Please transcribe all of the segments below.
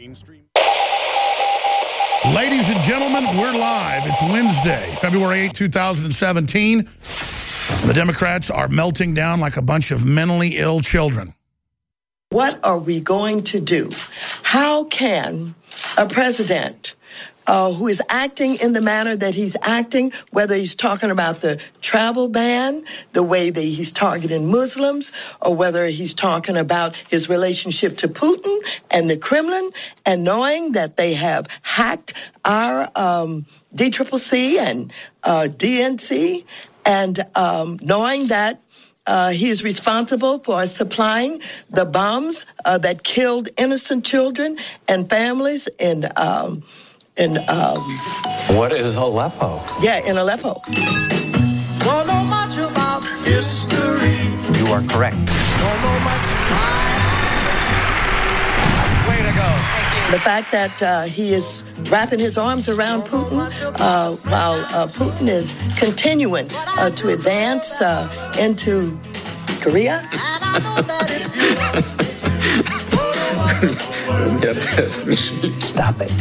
Ladies and gentlemen, we're live. It's Wednesday, February 8, 2017. The Democrats are melting down like a bunch of mentally ill children. What are we going to do? How can a president who is acting in the manner that he's acting, whether he's talking about the travel ban, the way that he's targeting Muslims, or whether he's talking about his relationship to Putin and the Kremlin, and knowing that they have hacked our DCCC and DNC, and knowing that he is responsible for supplying the bombs that killed innocent children and families in what is Aleppo? Yeah, in Aleppo. Don't know much about history. You are correct. Don't know much Way to go. Thank you. The fact that he is wrapping his arms around Putin while Putin is continuing to advance into Korea. Stop it.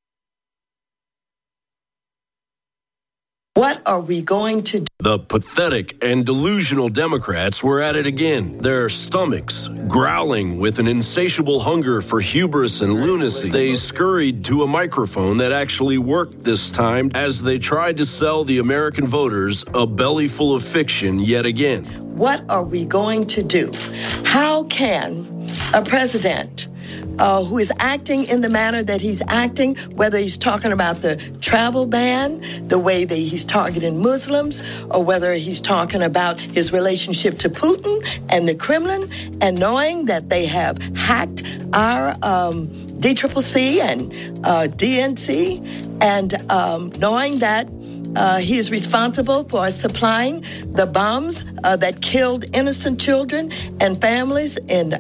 What are we going to do? The pathetic and delusional Democrats were at it again, their stomachs growling with an insatiable hunger for hubris and lunacy. They scurried to a microphone that actually worked this time as they tried to sell the American voters a belly full of fiction yet again. What are we going to do? How can a president who is acting in the manner that he's acting, whether he's talking about the travel ban, the way that he's targeting Muslims, or whether he's talking about his relationship to Putin and the Kremlin, and knowing that they have hacked our DCCC and DNC, and knowing that he is responsible for supplying the bombs that killed innocent children and families in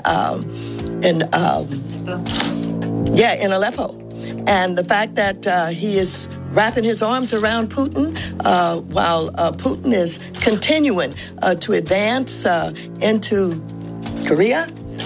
Aleppo. And the fact that he is wrapping his arms around Putin while Putin is continuing to advance into Korea,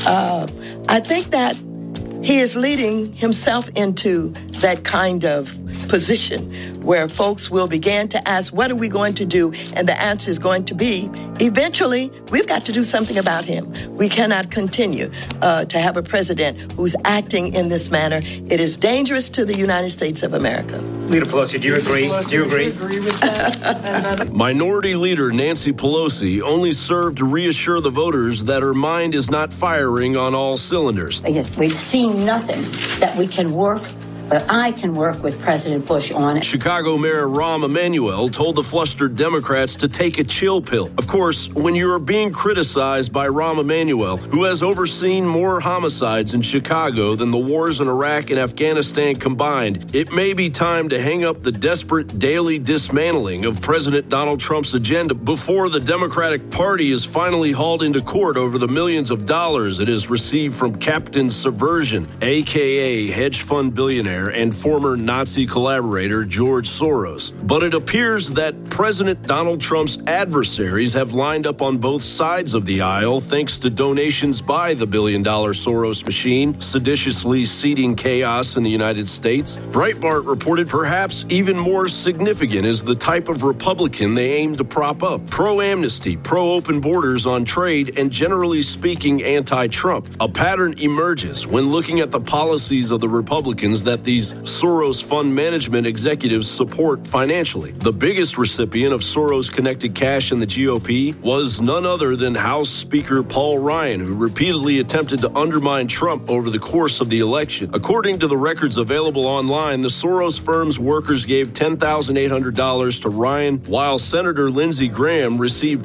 I think that he is leading himself into that kind of position where folks will begin to ask, what are we going to do? And the answer is going to be, eventually, we've got to do something about him. We cannot continue to have a president who's acting in this manner. It is dangerous to the United States of America. Leader Pelosi, do you agree? Do you agree? with that? Minority Leader Nancy Pelosi only served to reassure the voters that her mind is not firing on all cylinders. We've seen nothing that we can work, but I can work with President Bush on it. Chicago Mayor Rahm Emanuel told the flustered Democrats to take a chill pill. Of course, when you are being criticized by Rahm Emanuel, who has overseen more homicides in Chicago than the wars in Iraq and Afghanistan combined, it may be time to hang up the desperate daily dismantling of President Donald Trump's agenda before the Democratic Party is finally hauled into court over the millions of dollars it has received from Captain Subversion, a.k.a. hedge fund billionaire and former Nazi collaborator George Soros. But it appears that President Donald Trump's adversaries have lined up on both sides of the aisle thanks to donations by the billion-dollar Soros machine, seditiously seeding chaos in the United States. Breitbart reported perhaps even more significant is the type of Republican they aim to prop up. Pro-amnesty, pro-open borders on trade, and generally speaking anti-Trump. A pattern emerges when looking at the policies of the Republicans that these Soros fund management executives support financially. The biggest recipient of Soros-connected cash in the GOP was none other than House Speaker Paul Ryan, who repeatedly attempted to undermine Trump over the course of the election. According to the records available online, the Soros firm's workers gave $10,800 to Ryan, while Senator Lindsey Graham received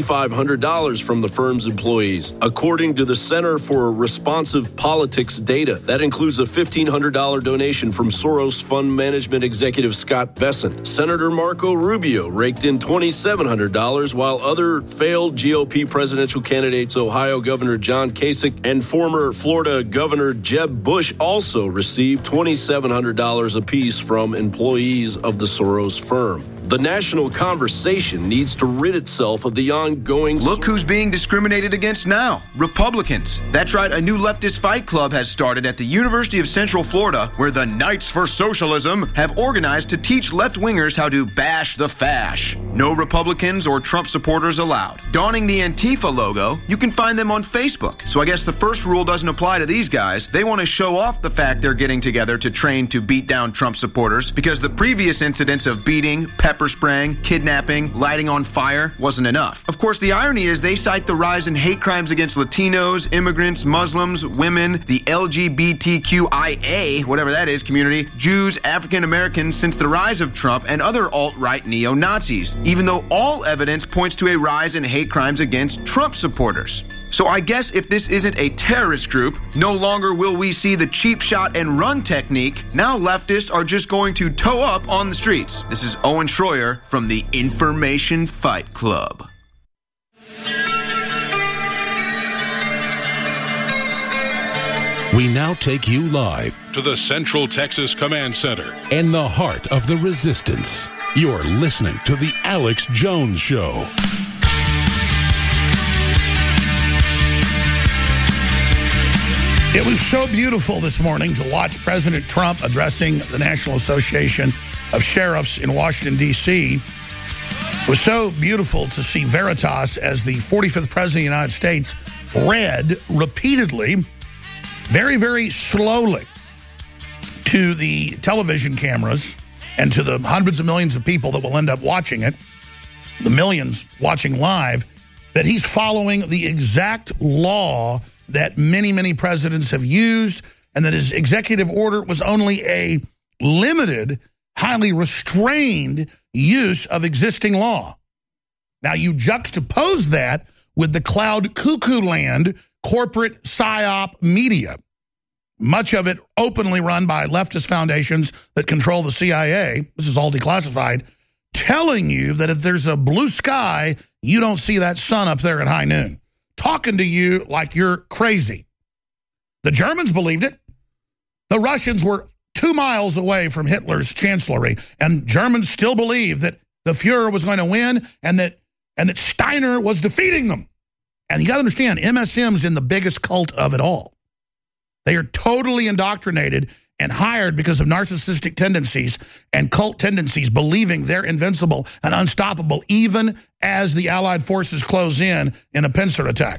$3,500 from the firm's employees. According to the Center for Responsive Politics data, that includes a $1,500 donation from Soros fund management executive Scott Bessent. Senator Marco Rubio raked in $2,700, while other failed GOP presidential candidates, Ohio Governor John Kasich and former Florida Governor Jeb Bush, also received $2,700 apiece from employees of the Soros firm. The national conversation needs to rid itself of the ongoing... Look who's being discriminated against now. Republicans. That's right, a new leftist fight club has started at the University of Central Florida, where the Knights for Socialism have organized to teach left-wingers how to bash the fash. No Republicans or Trump supporters allowed. Donning the Antifa logo, you can find them on Facebook. So I guess the first rule doesn't apply to these guys. They want to show off the fact they're getting together to train to beat down Trump supporters, because the previous incidents of beating, pepper spraying, kidnapping, lighting on fire wasn't enough. Of course, the irony is they cite the rise in hate crimes against Latinos, immigrants, Muslims, women, the LGBTQIA, whatever that is, community, Jews, African Americans since the rise of Trump and other alt-right neo-Nazis, even though all evidence points to a rise in hate crimes against Trump supporters. So I guess if this isn't a terrorist group, no longer will we see the cheap shot and run technique. Now leftists are just going to toe up on the streets. This is Owen Schroyer from the Information Fight Club. We now take you live to the Central Texas Command Center in the heart of the resistance. You're listening to The Alex Jones Show. It was so beautiful this morning to watch President Trump addressing the National Association of Sheriffs in Washington, D.C. It was so beautiful to see Veritas, as the 45th President of the United States, read repeatedly, very, very slowly, to the television cameras and to the hundreds of millions of people that will end up watching it, the millions watching live, that he's following the exact law that many, many presidents have used, and that his executive order was only a limited, highly restrained use of existing law. Now, you juxtapose that with the cloud cuckoo land corporate psyop media, much of it openly run by leftist foundations that control the CIA. This is all declassified, telling you that if there's a blue sky, you don't see that sun up there at high noon, talking to you like you're crazy. The Germans believed it. The Russians were 2 miles away from Hitler's chancellery, and Germans still believed that the Fuhrer was going to win and that Steiner was defeating them. And you got to understand, MSM's in the biggest cult of it all. They are totally indoctrinated and hired because of narcissistic tendencies and cult tendencies, believing they're invincible and unstoppable, even as the Allied forces close in a pincer attack.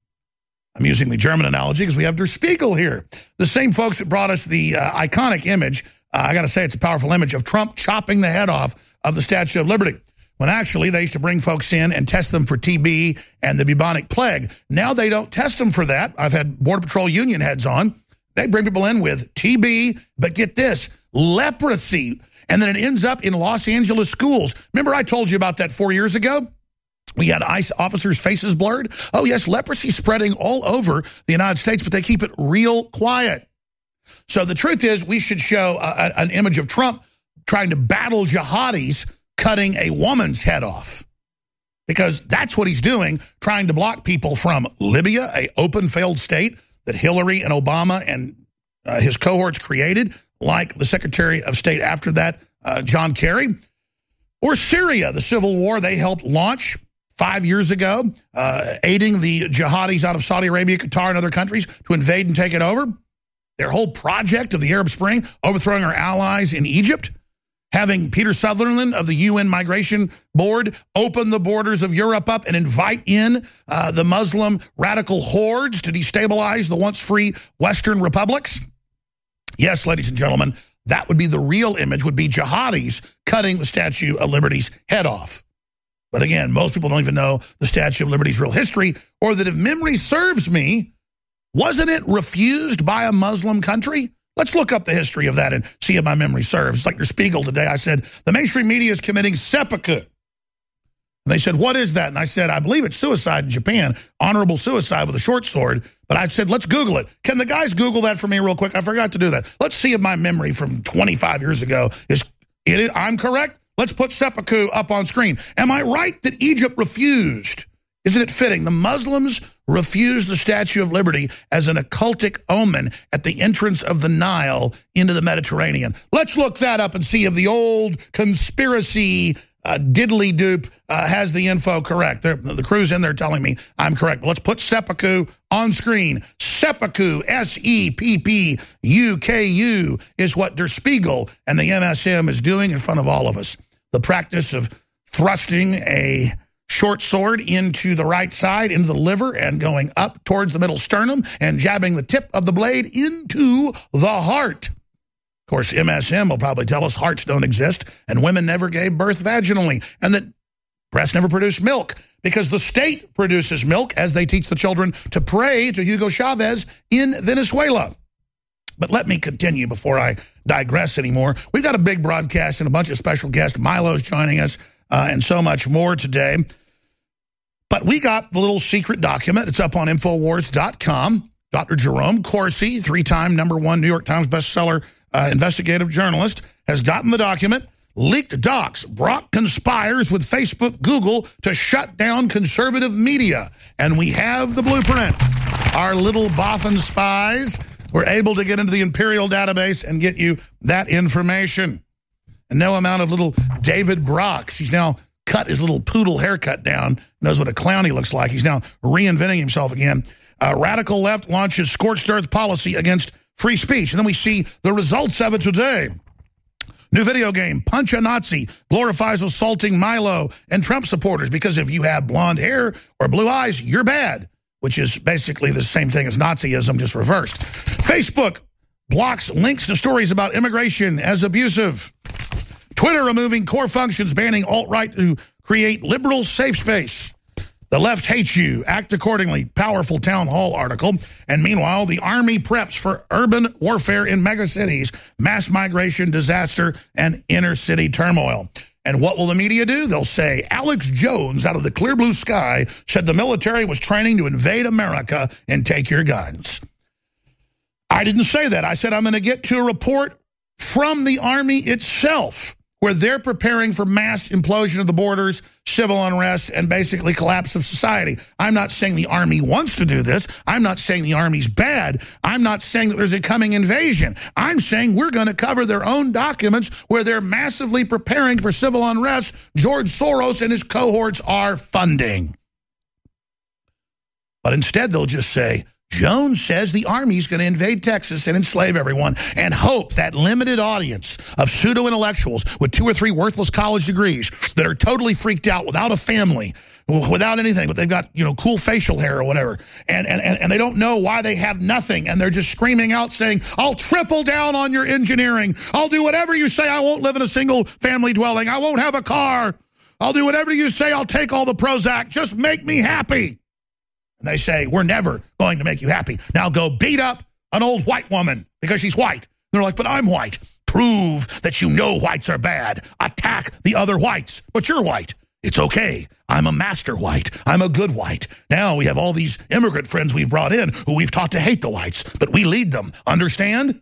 I'm using the German analogy because we have Der Spiegel here. The same folks that brought us the iconic image, I got to say it's a powerful image, of Trump chopping the head off of the Statue of Liberty, when actually they used to bring folks in and test them for TB and the bubonic plague. Now they don't test them for that. I've had Border Patrol union heads on. They bring people in with TB, but get this, leprosy. And then it ends up in Los Angeles schools. Remember I told you about that 4 years ago? We had ICE officers' faces blurred. Oh, yes, leprosy spreading all over the United States, but they keep it real quiet. So the truth is we should show an image of Trump trying to battle jihadis cutting a woman's head off, because that's what he's doing, trying to block people from Libya, a open failed state that Hillary and Obama and his cohorts created, like the Secretary of State after that, John Kerry, or Syria, the civil war they helped launch 5 years ago, aiding the jihadis out of Saudi Arabia, Qatar, and other countries to invade and take it over. Their whole project of the Arab Spring, overthrowing our allies in Egypt, having Peter Sutherland of the UN Migration Board open the borders of Europe up and invite in the Muslim radical hordes to destabilize the once free Western republics. Yes, ladies and gentlemen, that would be the real image, would be jihadis cutting the Statue of Liberty's head off. But again, most people don't even know the Statue of Liberty's real history, or that if memory serves me, wasn't it refused by a Muslim country? Let's look up the history of that and see if my memory serves. It's like Der Spiegel today. I said, the mainstream media is committing seppuku. And they said, what is that? And I said, I believe it's suicide in Japan, honorable suicide with a short sword. But I said, let's Google it. Can the guys Google that for me real quick? I forgot to do that. Let's see if my memory from 25 years ago is, I'm correct? Let's put seppuku up on screen. Am I right that Egypt refused? Isn't it fitting? The Muslims refused the Statue of Liberty as an occultic omen at the entrance of the Nile into the Mediterranean. Let's look that up and see if the old conspiracy diddly-doop has the info correct. The crew's in there telling me I'm correct. Let's put seppuku on screen. Seppuku, S-E-P-P-U-K-U, is what Der Spiegel and the MSM is doing in front of all of us. The practice of thrusting a short sword into the right side, into the liver, and going up towards the middle sternum and jabbing the tip of the blade into the heart. Of course, MSM will probably tell us hearts don't exist and women never gave birth vaginally and that breasts never produce milk because the state produces milk as they teach the children to pray to Hugo Chavez in Venezuela. But let me continue before I digress anymore. We've got a big broadcast and a bunch of special guests. Milo's joining us and so much more today. But we got the little secret document. It's up on Infowars.com. Dr. Jerome Corsi, 3-time #1 New York Times bestseller investigative journalist, has gotten the document. Leaked docs. Brock conspires with Facebook, Google to shut down conservative media. And we have the blueprint. Our little Boffin spies were able to get into the Imperial database and get you that information. And no amount of little David Brocks. He's now cut his little poodle haircut down, knows what a clown he looks like. He's now reinventing himself again. Radical left launches scorched earth policy against free speech. And then we see the results of it today. New video game, Punch a Nazi, glorifies assaulting Milo and Trump supporters because if you have blonde hair or blue eyes, you're bad, which is basically the same thing as Nazism, just reversed. Facebook blocks links to stories about immigration as abusive. Twitter removing core functions, banning alt-right to create liberal safe space. The left hates you. Act accordingly. Powerful town hall article. And meanwhile, the Army preps for urban warfare in megacities, mass migration, disaster, and inner city turmoil. And what will the media do? They'll say, Alex Jones out of the clear blue sky said the military was training to invade America and take your guns. I didn't say that. I said I'm going to get to a report from the Army itself, where they're preparing for mass implosion of the borders, civil unrest, and basically collapse of society. I'm not saying the Army wants to do this. I'm not saying the Army's bad. I'm not saying that there's a coming invasion. I'm saying we're going to cover their own documents where they're massively preparing for civil unrest George Soros and his cohorts are funding. But instead, they'll just say, Jones says the Army's going to invade Texas and enslave everyone and hope that limited audience of pseudo-intellectuals with 2 or 3 worthless college degrees that are totally freaked out without a family, without anything, but they've got, cool facial hair or whatever, and they don't know why they have nothing, and they're just screaming out saying, I'll triple down on your engineering. I'll do whatever you say. I won't live in a single family dwelling. I won't have a car. I'll do whatever you say. I'll take all the Prozac. Just make me happy. And they say, we're never going to make you happy. Now go beat up an old white woman because she's white. They're like, but I'm white. Prove that you know whites are bad. Attack the other whites. But you're white. It's okay. I'm a master white. I'm a good white. Now we have all these immigrant friends we've brought in who we've taught to hate the whites, but we lead them. Understand?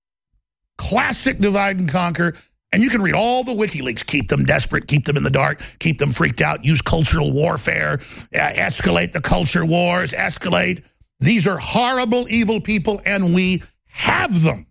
Classic divide and conquer. And you can read all the WikiLeaks, keep them desperate, keep them in the dark, keep them freaked out, use cultural warfare, escalate the culture wars, escalate. These are horrible, evil people, and we have them.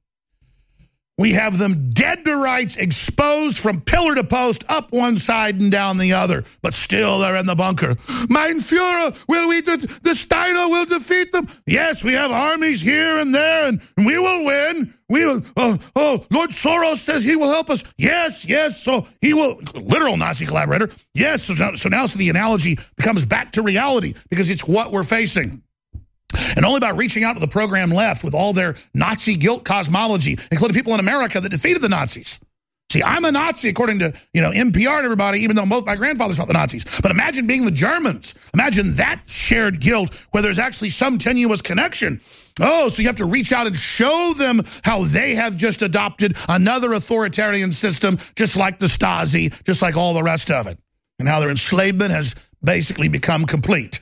We have them dead to rights, exposed from pillar to post, up one side and down the other, but still they're in the bunker. Mein Führer, the Steiner will defeat them. Yes, we have armies here and there, and we will win. We will, Lord Soros says he will help us. Yes, so he will, literal Nazi collaborator. Yes, so now the analogy becomes back to reality because it's what we're facing. And only by reaching out to the program left with all their Nazi guilt cosmology, including people in America that defeated the Nazis. See, I'm a Nazi according to, NPR and everybody, even though both my grandfathers fought the Nazis. But imagine being the Germans. Imagine that shared guilt where there's actually some tenuous connection. Oh, so you have to reach out and show them how they have just adopted another authoritarian system, just like the Stasi, just like all the rest of it. And how their enslavement has basically become complete.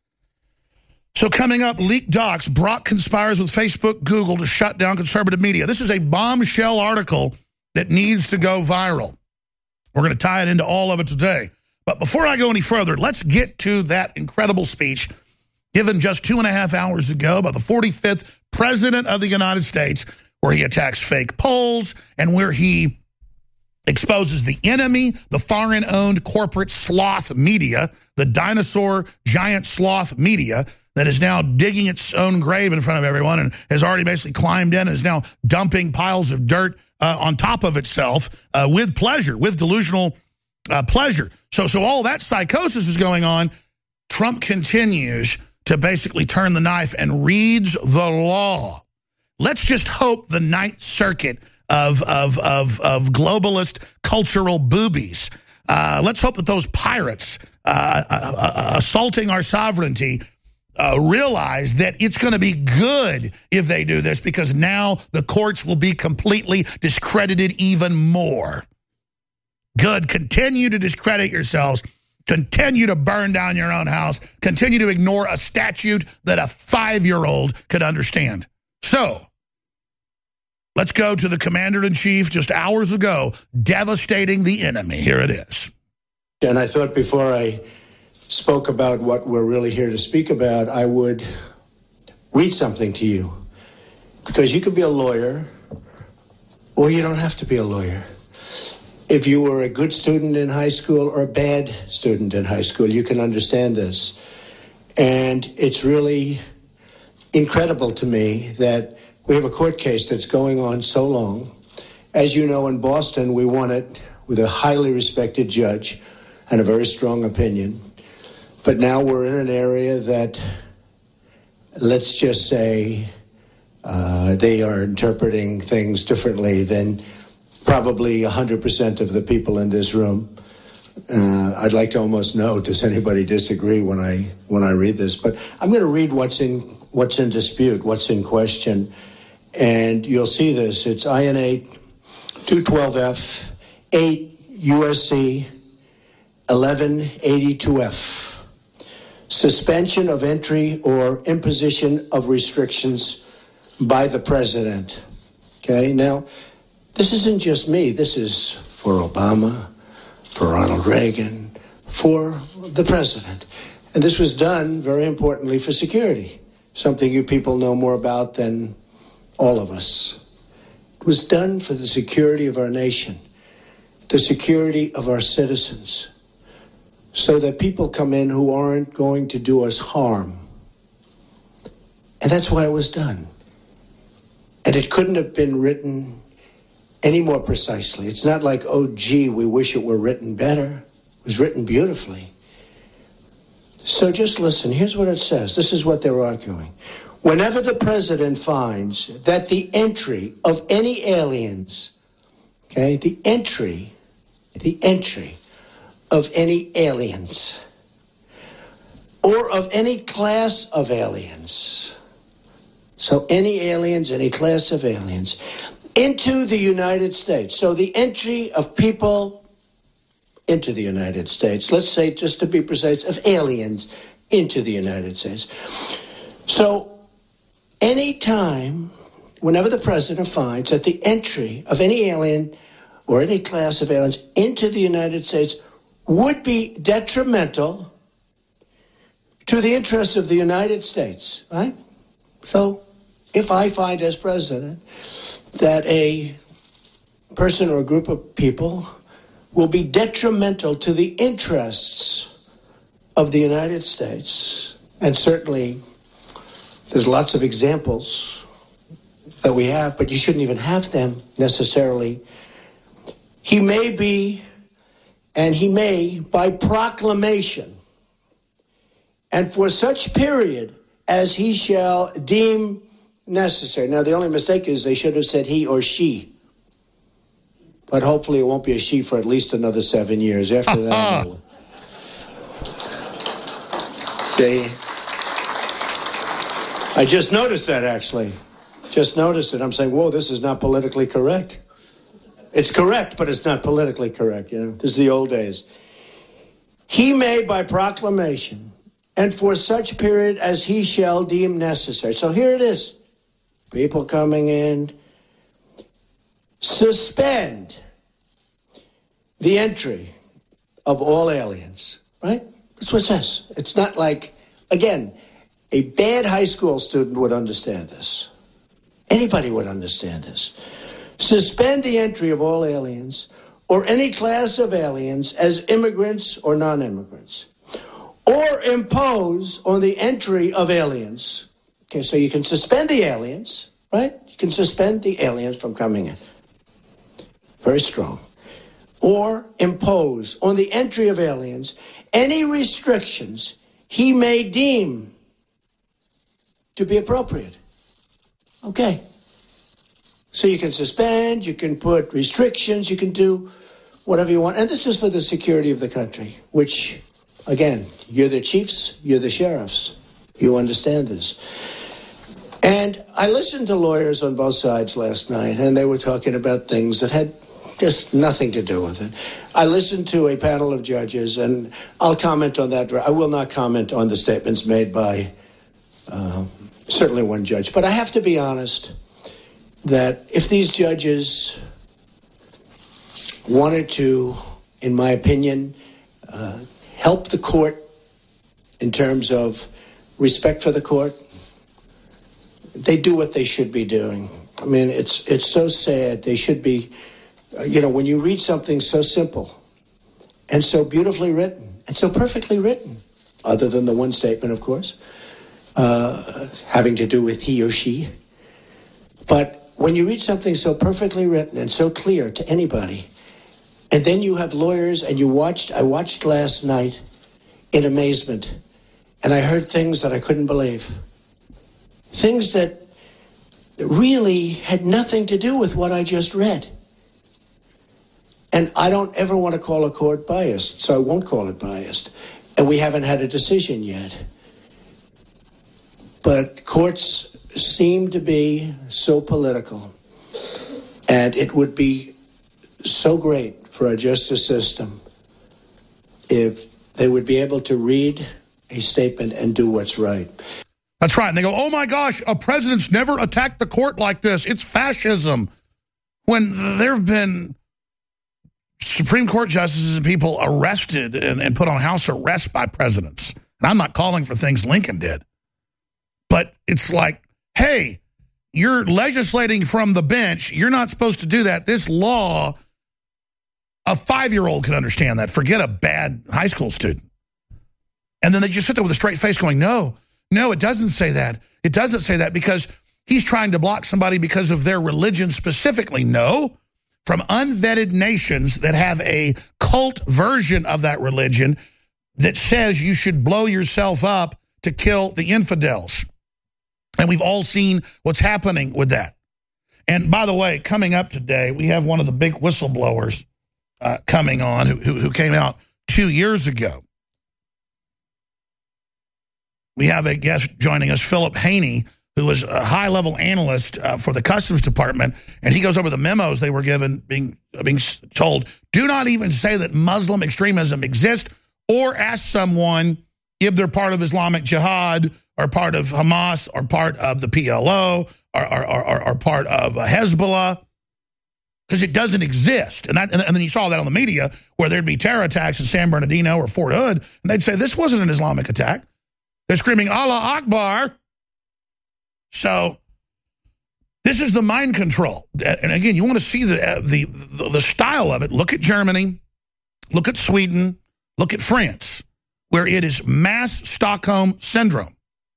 So coming up, leaked docs, Brock conspires with Facebook, Google to shut down conservative media. This is a bombshell article that needs to go viral. We're going to tie it into all of it today. But before I go any further, let's get to that incredible speech given just 2.5 hours ago by the 45th President of the United States, where he attacks fake polls and where he exposes the enemy, the foreign-owned corporate sloth media, the dinosaur giant sloth media that is now digging its own grave in front of everyone and has already basically climbed in and is now dumping piles of dirt on top of itself with pleasure, with delusional pleasure. So all that psychosis is going on. Trump continues to basically turn the knife and reads the law. Let's just hope the Ninth Circuit of globalist cultural boobies. Let's hope that those pirates assaulting our sovereignty realize that it's going to be good if they do this, because now the courts will be completely discredited even more. Good. Continue to discredit yourselves. Continue to burn down your own house. Continue to ignore a statute that a 5-year-old could understand. So, let's go to the commander-in-chief just hours ago, devastating the enemy. Here it is. And I thought before I spoke about what we're really here to speak about, I would read something to you. Because you could be a lawyer, or you don't have to be a lawyer. If you were a good student in high school or a bad student in high school, you can understand this. And it's really incredible to me that we have a court case that's going on so long. As you know, in Boston, we won it with a highly respected judge and a very strong opinion. But now we're in an area that, let's just say, they are interpreting things differently than probably 100% of the people in this room. I'd like to almost know, does anybody disagree when I read this? But I'm going to read what's in dispute, what's in question. And you'll see this. It's INA 212F, 8 USC 1182F. Suspension of entry or imposition of restrictions by the president. Okay, now, this isn't just me. This is for Obama, for Ronald Reagan, for the president. And this was done, very importantly, for security, something you people know more about than all of us. It was done for the security of our nation, the security of our citizens, so that people come in who aren't going to do us harm. And that's why it was done. And it couldn't have been written any more precisely. It's not like, oh, gee, we wish it were written better. It was written beautifully. So just listen. Here's what it says. This is what they're arguing. Whenever the president finds that the entry of any aliens, okay, the entry of any aliens or of any class of aliens, so any aliens, any class of aliens, into the United States. So the entry of people into the United States, let's say, just to be precise, of aliens into the United States. So anytime, whenever the president finds that the entry of any alien or any class of aliens into the United States would be detrimental to the interests of the United States, right? So if I find as president that a person or a group of people will be detrimental to the interests of the United States, and certainly there's lots of examples that we have, but you shouldn't even have them necessarily. He may be, and he may, by proclamation, and for such period as he shall deem necessary. Now, the only mistake is they should have said he or she. But hopefully it won't be a she for at least another 7 years. After that, see? I just noticed that, actually. Just noticed it. I'm saying, whoa, this is not politically correct. It's correct, but it's not politically correct, you know. This is the old days. He may, by proclamation, and for such period as he shall deem necessary. So here it is. People coming in. Suspend the entry of all aliens, right? That's what it says. It's not like, again, a bad high school student would understand this. Anybody would understand this. Suspend the entry of all aliens or any class of aliens as immigrants or non-immigrants, or impose on the entry of aliens. Okay, so you can suspend the aliens, right? You can suspend the aliens from coming in. Very strong. Or impose on the entry of aliens any restrictions he may deem to be appropriate. Okay. So you can suspend, you can put restrictions, you can do whatever you want. And this is for the security of the country, which, again, you're the chiefs, you're the sheriffs. You understand this. And I listened to lawyers on both sides last night, and they were talking about things that had just nothing to do with it. I listened to a panel of judges, and I'll comment on that. I will not comment on the statements made by certainly one judge. But I have to be honest that if these judges wanted to, in my opinion, help the court in terms of respect for the court, they do what they should be doing. I mean, it's so sad. They should be, when you read something so simple and so beautifully written and so perfectly written, other than the one statement, of course, having to do with he or she. But when you read something so perfectly written and so clear to anybody, and then you have lawyers, and I watched last night in amazement, and I heard things that I couldn't believe. Things that really had nothing to do with what I just read. And I don't ever want to call a court biased, so I won't call it biased. And we haven't had a decision yet. But courts seem to be so political. And it would be so great for our justice system if they would be able to read a statement and do what's right. That's right. And they go, oh, my gosh, a president's never attacked the court like this. It's fascism. When there have been Supreme Court justices and people arrested and put on house arrest by presidents. And I'm not calling for things Lincoln did. But it's like, hey, you're legislating from the bench. You're not supposed to do that. This law, a 5-year-old can understand that. Forget a bad high school student. And then they just sit there with a straight face going, no, it doesn't say that. It doesn't say that because he's trying to block somebody because of their religion specifically. No, from unvetted nations that have a cult version of that religion that says you should blow yourself up to kill the infidels. And we've all seen what's happening with that. And by the way, coming up today, we have one of the big whistleblowers coming on who came out 2 years ago. We have a guest joining us, Philip Haney, who is a high-level analyst for the Customs Department, and he goes over the memos they were given, being told, do not even say that Muslim extremism exists, or ask someone if they're part of Islamic Jihad, or part of Hamas, or part of the PLO, or part of Hezbollah, because it doesn't exist. And then you saw that on the media, where there'd be terror attacks in San Bernardino or Fort Hood, and they'd say, this wasn't an Islamic attack. They're screaming, Allah Akbar. So this is the mind control. And again, you want to see the style of it. Look at Germany. Look at Sweden. Look at France, where it is mass Stockholm syndrome.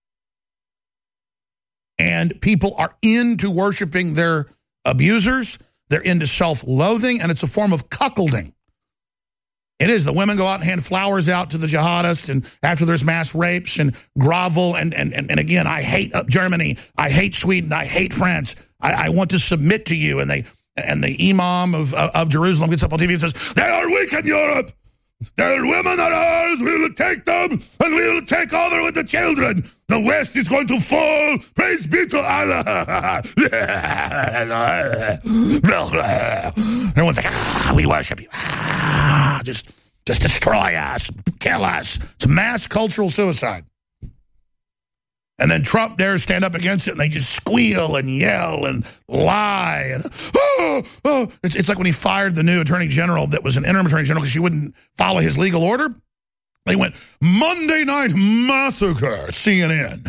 And people are into worshiping their abusers. They're into self-loathing, and it's a form of cuckolding. It is. The women go out and hand flowers out to the jihadists, and after there's mass rapes and grovel, and again, I hate Germany, I hate Sweden, I hate France, I want to submit to you. And the imam of Jerusalem gets up on TV and says, they are weak in Europe. Their women are ours. We will take them, and we will take over with the children. The West is going to fall. Praise be to Allah. Everyone's like, we worship you. Just destroy us, kill us. It's mass cultural suicide. And then Trump dares stand up against it, and they just squeal and yell and lie. And It's like when he fired the new attorney general that was an interim attorney general because she wouldn't follow his legal order. They went, Monday Night Massacre, CNN.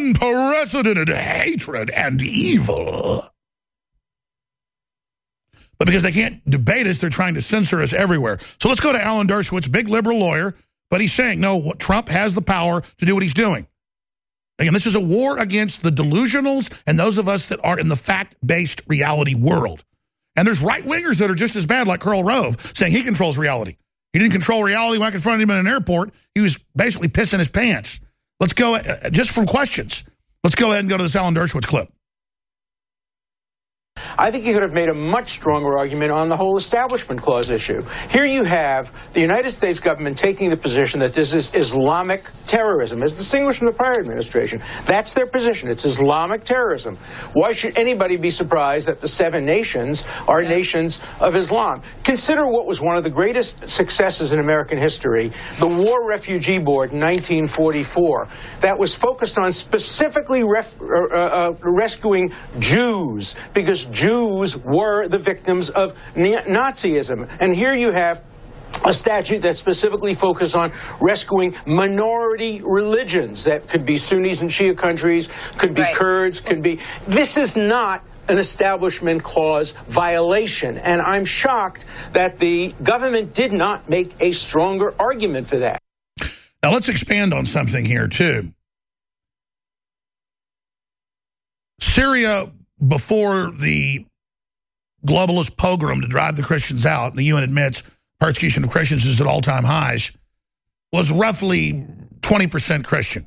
Unprecedented hatred and evil. But because they can't debate us, they're trying to censor us everywhere. So let's go to Alan Dershowitz, big liberal lawyer, but he's saying, no, Trump has the power to do what he's doing. Again, this is a war against the delusionals and those of us that are in the fact-based reality world. And there's right-wingers that are just as bad, like Karl Rove, saying he controls reality. He didn't control reality when I confronted him in an airport. He was basically pissing his pants. Let's go, just from questions, let's go ahead and go to this Alan Dershowitz clip. I think you could have made a much stronger argument on the whole Establishment Clause issue. Here you have the United States government taking the position that this is Islamic terrorism, as distinguished from the prior administration. That's their position. It's Islamic terrorism. Why should anybody be surprised that the 7 nations are nations of Islam? Consider what was one of the greatest successes in American history, the War Refugee Board in 1944, that was focused on specifically rescuing Jews, because Jews were the victims of Nazism. And here you have a statute that specifically focused on rescuing minority religions. That could be Sunnis and Shia countries, could be Kurds, could be... This is not an Establishment Clause violation. And I'm shocked that the government did not make a stronger argument for that. Now let's expand on something here, too. Syria, before the globalist pogrom to drive the Christians out, and the UN admits persecution of Christians is at all-time highs, was roughly 20% Christian.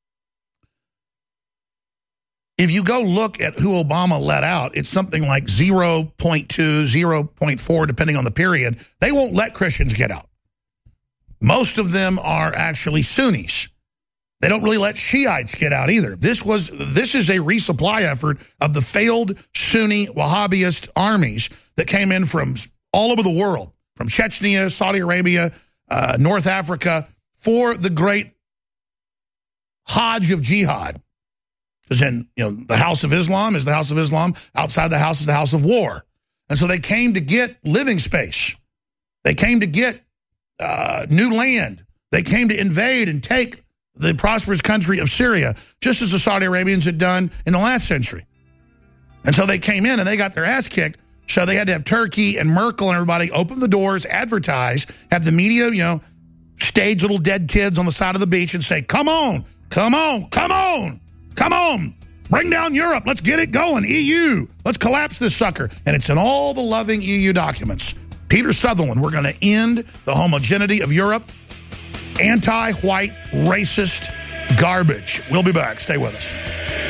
If you go look at who Obama let out, it's something like 0.2, 0.4, depending on the period. They won't let Christians get out. Most of them are actually Sunnis. They don't really let Shiites get out either. This is a resupply effort of the failed Sunni Wahhabist armies that came in from all over the world, from Chechnya, Saudi Arabia, North Africa, for the great Hajj of jihad. Because then, the House of Islam is the House of Islam. Outside the house is the House of War. And so they came to get living space. They came to get new land. They came to invade and take the prosperous country of Syria, just as the Saudi Arabians had done in the last century. And so they came in and they got their ass kicked. So they had to have Turkey and Merkel and everybody open the doors, advertise, have the media, stage little dead kids on the side of the beach and say, come on, come on, come on, come on. Bring down Europe. Let's get it going. EU. Let's collapse this sucker. And it's in all the loving EU documents. Peter Sutherland, we're going to end the homogeneity of Europe. Anti-white, racist garbage. We'll be back. Stay with us.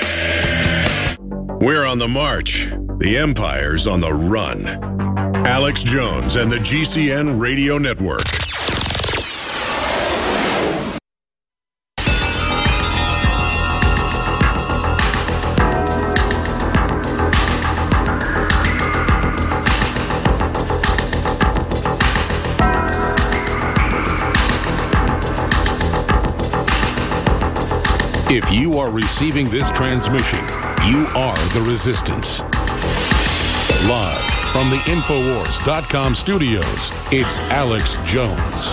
We're on the march. The empire's on the run. Alex Jones and the GCN Radio Network. If you are receiving this transmission, you are the resistance. Live from the Infowars.com studios, it's Alex Jones.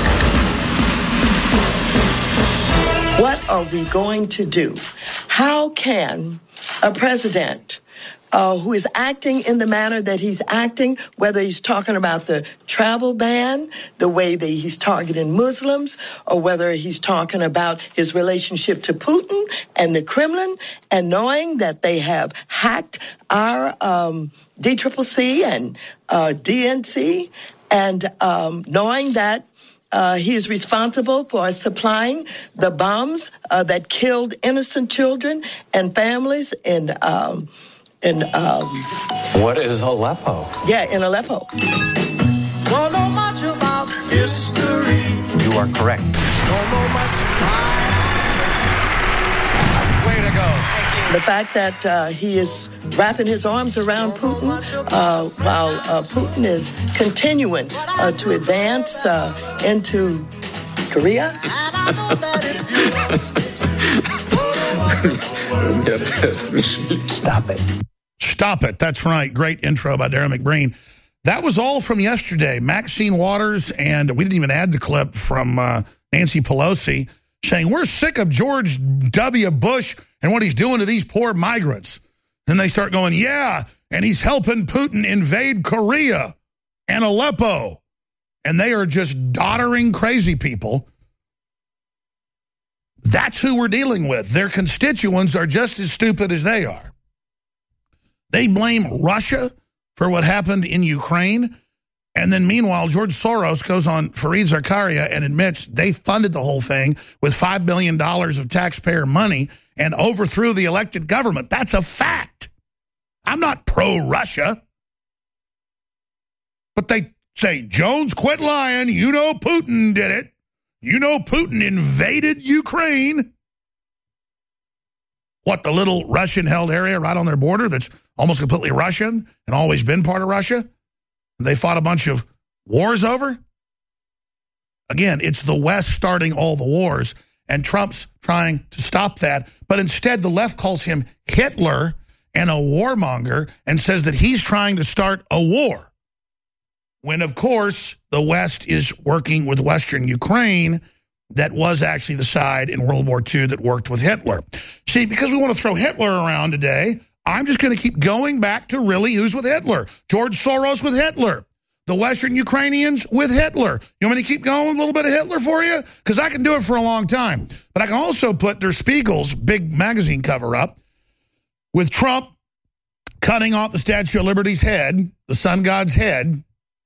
What are we going to do? How can a president who is acting in the manner that he's acting, whether he's talking about the travel ban, the way that he's targeting Muslims, or whether he's talking about his relationship to Putin and the Kremlin, and knowing that they have hacked our DCCC and DNC, and knowing that he is responsible for supplying the bombs that killed innocent children and families in what is Aleppo? Yeah, in Aleppo. Don't know much about history. You are correct. Don't know much Way to go. Thank you. The fact that he is wrapping his arms around Putin while Putin is continuing to advance into Korea. Stop it. Stop it. That's right. Great intro by Darren McBreen. That was all from yesterday. Maxine Waters, and we didn't even add the clip from Nancy Pelosi saying, we're sick of George W. Bush and what he's doing to these poor migrants. Then they start going, yeah, and he's helping Putin invade Korea and Aleppo. And they are just doddering crazy people. That's who we're dealing with. Their constituents are just as stupid as they are. They blame Russia for what happened in Ukraine. And then meanwhile, George Soros goes on Fareed Zakaria and admits they funded the whole thing with $5 billion of taxpayer money and overthrew the elected government. That's a fact. I'm not pro-Russia. But they say, Jones, quit lying. You know Putin did it. You know Putin invaded Ukraine. What, the little Russian-held area right on their border that's almost completely Russian and always been part of Russia? They fought a bunch of wars over? Again, it's the West starting all the wars, and Trump's trying to stop that. But instead, the left calls him Hitler and a warmonger and says that he's trying to start a war. When, of course, the West is working with Western Ukraine that was actually the side in World War II that worked with Hitler. See, because we want to throw Hitler around today, I'm just going to keep going back to really who's with Hitler. George Soros with Hitler. The Western Ukrainians with Hitler. You want me to keep going a little bit of Hitler for you? Because I can do it for a long time. But I can also put Der Spiegel's big magazine cover up with Trump cutting off the Statue of Liberty's head, the sun god's head.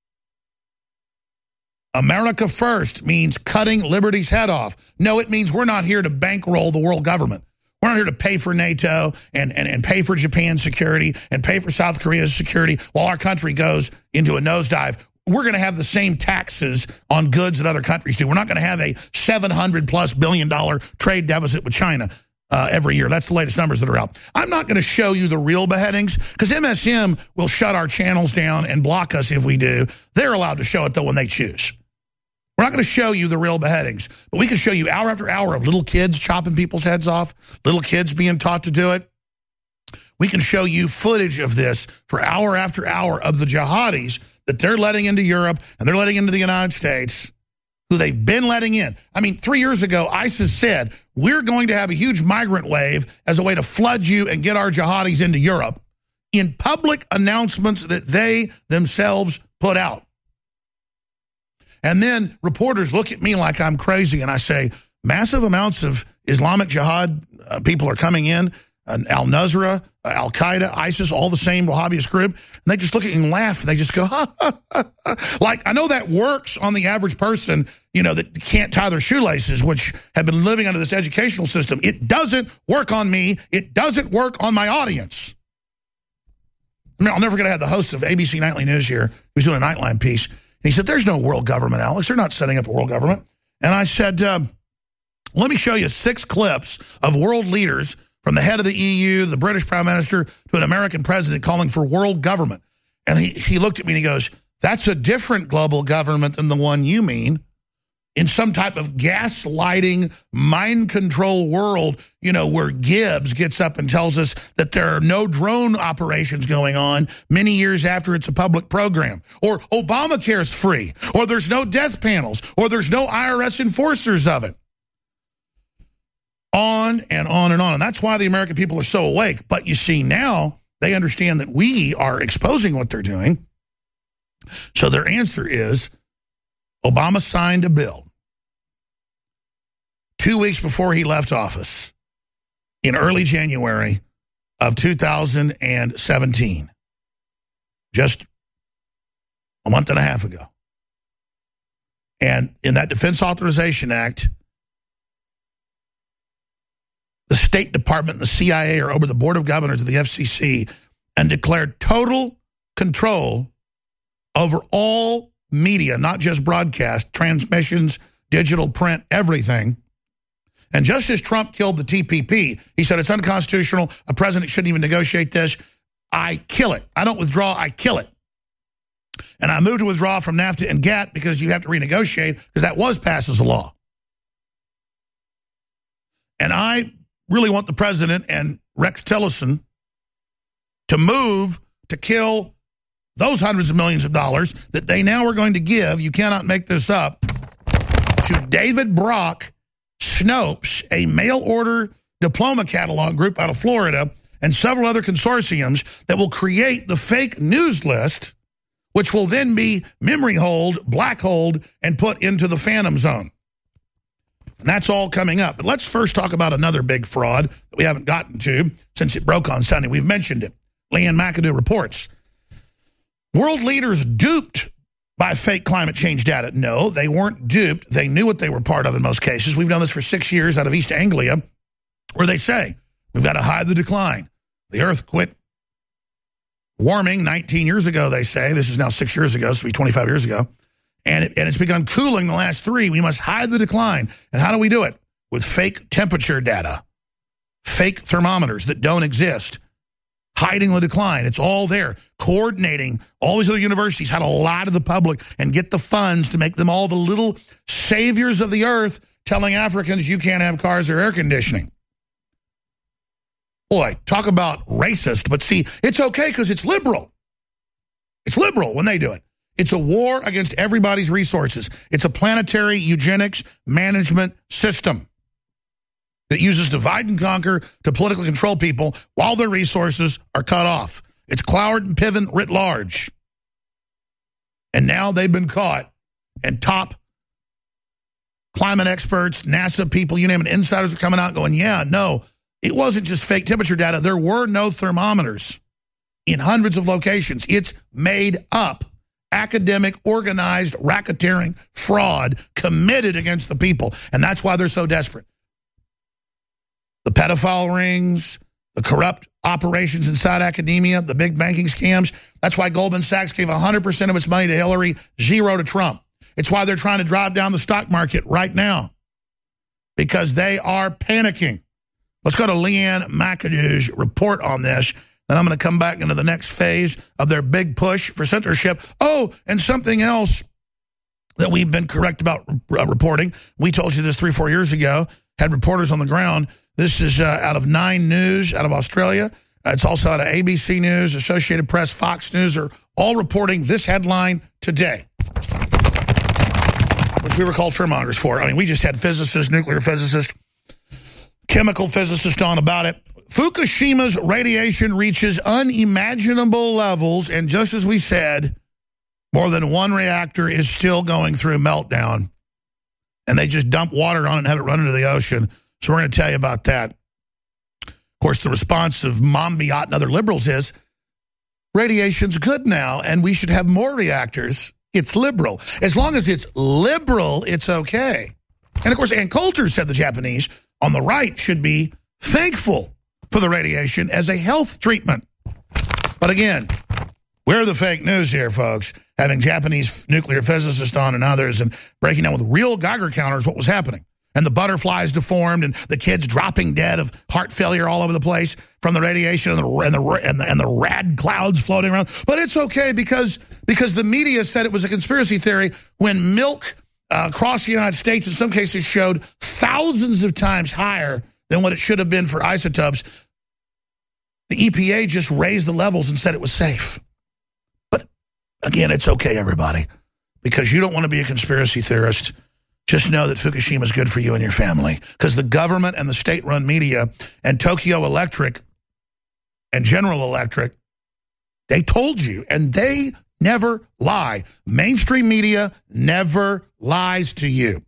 America first means cutting Liberty's head off. No, it means we're not here to bankroll the world government. We're not here to pay for NATO and pay for Japan's security and pay for South Korea's security while our country goes into a nosedive. We're going to have the same taxes on goods that other countries do. We're not going to have a $700+ billion trade deficit with China every year. That's the latest numbers that are out. I'm not going to show you the real beheadings because MSM will shut our channels down and block us if we do. They're allowed to show it, though, when they choose. We're not going to show you the real beheadings, but we can show you hour after hour of little kids chopping people's heads off, little kids being taught to do it. We can show you footage of this for hour after hour of the jihadis that they're letting into Europe and they're letting into the United States, who they've been letting in. I mean, 3 years ago, ISIS said, we're going to have a huge migrant wave as a way to flood you and get our jihadis into Europe in public announcements that they themselves put out. And then reporters look at me like I'm crazy, and I say, massive amounts of Islamic Jihad people are coming in, al-Nusra, al-Qaeda, ISIS, all the same Wahhabist group, and they just look at you and laugh, and they just go, ha, ha, ha, ha. Like, I know that works on the average person, you know, that can't tie their shoelaces, which have been living under this educational system. It doesn't work on me. It doesn't work on my audience. I mean, I'll never forget I had the host of ABC Nightly News here, who was doing a Nightline piece. He said, there's no world government, Alex. They're not setting up a world government. And I said, let me show you 6 clips of world leaders from the head of the EU, the British Prime Minister, to an American president calling for world government. And he looked at me and he goes, that's a different global government than the one you mean. In some type of gaslighting, mind control world, you know, where Gibbs gets up and tells us that there are no drone operations going on many years after it's a public program, or Obamacare's free, or there's no death panels, or there's no IRS enforcers of it. On and on and on. And that's why the American people are so awake. But you see, now they understand that we are exposing what they're doing. So their answer is, Obama signed a bill 2 weeks before he left office in early January of 2017, just a month and a half ago. And in that Defense Authorization Act, the State Department and the CIA are over the Board of Governors of the FCC and declared total control over all media, not just broadcast, transmissions, digital, print, everything. And just as Trump killed the TPP, he said it's unconstitutional, a president shouldn't even negotiate this, I kill it. I don't withdraw, I kill it. And I moved to withdraw from NAFTA and GATT because you have to renegotiate, because that was passed as a law. And I really want the president and Rex Tillerson to move to kill those hundreds of millions of dollars that they now are going to give, you cannot make this up, to David Brock Snopes, a mail-order diploma catalog group out of Florida, and several other consortiums that will create the fake news list, which will then be memory holed, black holed, and put into the phantom zone. And that's all coming up. But let's first talk about another big fraud that we haven't gotten to since it broke on Sunday. We've mentioned it. Leanne McAdoo reports. World leaders duped by fake climate change data. No, they weren't duped. They knew what they were part of in most cases. We've done this for 6 years out of East Anglia, where they say, we've got to hide the decline. The Earth quit warming 19 years ago, they say. This is now 6 years ago, so it'll be 25 years ago. And it's begun cooling the last 3. We must hide the decline. And how do we do it? With fake temperature data, fake thermometers that don't exist, hiding the decline. It's all there. Coordinating all these other universities, how to lie to the public and get the funds to make them all the little saviors of the earth, telling Africans you can't have cars or air conditioning. Boy, talk about racist. But see, it's okay because it's liberal. It's liberal when they do it. It's a war against everybody's resources. It's a planetary eugenics management system that uses divide and conquer to politically control people while their resources are cut off. It's Cloward and Piven writ large. And now they've been caught, and top climate experts, NASA people, you name it, insiders are coming out going, yeah, no, it wasn't just fake temperature data. There were no thermometers in hundreds of locations. It's made up. Academic, organized, racketeering fraud committed against the people. And that's why they're so desperate. The pedophile rings, the corrupt operations inside academia, the big banking scams. That's why Goldman Sachs gave 100% of its money to Hillary, 0 to Trump. It's why they're trying to drive down the stock market right now, because they are panicking. Let's go to Leanne McAdoo's report on this. Then I'm going to come back into the next phase of their big push for censorship. Oh, and something else that we've been correct about reporting. We told you this 3-4 years ago, had reporters on the ground. This is out of 9 News out of Australia. It's also out of ABC News, Associated Press, Fox News are all reporting this headline today, which we were called fearmongers for. I mean, we just had physicists, nuclear physicists, chemical physicists on about it. Fukushima's radiation reaches unimaginable levels, and just as we said, more than one reactor is still going through meltdown, and they just dump water on it and have it run into the ocean. So we're going to tell you about that. Of course, the response of Monbiot and other liberals is, radiation's good now, and we should have more reactors. It's liberal. As long as it's liberal, it's okay. And, of course, Ann Coulter said the Japanese on the right should be thankful for the radiation as a health treatment. But again, we're the fake news here, folks, having Japanese nuclear physicists on and others and breaking down with real Geiger counters what was happening. And the butterflies deformed and the kids dropping dead of heart failure all over the place from the radiation and the rad clouds floating around. But it's okay because the media said it was a conspiracy theory when milk across the United States in some cases showed thousands of times higher than what it should have been for isotopes. The EPA just raised the levels and said it was safe. But again, it's okay, everybody, because you don't want to be a conspiracy theorist. Just know that Fukushima is good for you and your family, because the government and the state-run media and Tokyo Electric and General Electric, they told you, and they never lie. Mainstream media never lies to you.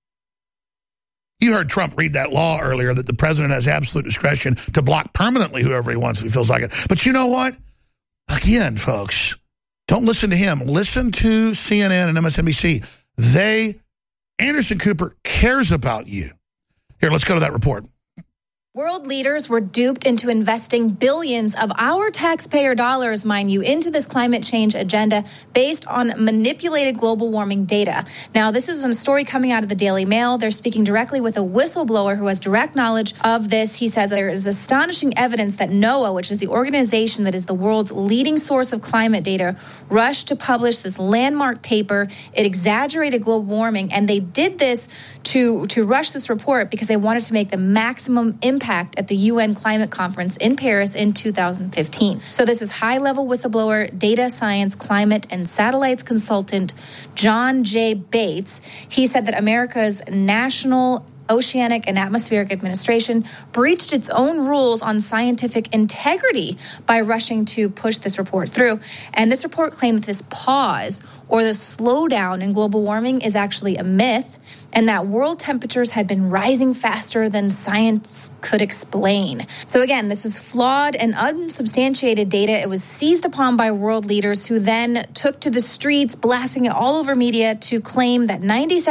You heard Trump read that law earlier that the president has absolute discretion to block permanently whoever he wants if he feels like it. But you know what? Again, folks, don't listen to him. Listen to CNN and MSNBC. Anderson Cooper cares about you. Here, let's go to that report. World leaders were duped into investing billions of our taxpayer dollars, mind you, into this climate change agenda based on manipulated global warming data. Now, this is a story coming out of the Daily Mail. They're speaking directly with a whistleblower who has direct knowledge of this. He says there is astonishing evidence that NOAA, which is the organization that is the world's leading source of climate data, rushed to publish this landmark paper. It exaggerated global warming, and they did this to rush this report because they wanted to make the maximum impact at the UN climate conference in Paris in 2015. So this is high-level whistleblower, data science, climate, and satellites consultant John J. Bates. He said that America's National Oceanic and Atmospheric Administration breached its own rules on scientific integrity by rushing to push this report through. And this report claimed that this pause or the slowdown in global warming is actually a myth, and that world temperatures had been rising faster than science could explain. So again, this is flawed and unsubstantiated data. It was seized upon by world leaders who then took to the streets, blasting it all over media to claim that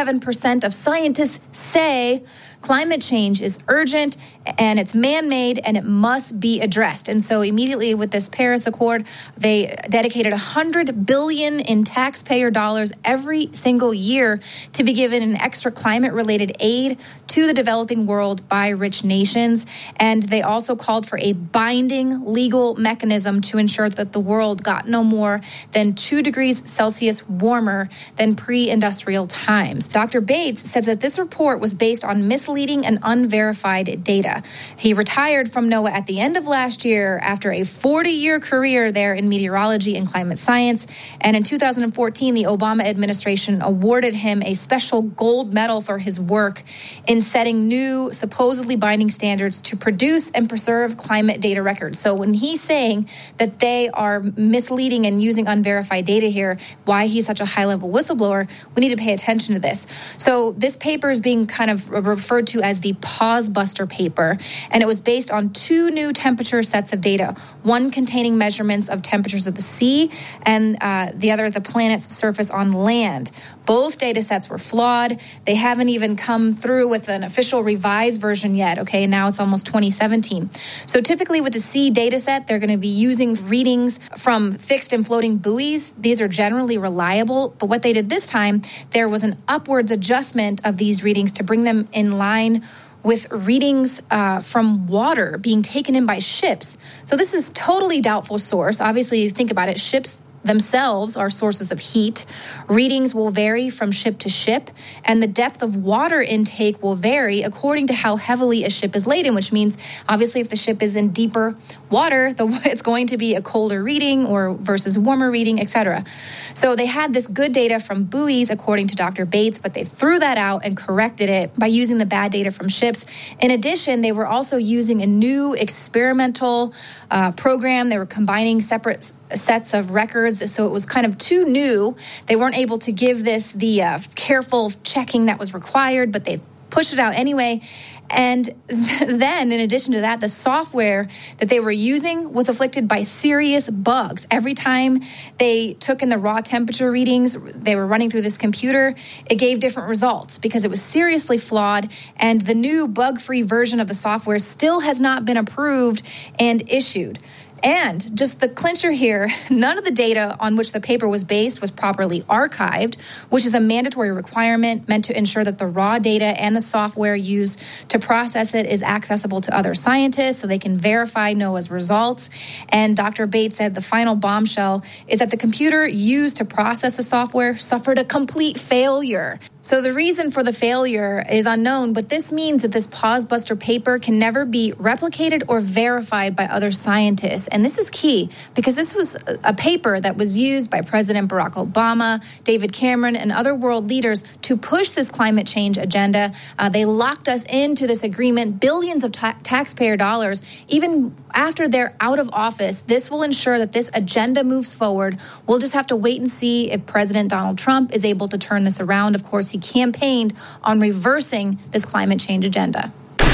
97% of scientists say climate change is urgent and it's man-made and it must be addressed. And so immediately with this Paris Accord, they dedicated $100 billion in taxpayer dollars every single year to be given in extra climate-related aid to the developing world by rich nations. And they also called for a binding legal mechanism to ensure that the world got no more than 2 degrees Celsius warmer than pre-industrial times. Dr. Bates says that this report was based on misleading and unverified data. He retired from NOAA at the end of last year after a 40-year career there in meteorology and climate science. And in 2014, the Obama administration awarded him a special gold medal for his work in setting new, supposedly binding standards to produce and preserve climate data records. So when he's saying that they are misleading and using unverified data here, why he's such a high-level whistleblower, we need to pay attention to this. So this paper is being kind of referred to as the Pause Buster paper, and it was based on 2 new temperature sets of data, one containing measurements of temperatures of the sea and the other the planet's surface on land. Both data sets were flawed. They haven't even come through with an official revised version yet. Okay, now it's almost 2017. So typically with the sea data set, they're going to be using readings from fixed and floating buoys. These are generally reliable, but what they did this time, there was an upwards adjustment of these readings to bring them in line with readings from water being taken in by ships. So this is totally doubtful source. Obviously, if you think about it, ships themselves are sources of heat. Readings will vary from ship to ship, and the depth of water intake will vary according to how heavily a ship is laden, which means obviously if the ship is in deeper water, it's going to be a colder reading or versus warmer reading, etc. So they had this good data from buoys, according to Dr. Bates, but they threw that out and corrected it by using the bad data from ships. In addition, they were also using a new experimental program. They were combining separate sets of records, so it was kind of too new. They weren't able to give this the careful checking that was required, but they pushed it out anyway. And then, in addition to that, the software that they were using was afflicted by serious bugs. Every time they took in the raw temperature readings, they were running through this computer, it gave different results because it was seriously flawed. And the new bug-free version of the software still has not been approved and issued. And just the clincher here, none of the data on which the paper was based was properly archived, which is a mandatory requirement meant to ensure that the raw data and the software used to process it is accessible to other scientists so they can verify NOAA's results. And Dr. Bates said the final bombshell is that the computer used to process the software suffered a complete failure. So the reason for the failure is unknown, but this means that this Pause Buster paper can never be replicated or verified by other scientists. And this is key because this was a paper that was used by President Barack Obama, David Cameron, and other world leaders to push this climate change agenda. They locked us into this agreement, billions of taxpayer dollars. Even after they're out of office, this will ensure that this agenda moves forward. We'll just have to wait and see if President Donald Trump is able to turn this around. Of course, he campaigned on reversing this climate change agenda.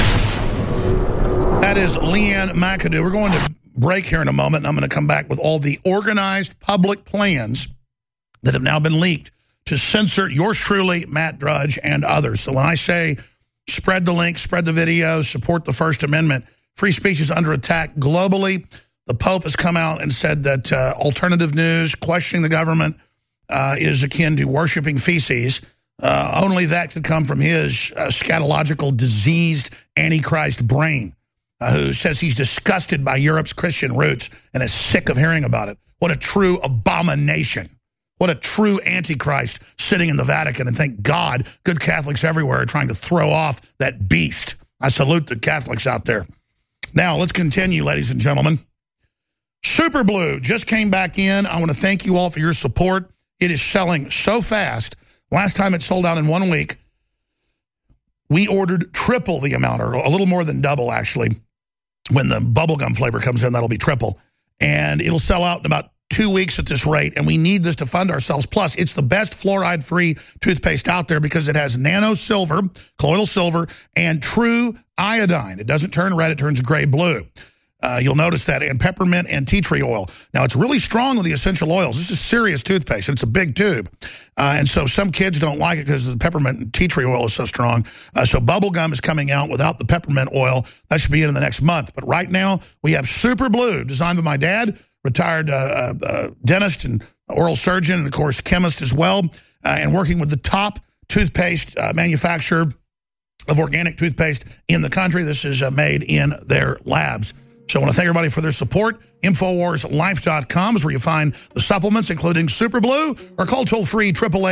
That is Leanne McAdoo. We're going to break here in a moment, and I'm going to come back with all the organized public plans that have now been leaked to censor yours truly, Matt Drudge, and others. So when I say spread the link, spread the video, support the First Amendment, free speech is under attack globally. The Pope has come out and said that alternative news, questioning the government, is akin to worshiping feces. Only that could come from his scatological, diseased, antichrist brain, who says he's disgusted by Europe's Christian roots and is sick of hearing about it. What a true abomination. What a true antichrist sitting in the Vatican. And thank God good Catholics everywhere are trying to throw off that beast. I salute the Catholics out there. Now, let's continue, ladies and gentlemen. Super Blue just came back in. I want to thank you all for your support. It is selling so fast. Last time it sold out in 1 week. we ordered triple the amount, or a little more than double, actually. When the bubblegum flavor comes in, that'll be triple. And it'll sell out in about 2 weeks at this rate, and we need this to fund ourselves. Plus, it's the best fluoride-free toothpaste out there because it has nano silver, colloidal silver, and true iodine. It doesn't turn red, it turns gray-blue. You'll notice that, and peppermint and tea tree oil. Now, it's really strong with the essential oils. This is serious toothpaste, and it's a big tube. And so some kids don't like it because the peppermint and tea tree oil is so strong. So bubblegum is coming out without the peppermint oil. That should be in the next month. But right now, we have Super Blue, designed by my dad, retired dentist and oral surgeon, and, of course, chemist as well, and working with the top toothpaste manufacturer of organic toothpaste in the country. This is made in their labs. So I want to thank everybody for their support. InfoWarsLife.com is where you find the supplements, including Super Blue, or call toll-free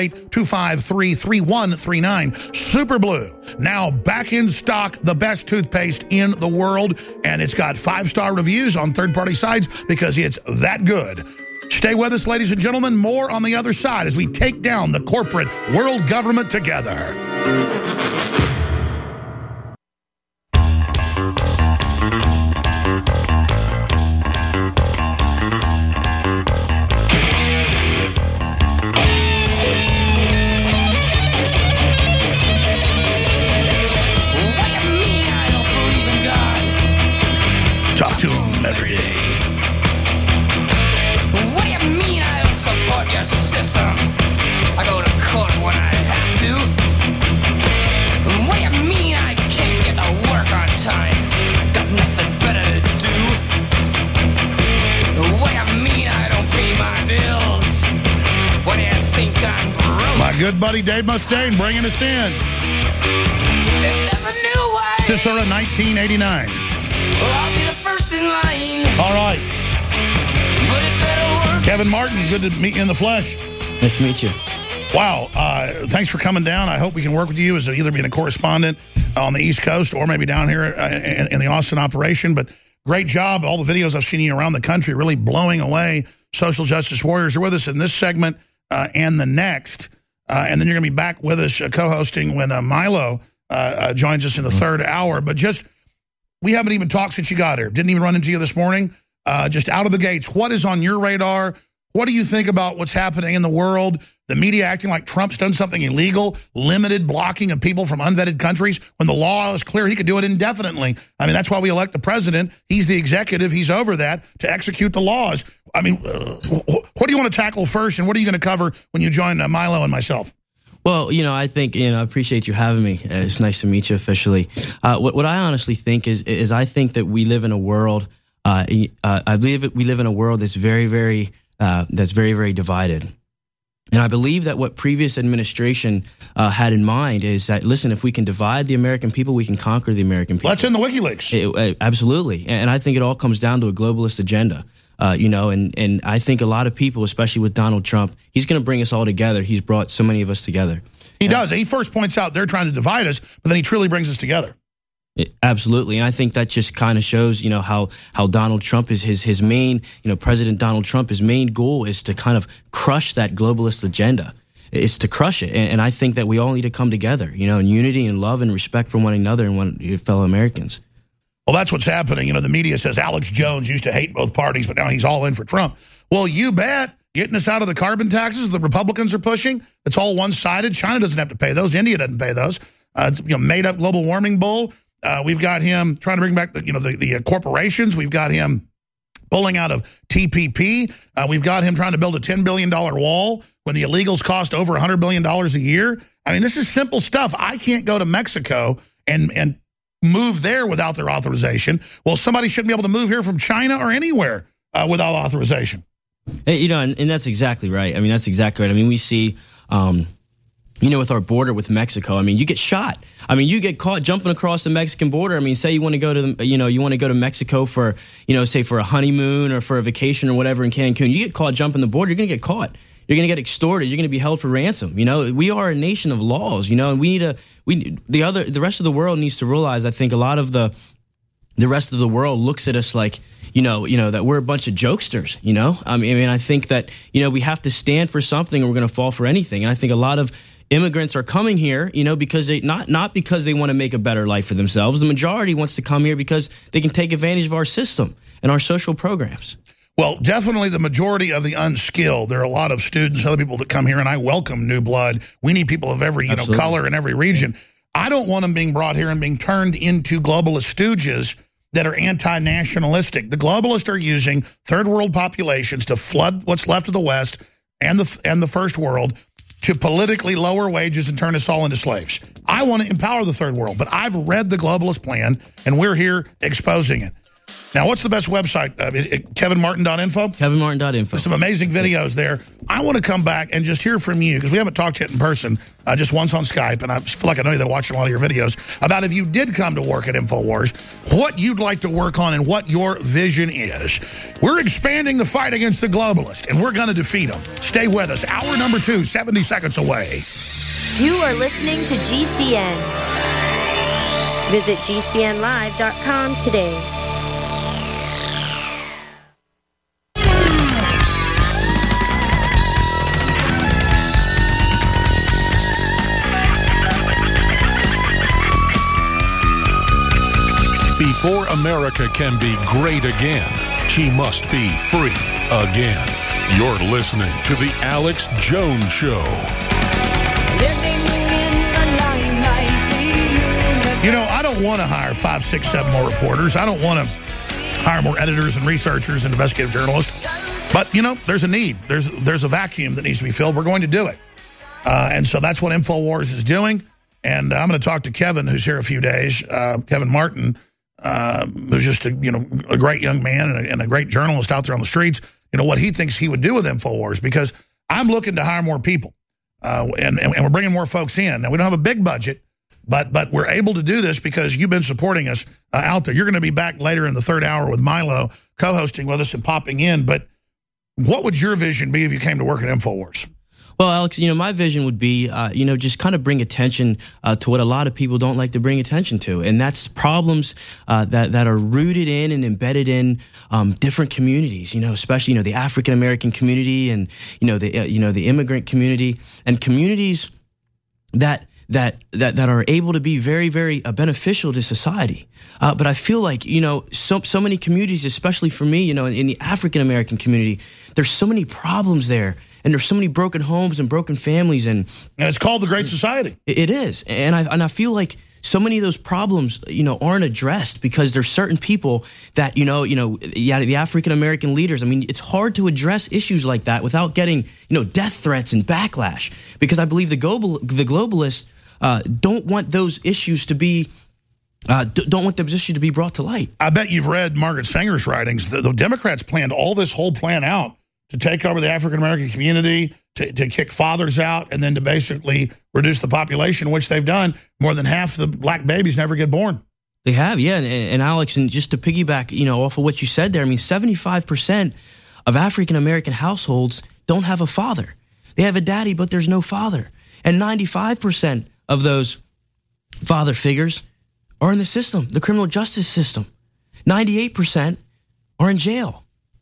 888-253-3139. Super Blue, now back in stock, the best toothpaste in the world, and it's got 5-star reviews on third-party sites because it's that good. Stay with us, ladies and gentlemen. More on the other side as we take down the corporate world government together. Talk to him every day. What do you mean I don't support your system? I go to court when I have to. What do you mean I can't get to work on time? Got nothing better to do. What do you mean I don't pay my bills? What do you think I'm broke? My good buddy Dave Mustaine bringing us in. If there's a new way, Cicero 1989. well, I'll be the first in line. All right. But it better work. Kevin Martin, good to meet you in the flesh. Nice to meet you. Wow. Thanks for coming down. I hope we can work with you as either being a correspondent on the East Coast or maybe down here in the Austin operation. But great job. All the videos I've seen you around the country really blowing away social justice warriors. You're with us in this segment and the next. And then you're going to be back with us co-hosting when Milo joins us in the third hour. But just, we haven't even talked since you got here. Didn't even run into you this morning. Just out of the gates, what is on your radar? What do you think about what's happening in the world? The media acting like Trump's done something illegal, limited blocking of people from unvetted countries, when the law is clear he could do it indefinitely. I mean, that's why we elect the president. He's the executive. He's over that to execute the laws. I mean, what do you want to tackle first, and what are you going to cover when you join Milo and myself? Well, I think, I appreciate you having me. It's nice to meet you officially. What I honestly think is I think that we live in a world, I believe we live in a world that's very, very divided. And I believe that what previous administration had in mind is that, listen, if we can divide the American people, we can conquer the American people. Let's end the WikiLeaks. Absolutely. And I think it all comes down to a globalist agenda. And I think a lot of people, especially with Donald Trump, he's going to bring us all together. He's brought so many of us together. He does. He first points out they're trying to divide us, but then he truly brings us together. Absolutely. And I think that just kind of shows, how Donald Trump is his main, President Donald Trump, his main goal is to kind of crush that globalist agenda. It's to crush it. And I think that we all need to come together, in unity and love and respect for one another and your fellow Americans. Well, that's what's happening. The media says Alex Jones used to hate both parties, but now he's all in for Trump. Well, you bet. Getting us out of the carbon taxes the Republicans are pushing, it's all one-sided. China doesn't have to pay those. India doesn't pay those. It's made-up global warming bull. We've got him trying to bring back the corporations. We've got him pulling out of TPP. We've got him trying to build a $10 billion wall when the illegals cost over $100 billion a year. I mean, this is simple stuff. I can't go to Mexico and move there without their authorization. Well, somebody shouldn't be able to move here from China or anywhere without authorization. Hey, and that's exactly right. I mean, that's exactly right. I mean, we see, with our border with Mexico, I mean, you get shot. I mean, you get caught jumping across the Mexican border. I mean, say you want to go to, you want to go to Mexico for, say for a honeymoon or for a vacation or whatever in Cancun. You get caught jumping the border, you're going to get caught. You're going to get extorted. You're going to be held for ransom. We are a nation of laws, and the rest of the world needs to realize, I think a lot of the rest of the world looks at us like, that we're a bunch of jokesters, I mean, I think that, we have to stand for something or we're going to fall for anything. And I think a lot of immigrants are coming here, because they not because they want to make a better life for themselves. The majority wants to come here because they can take advantage of our system and our social programs. Well, definitely the majority of the unskilled. There are a lot of students, other people that come here, and I welcome new blood. We need people of every color in every region. I don't want them being brought here and being turned into globalist stooges that are anti-nationalistic. The globalists are using third world populations to flood what's left of the West and the first world to politically lower wages and turn us all into slaves. I want to empower the third world, but I've read the globalist plan, and we're here exposing it. Now, what's the best website? KevinMartin.info? KevinMartin.info. There's some amazing videos there. I want to come back and just hear from you, because we haven't talked yet in person, just once on Skype, and I feel like I know you've been watching a lot of your videos, about if you did come to work at InfoWars, what you'd like to work on and what your vision is. We're expanding the fight against the globalists, and we're going to defeat them. Stay with us. Hour number 2, 70 seconds away. You are listening to GCN. Visit GCNlive.com today. Before America can be great again, she must be free again. You're listening to The Alex Jones Show. I don't want to hire 5, 6, 7 more reporters. I don't want to hire more editors and researchers and investigative journalists. But, there's a need. There's a vacuum that needs to be filled. We're going to do it. And so that's what InfoWars is doing. And I'm going to talk to Kevin, who's here a few days, Kevin Martin, who's just a great young man and a great journalist out there on the streets, what he thinks he would do with InfoWars, because I'm looking to hire more people, and we're bringing more folks in. Now, we don't have a big budget, but we're able to do this because you've been supporting us out there. You're going to be back later in the third hour with Milo co-hosting with us and popping in, but what would your vision be if you came to work at InfoWars? Well, Alex, my vision would be, just kind of bring attention to what a lot of people don't like to bring attention to, and that's problems that are rooted in and embedded in different communities. Especially the African American community and the immigrant community, and communities that are able to be very, very beneficial to society. But I feel like so many communities, especially for me, in the African American community, there's so many problems there. And there's so many broken homes and broken families, and it's called the Great Society. It is, and I feel like so many of those problems, aren't addressed because there's certain people that the African American leaders. I mean, it's hard to address issues like that without getting death threats and backlash, because I believe the globalists don't want those issues to be. Don't want those issues to be brought to light. I bet you've read Margaret Sanger's writings. The Democrats planned this whole plan out to take over the African-American community, to kick fathers out, and then to basically reduce the population, which they've done. More than half the black babies never get born. They have, yeah. And Alex, and just to piggyback, off of what you said there, I mean, 75% of African-American households don't have a father. They have a daddy, but there's no father. And 95% of those father figures are in the system, the criminal justice system. 98% are in jail.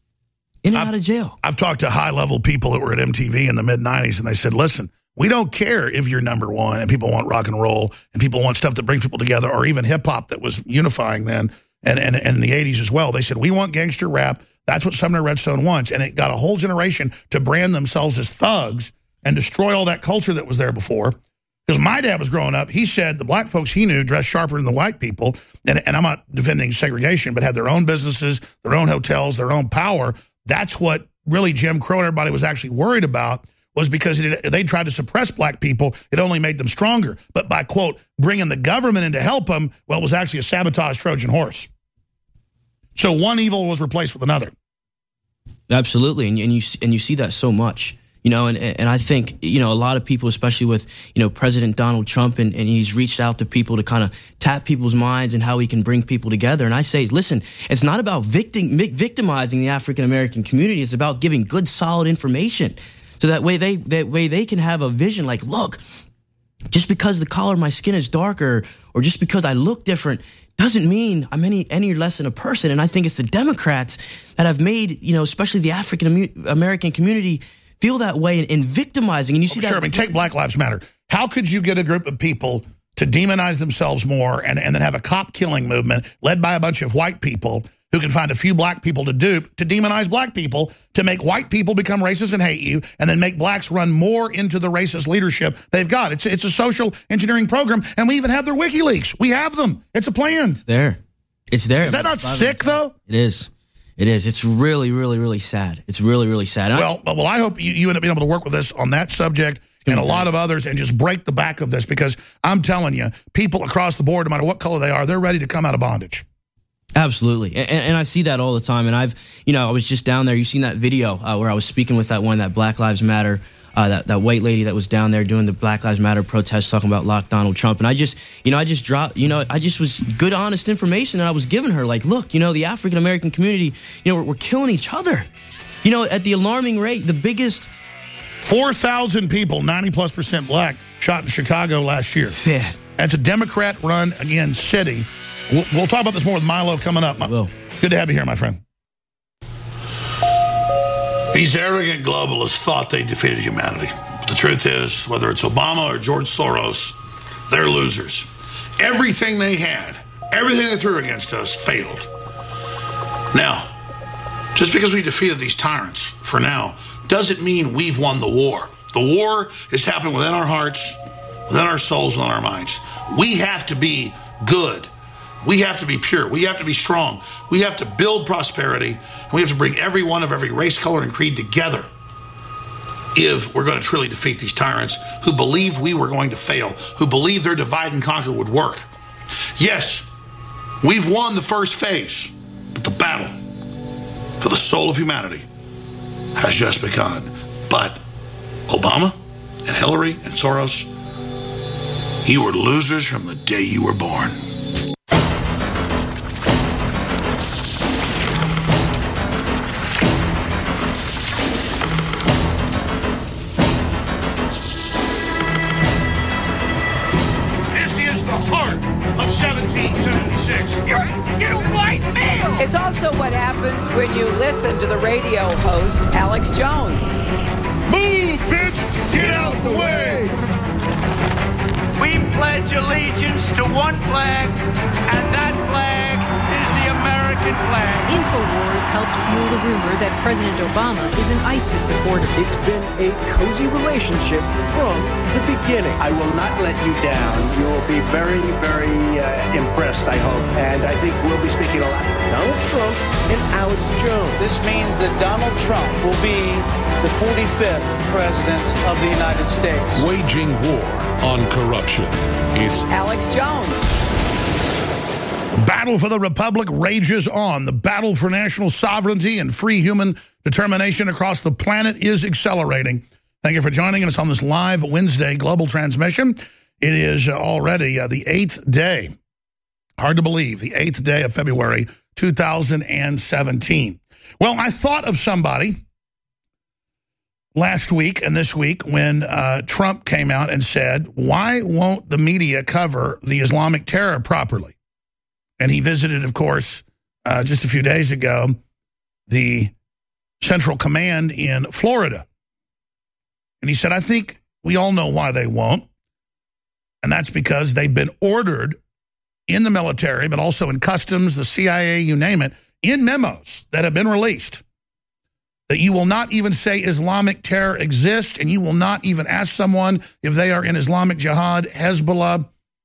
In and out of jail. I've talked to high-level people that were at MTV in the mid-'90s, and they said, listen, we don't care if you're number one and people want rock and roll and people want stuff that brings people together, or even hip-hop that was unifying then and in the 80s as well. They said, we want gangster rap. That's what Sumner Redstone wants. And it got a whole generation to brand themselves as thugs and destroy all that culture that was there before. Because my dad was growing up, he said the black folks he knew dressed sharper than the white people, and I'm not defending segregation, but had their own businesses, their own hotels, their own power. That's what really Jim Crow and everybody was actually worried about, was because they tried to suppress black people. It only made them stronger. But by, quote, bringing the government in to help them, well, it was actually a sabotage Trojan horse. So one evil was replaced with another. Absolutely, and you see that so much. And I think, a lot of people, especially with, President Donald Trump, and he's reached out to people to kind of tap people's minds and how he can bring people together. And I say, listen, it's not about victimizing the African-American community. It's about giving good, solid information. So that way they can have a vision like, look, just because the color of my skin is darker or just because I look different doesn't mean I'm any less than a person. And I think it's the Democrats that have made, especially the African-American community feel that way and victimizing. And you see that. Sure, I mean, take Black Lives Matter. How could you get a group of people to demonize themselves more and then have a cop-killing movement led by a bunch of white people who can find a few black people to dupe, to demonize black people, to make white people become racist and hate you, and then make blacks run more into the racist leadership they've got? It's a social engineering program, and we even have their WikiLeaks. We have them. It's a plan. It's there. It's there. Is that not sick, though? It is. It is. It's really, really, really sad. It's really, really sad. Well, I hope you end up being able to work with us on that subject and a lot of others and just break the back of this, because I'm telling you, people across the board, no matter what color they are, they're ready to come out of bondage. Absolutely. And I see that all the time. And I was just down there. You've seen that video where I was speaking with that Black Lives Matter, that white lady that was down there doing the Black Lives Matter protests, talking about lock Donald Trump. And I just was good, honest information that I was giving her. Like, look, the African-American community, we're killing each other. At the alarming rate, the biggest 4,000 people, 90+% black, shot in Chicago last year. Yeah. That's a Democrat-run, again, city. We'll talk about this more with Milo coming up. Good to have you here, my friend. These arrogant globalists thought they defeated humanity. But the truth is, whether it's Obama or George Soros, they're losers. Everything they had, everything they threw against us failed. Now, just because we defeated these tyrants for now doesn't mean we've won the war. The war is happening within our hearts, within our souls, within our minds. We have to be good. We have to be pure. We have to be strong. We have to build prosperity. And we have to bring everyone of every race, color, and creed together if we're going to truly defeat these tyrants who believed we were going to fail, who believed their divide and conquer would work. Yes, we've won the first phase, but the battle for the soul of humanity has just begun. But Obama and Hillary and Soros, you were losers from the day you were born. It's also what happens when you listen to the radio host, Alex Jones. Move, bitch! Get out the way! We pledge allegiance to one flag, and that flag is the American flag. InfoWars helped fuel the rumor that President Obama is an ISIS supporter. It's been a cozy relationship from the beginning. I will not let you down. You will be very, very impressed, I hope. And I think we'll be speaking a lot. Donald Trump and Alex Jones. This means that Donald Trump will be the 45th president of the United States. Waging war on corruption. It's Alex Jones. The battle for the Republic rages on. The battle for national sovereignty and free human determination across the planet is accelerating. Thank you for joining us on this live Wednesday global transmission. It is already the 8th day. Hard to believe, the 8th day of February 2017. Well, I thought of somebody last week and this week when Trump came out and said, why won't the media cover the Islamic terror properly? And he visited, of course, just a few days ago, the Central Command in Florida. And he said, I think we all know why they won't. And that's because they've been ordered in the military, but also in customs, the CIA, you name it, in memos that have been released, that you will not even say Islamic terror exists, and you will not even ask someone if they are in Islamic Jihad, Hezbollah,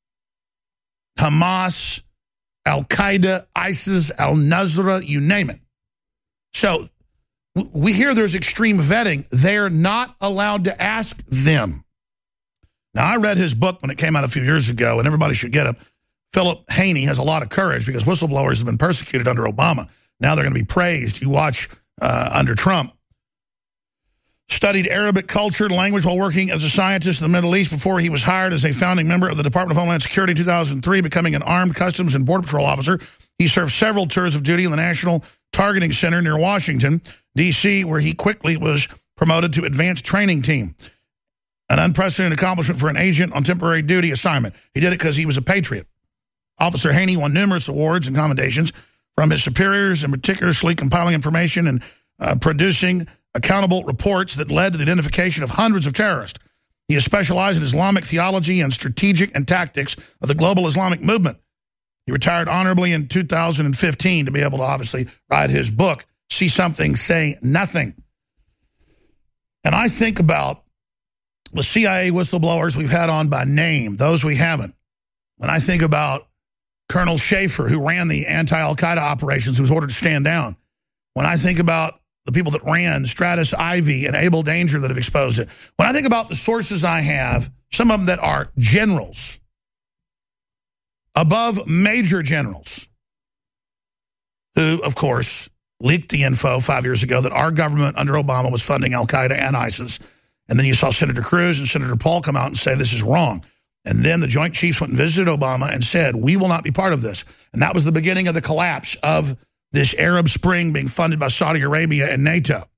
Hamas, Al-Qaeda, ISIS, Al-Nusra, you name it. So we hear there's extreme vetting. They're not allowed to ask them. Now, I read his book when it came out a few years ago, and everybody should get it. Philip Haney has a lot of courage because whistleblowers have been persecuted under Obama. Now they're going to be praised. You watch under Trump. Studied Arabic culture and language while working as a scientist in the Middle East before he was hired as a founding member of the Department of Homeland Security in 2003, becoming an armed customs and border patrol officer. He served several tours of duty in the National Targeting Center near Washington, D.C., where he quickly was promoted to advanced training team. An unprecedented accomplishment for an agent on temporary duty assignment. He did it because he was a patriot. Officer Haney won numerous awards and commendations from his superiors, and meticulously compiling information and producing accountable reports that led to the identification of hundreds of terrorists. He has specialized in Islamic theology and strategic and tactics of the global Islamic movement. He retired honorably in 2015 to be able to obviously write his book, See Something, Say Nothing. And I think about the CIA whistleblowers we've had on by name, those we haven't. When I think about Colonel Schaefer, who ran the anti-Al-Qaeda operations, who was ordered to stand down. When I think about the people that ran Stratus Ivy and Abel Danger that have exposed it. When I think about the sources I have, some of them that are generals, above major generals, who, of course, leaked the info 5 years ago that our government under Obama was funding Al-Qaeda and ISIS. And then you saw Senator Cruz and Senator Paul come out and say this is wrong. And then the Joint Chiefs went and visited Obama and said, we will not be part of this. And that was the beginning of the collapse of this Arab Spring being funded by Saudi Arabia and NATO.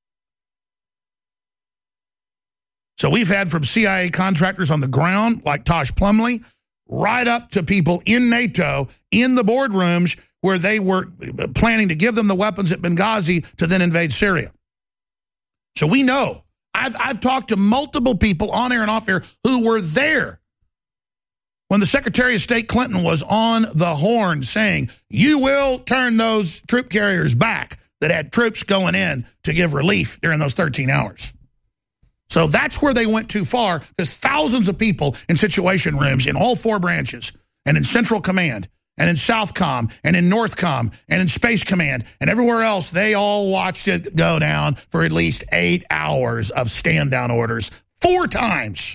So we've had from CIA contractors on the ground, like Tosh Plumley, right up to people in NATO, in the boardrooms, where they were planning to give them the weapons at Benghazi to then invade Syria. So we know. I've talked to multiple people on air and off air who were there when the Secretary of State Clinton was on the horn saying, you will turn those troop carriers back that had troops going in to give relief during those 13 hours. So that's where they went too far, because thousands of people in situation rooms in all four branches and in Central Command and in Southcom and in Northcom and in Space Command and everywhere else, they all watched it go down for at least 8 hours of stand-down orders 4 times.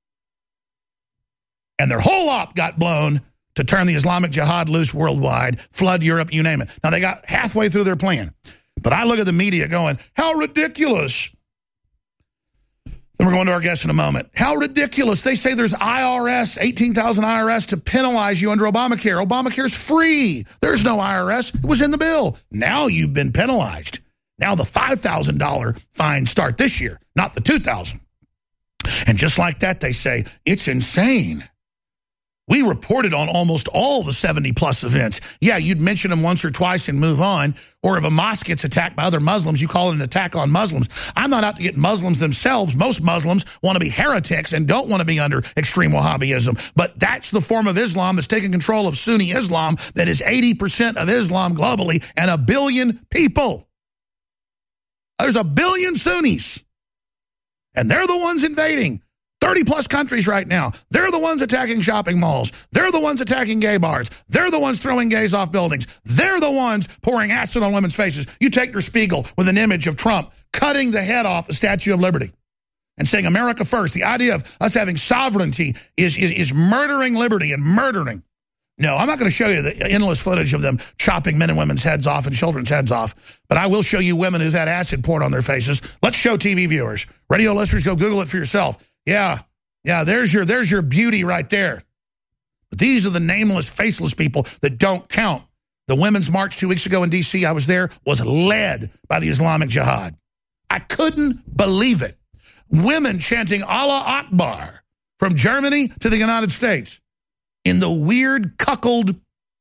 And their whole op got blown to turn the Islamic Jihad loose worldwide, flood Europe, you name it. Now, they got halfway through their plan. But I look at the media going, how ridiculous. Then we're going to our guest in a moment. How ridiculous. They say there's IRS, 18,000 IRS to penalize you under Obamacare. Obamacare's free. There's no IRS. It was in the bill. Now you've been penalized. Now the $5,000 fines start this year, not the $2,000. And just like that, they say, it's insane. We reported on almost all the 70-plus events. Yeah, you'd mention them once or twice and move on. Or if a mosque gets attacked by other Muslims, you call it an attack on Muslims. I'm not out to get Muslims themselves. Most Muslims want to be heretics and don't want to be under extreme Wahhabism. But that's the form of Islam that's taking control of Sunni Islam that is 80% of Islam globally and 1 billion people. There's 1 billion Sunnis. And they're the ones invading 30-plus countries right now. They're the ones attacking shopping malls. They're the ones attacking gay bars. They're the ones throwing gays off buildings. They're the ones pouring acid on women's faces. You take your Spiegel with an image of Trump cutting the head off the Statue of Liberty and saying America first. The idea of us having sovereignty is murdering liberty and murdering. No, I'm not going to show you the endless footage of them chopping men and women's heads off and children's heads off, but I will show you women who've had acid poured on their faces. Let's show TV viewers. Radio listeners, go Google it for yourself. Yeah, there's your beauty right there. But these are the nameless, faceless people that don't count. The Women's March 2 weeks ago in D.C., I was there, was led by the Islamic Jihad. I couldn't believe it. Women chanting Allah Akbar from Germany to the United States in the weird, cuckold,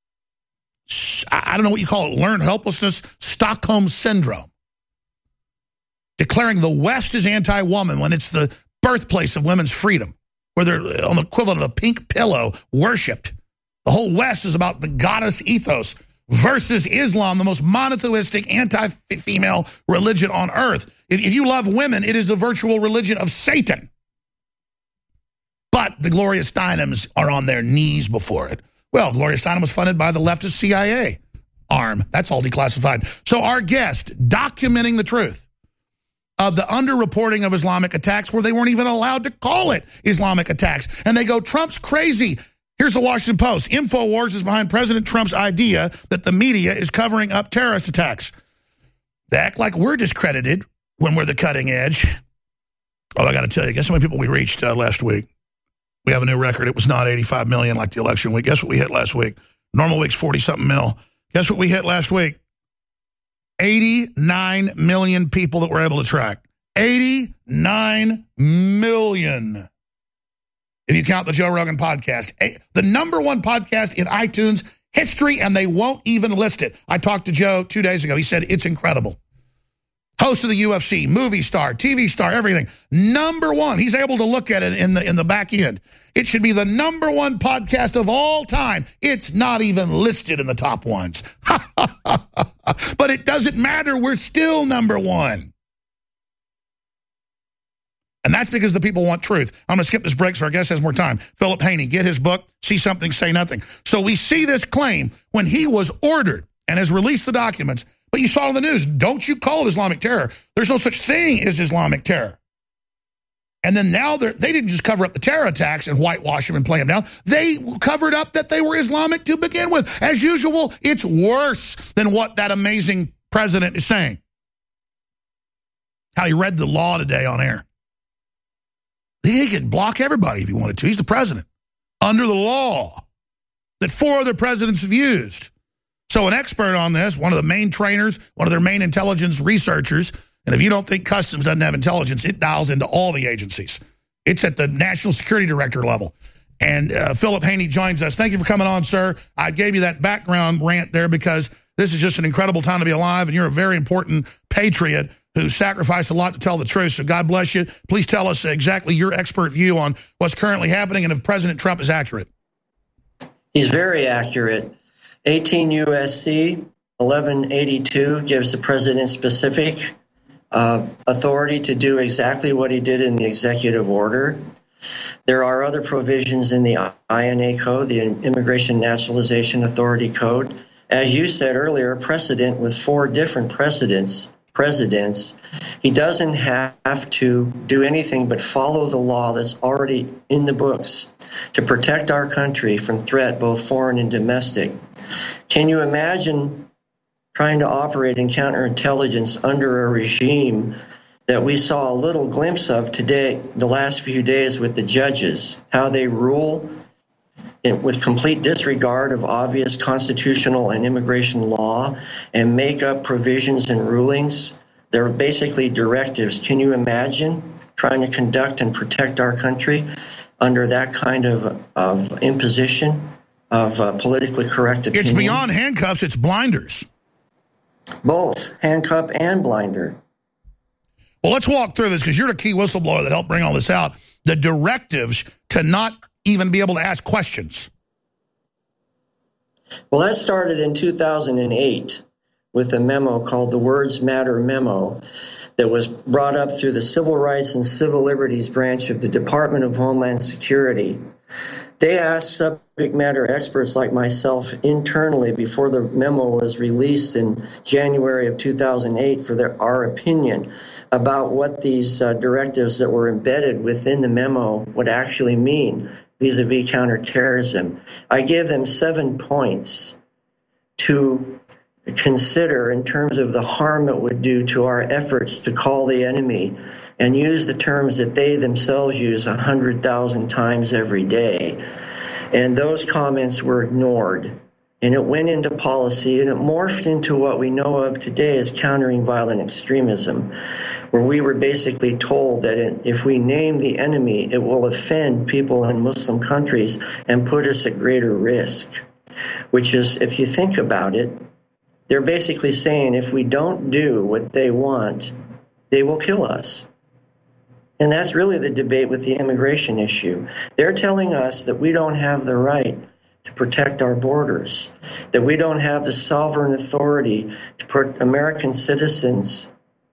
I don't know what you call it, learned helplessness, Stockholm Syndrome. Declaring the West is anti-woman when it's the birthplace of women's freedom, where they're on the equivalent of a pink pillow worshipped. The whole West is about the goddess ethos versus Islam, the most monotheistic, anti-female religion on earth. If you love women, it is the virtual religion of Satan. But the Gloria Steinems are on their knees before it. Well, Gloria Steinem was funded by the leftist CIA arm. That's all declassified. So our guest, documenting the truth of the underreporting of Islamic attacks where they weren't even allowed to call it Islamic attacks. And they go, Trump's crazy. Here's the Washington Post. InfoWars is behind President Trump's idea that the media is covering up terrorist attacks. They act like we're discredited when we're the cutting edge. Oh, I got to tell you, guess how many people we reached last week? We have a new record. It was not 85 million like the election week. Guess what we hit last week? Normal week's 40-something mil. Guess what we hit last week? 89 million people that we're able to track. 89 million. If you count the Joe Rogan podcast. The #1 podcast in iTunes history, and they won't even list it. I talked to Joe 2 days ago. He said it's incredible. Host of the UFC, movie star, TV star, everything. Number one. He's able to look at it in the back end. It should be the number one podcast of all time. It's not even listed in the top ones. But it doesn't matter. We're still number one. And that's because the people want truth. I'm going to skip this break so our guest has more time. Philip Haney, get his book, See Something, Say Nothing. So we see this claim when he was ordered and has released the documents. But you saw it in the news. Don't you call it Islamic terror. There's no such thing as Islamic terror. And then now they didn't just cover up the terror attacks and whitewash them and play them down. They covered up that they were Islamic to begin with. As usual, it's worse than what that amazing president is saying. How he read the law today on air. He could block everybody if he wanted to. He's the president. Under the law that 4 other presidents have used. So an expert on this, one of the main trainers, one of their main intelligence researchers, and if you don't think Customs doesn't have intelligence, it dials into all the agencies. It's at the National Security Director level. And Philip Haney joins us. Thank you for coming on, sir. I gave you that background rant there because this is just an incredible time to be alive, and you're a very important patriot who sacrificed a lot to tell the truth. So God bless you. Please tell us exactly your expert view on what's currently happening and if President Trump is accurate. He's very accurate. 18 U.S.C. 1182 gives the president specific authority to do exactly what he did in the executive order. There are other provisions in the INA Code, the Immigration Naturalization Authority Code. As you said earlier, precedent with 4 different presidents. He doesn't have to do anything but follow the law that's already in the books to protect our country from threat, both foreign and domestic. Can you imagine trying to operate in counterintelligence under a regime that we saw a little glimpse of today, the last few days with the judges, how they rule with complete disregard of obvious constitutional and immigration law and make up provisions and rulings? They're basically directives. Can you imagine trying to conduct and protect our country under that kind of imposition of politically correct opinion? It's beyond handcuffs, it's blinders. Both, handcuff and blinder. Well, let's walk through this because you're the key whistleblower that helped bring all this out. The directives to not even be able to ask questions. Well, that started in 2008 with a memo called the Words Matter Memo that was brought up through the Civil Rights and Civil Liberties branch of the Department of Homeland Security. They asked subject matter experts like myself internally before the memo was released in January of 2008 for our opinion about what these directives that were embedded within the memo would actually mean vis-a-vis counterterrorism. I gave them 7 points to consider in terms of the harm it would do to our efforts to call the enemy and use the terms that they themselves use 100,000 times every day. And those comments were ignored. And it went into policy, and it morphed into what we know of today as countering violent extremism, where we were basically told that if we name the enemy, it will offend people in Muslim countries and put us at greater risk, which is, if you think about it, they're basically saying if we don't do what they want, they will kill us. And that's really the debate with the immigration issue. They're telling us that we don't have the right to protect our borders, that we don't have the sovereign authority to put American citizens,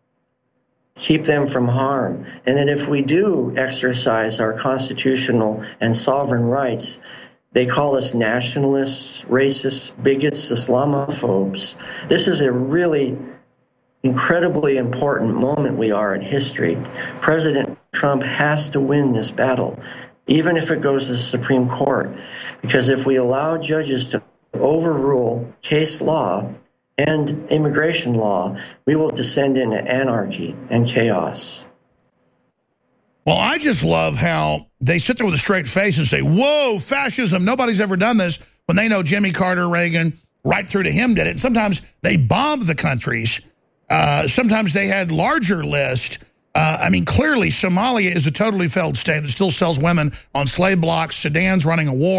keep them from harm, and that if we do exercise our constitutional and sovereign rights, they call us nationalists, racists, bigots, Islamophobes. This is a really incredibly important moment we are in history. President Trump has to win this battle, even if it goes to the Supreme Court, because if we allow judges to overrule case law and immigration law, we will descend into anarchy and chaos. Well, I just love how they sit there with a straight face and say, whoa, fascism, nobody's ever done this, when they know Jimmy Carter, Reagan, right through to him did it. And sometimes they bombed the countries. Sometimes they had larger lists. I mean, clearly, Somalia is a totally failed state that still sells women on slave blocks. Sudan's running a war.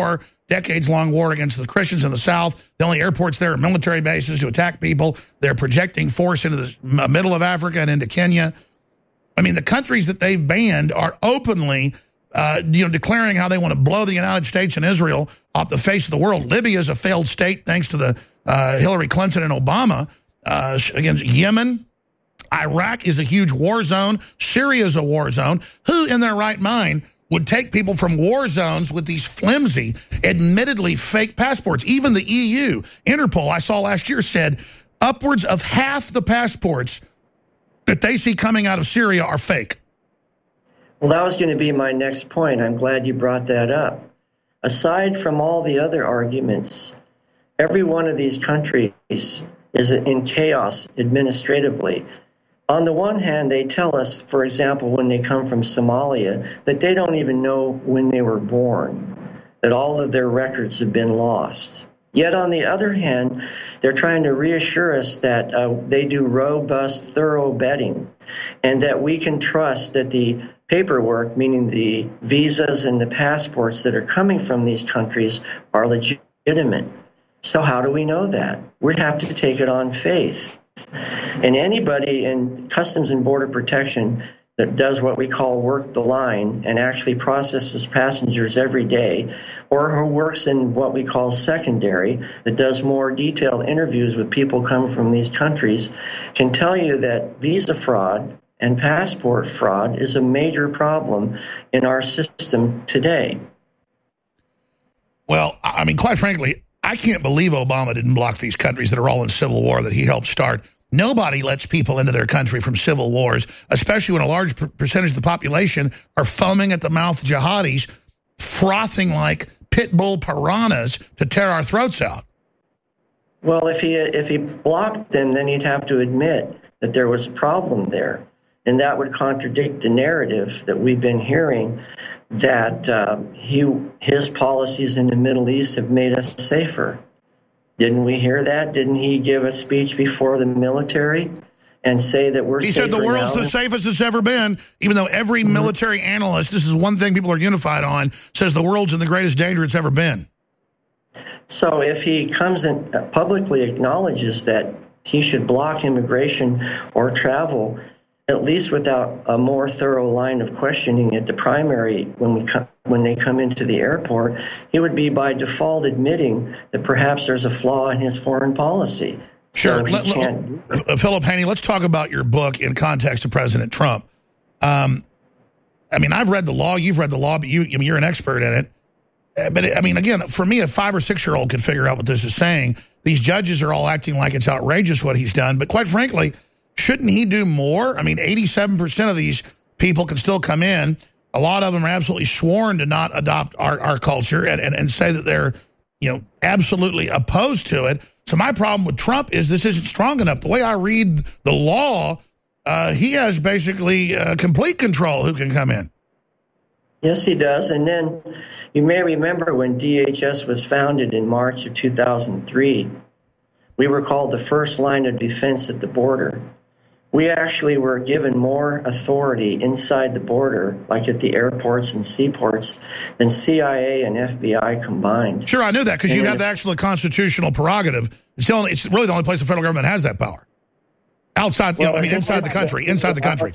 decades-long war against the Christians in the South. The only airports there are military bases to attack people. They're projecting force into the middle of Africa and into Kenya. I mean, the countries that they've banned are openly declaring how they want to blow the United States and Israel off the face of the world. Libya is a failed state thanks to the Hillary Clinton and Obama. Against Yemen, Iraq is a huge war zone. Syria is a war zone. Who in their right mind would take people from war zones with these flimsy, admittedly fake passports? Even the EU, Interpol, I saw last year, said upwards of half the passports that they see coming out of Syria are fake. Well, that was going to be my next point. I'm glad you brought that up. Aside from all the other arguments, every one of these countries is in chaos administratively. On the one hand, they tell us, for example, when they come from Somalia, that they don't even know when they were born, that all of their records have been lost. Yet on the other hand, they're trying to reassure us that they do robust, thorough vetting, and that we can trust that the paperwork, meaning the visas and the passports that are coming from these countries, are legitimate. So how do we know that? We have to take it on faith. And anybody in Customs and Border Protection that does what we call work the line and actually processes passengers every day, or who works in what we call secondary, that does more detailed interviews with people coming from these countries, can tell you that visa fraud and passport fraud is a major problem in our system today. Well, I mean, quite frankly, I can't believe Obama didn't block these countries that are all in civil war that he helped start. Nobody lets people into their country from civil wars, especially when a large percentage of the population are foaming at the mouth jihadis, frothing like pit bull piranhas to tear our throats out. Well, if he blocked them, then he'd have to admit that there was a problem there. And that would contradict the narrative that we've been hearing that his policies in the Middle East have made us safer. Didn't we hear that? Didn't he give a speech before the military and say that we're safer now? He said the world's the safest it's ever been, even though every military analyst, this is one thing people are unified on, says the world's in the greatest danger it's ever been. So if he comes and publicly acknowledges that he should block immigration or travel, at least without a more thorough line of questioning at the primary when they come into the airport, he would be by default admitting that perhaps there's a flaw in his foreign policy. Sure. So Philip Haney, let's talk about your book in context of President Trump. I mean, I've read the law. You've read the law, but you're an expert in it. But, I mean, again, for me, a 5 or 6-year-old could figure out what this is saying. These judges are all acting like it's outrageous what he's done. But quite frankly, shouldn't he do more? I mean, 87% of these people can still come in. A lot of them are absolutely sworn to not adopt our culture and say that they're, absolutely opposed to it. So my problem with Trump is this isn't strong enough. The way I read the law, he has basically complete control who can come in. Yes, he does. And then you may remember when DHS was founded in March of 2003, we were called the first line of defense at the border. We actually were given more authority inside the border, like at the airports and seaports, than CIA and FBI combined. Sure, I knew that because you have the actual constitutional prerogative. It's really the only place the federal government has that power. Outside, inside the country, inside the country.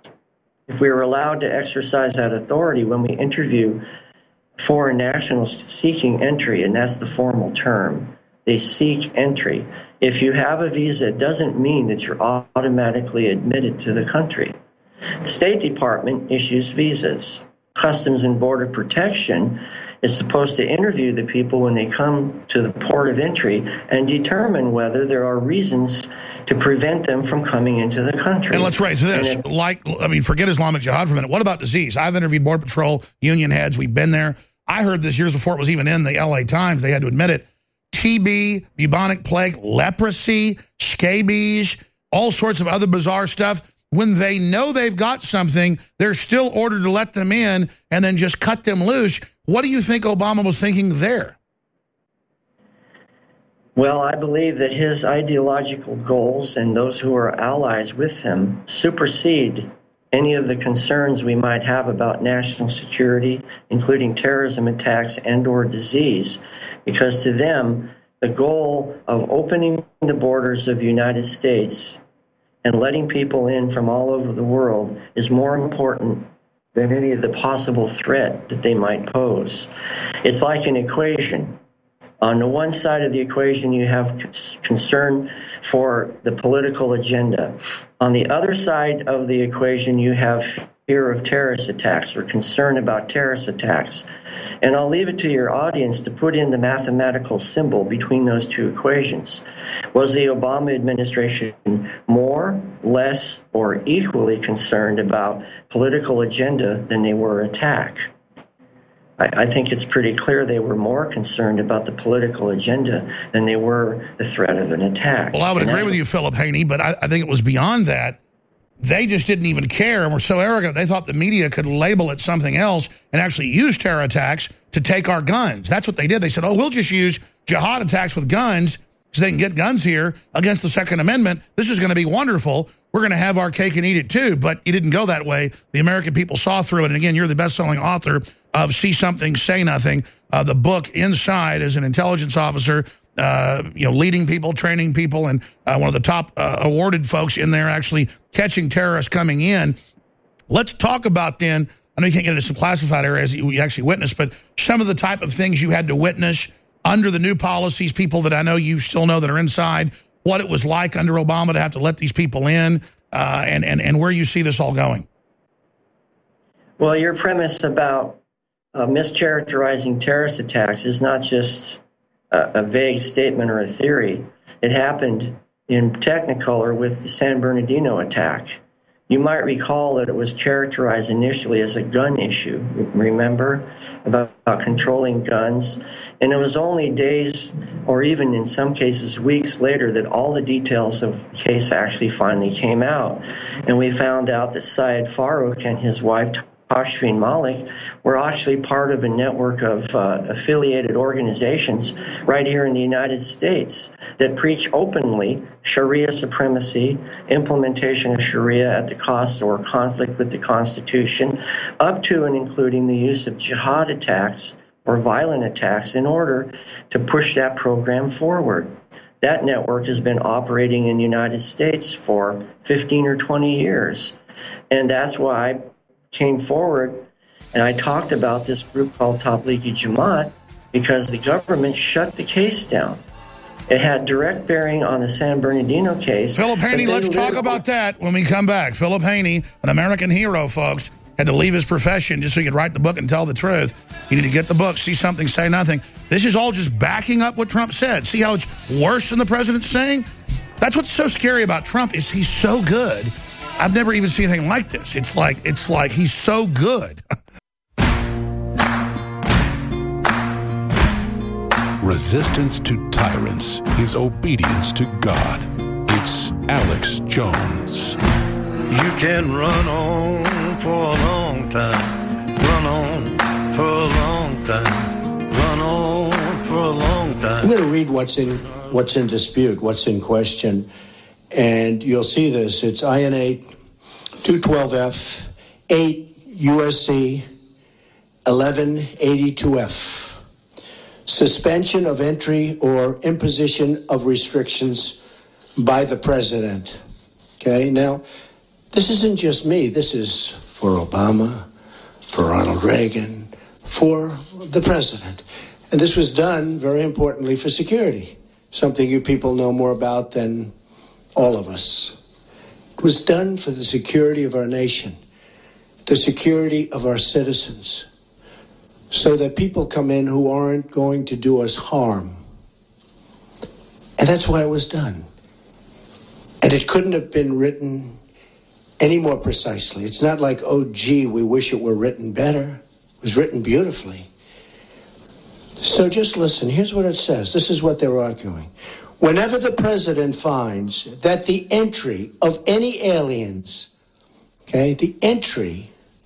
If we were allowed to exercise that authority when we interview foreign nationals seeking entry, and that's the formal term, they seek entry. If you have a visa, it doesn't mean that you're automatically admitted to the country. The State Department issues visas. Customs and Border Protection is supposed to interview the people when they come to the port of entry and determine whether there are reasons to prevent them from coming into the country. And let's raise this. Forget Islamic Jihad for a minute. What about disease? I've interviewed Border Patrol union heads. We've been there. I heard this years before it was even in the LA Times. They had to admit it. TB, bubonic plague, leprosy, scabies, all sorts of other bizarre stuff. When they know they've got something, they're still ordered to let them in and then just cut them loose. What do you think Obama was thinking there? Well, I believe that his ideological goals and those who are allies with him supersede any of the concerns we might have about national security, including terrorism attacks and/or disease, because to them, the goal of opening the borders of the United States and letting people in from all over the world is more important than any of the possible threat that they might pose. It's like an equation. On the one side of the equation, you have concern for the political agenda. On the other side of the equation, you have fear of terrorist attacks or concern about terrorist attacks. And I'll leave it to your audience to put in the mathematical symbol between those two equations. Was the Obama administration more, less, or equally concerned about political agenda than they were attack? I think it's pretty clear they were more concerned about the political agenda than they were the threat of an attack. Well, I would agree with you, Philip Haney, but I think it was beyond that. They just didn't even care and were so arrogant they thought the media could label it something else and actually use terror attacks to take our guns. That's what they did. They said, oh, we'll just use jihad attacks with guns so they can get guns here against the Second Amendment. This is going to be wonderful. We're going to have our cake and eat it too. But it didn't go that way. The American people saw through it. And again, you're the best-selling author of See Something, Say Nothing. The book inside as an intelligence officer, leading people, training people, and one of the top awarded folks in there actually catching terrorists coming in. Let's talk about then, I know you can't get into some classified areas that you actually witnessed, but some of the type of things you had to witness under the new policies, people that I know you still know that are inside, what it was like under Obama to have to let these people in, and where you see this all going. Well, your premise about mischaracterizing terrorist attacks is not just a vague statement or a theory. It happened in Technicolor with the San Bernardino attack. You might recall that it was characterized initially as a gun issue, remember, about controlling guns. And it was only days, or even in some cases weeks later, that all the details of the case actually finally came out. And we found out that Syed Farouk and his wife, Tashfeen Malik, were actually part of a network of affiliated organizations right here in the United States that preach openly Sharia supremacy, implementation of Sharia at the cost or conflict with the Constitution, up to and including the use of jihad attacks or violent attacks in order to push that program forward. That network has been operating in the United States for 15 or 20 years. And that's why I came forward and I talked about this group called Tablighi Jamaat because the government shut the case down. It had direct bearing on the San Bernardino case. Philip Haney, let's talk about that when we come back. Philip Haney, an American hero, folks, had to leave his profession just so he could write the book and tell the truth. He needed to get the book, See Something, Say Nothing. This is all just backing up what Trump said. See how it's worse than the president's saying? That's what's so scary about Trump is he's so good. I've never even seen anything like this. It's like he's so good. Resistance to tyrants is obedience to God. It's Alex Jones. You can run on for a long time. Run on for a long time. Run on for a long time. I'm going to read what's in dispute, what's in question. And you'll see this. It's INA 212F, 8 USC 1182F. Suspension of entry or imposition of restrictions by the president. Okay, now, this isn't just me. This is for Obama, for Ronald Reagan, for the president. And this was done, very importantly, for security, something you people know more about than all of us. It was done for the security of our nation, the security of our citizens, so that people come in who aren't going to do us harm. And that's why it was done. And it couldn't have been written any more precisely. It's not like, oh, gee, we wish it were written better. It was written beautifully. So just listen. Here's what it says. This is what they're arguing. Whenever the president finds that the entry of any aliens, okay, the entry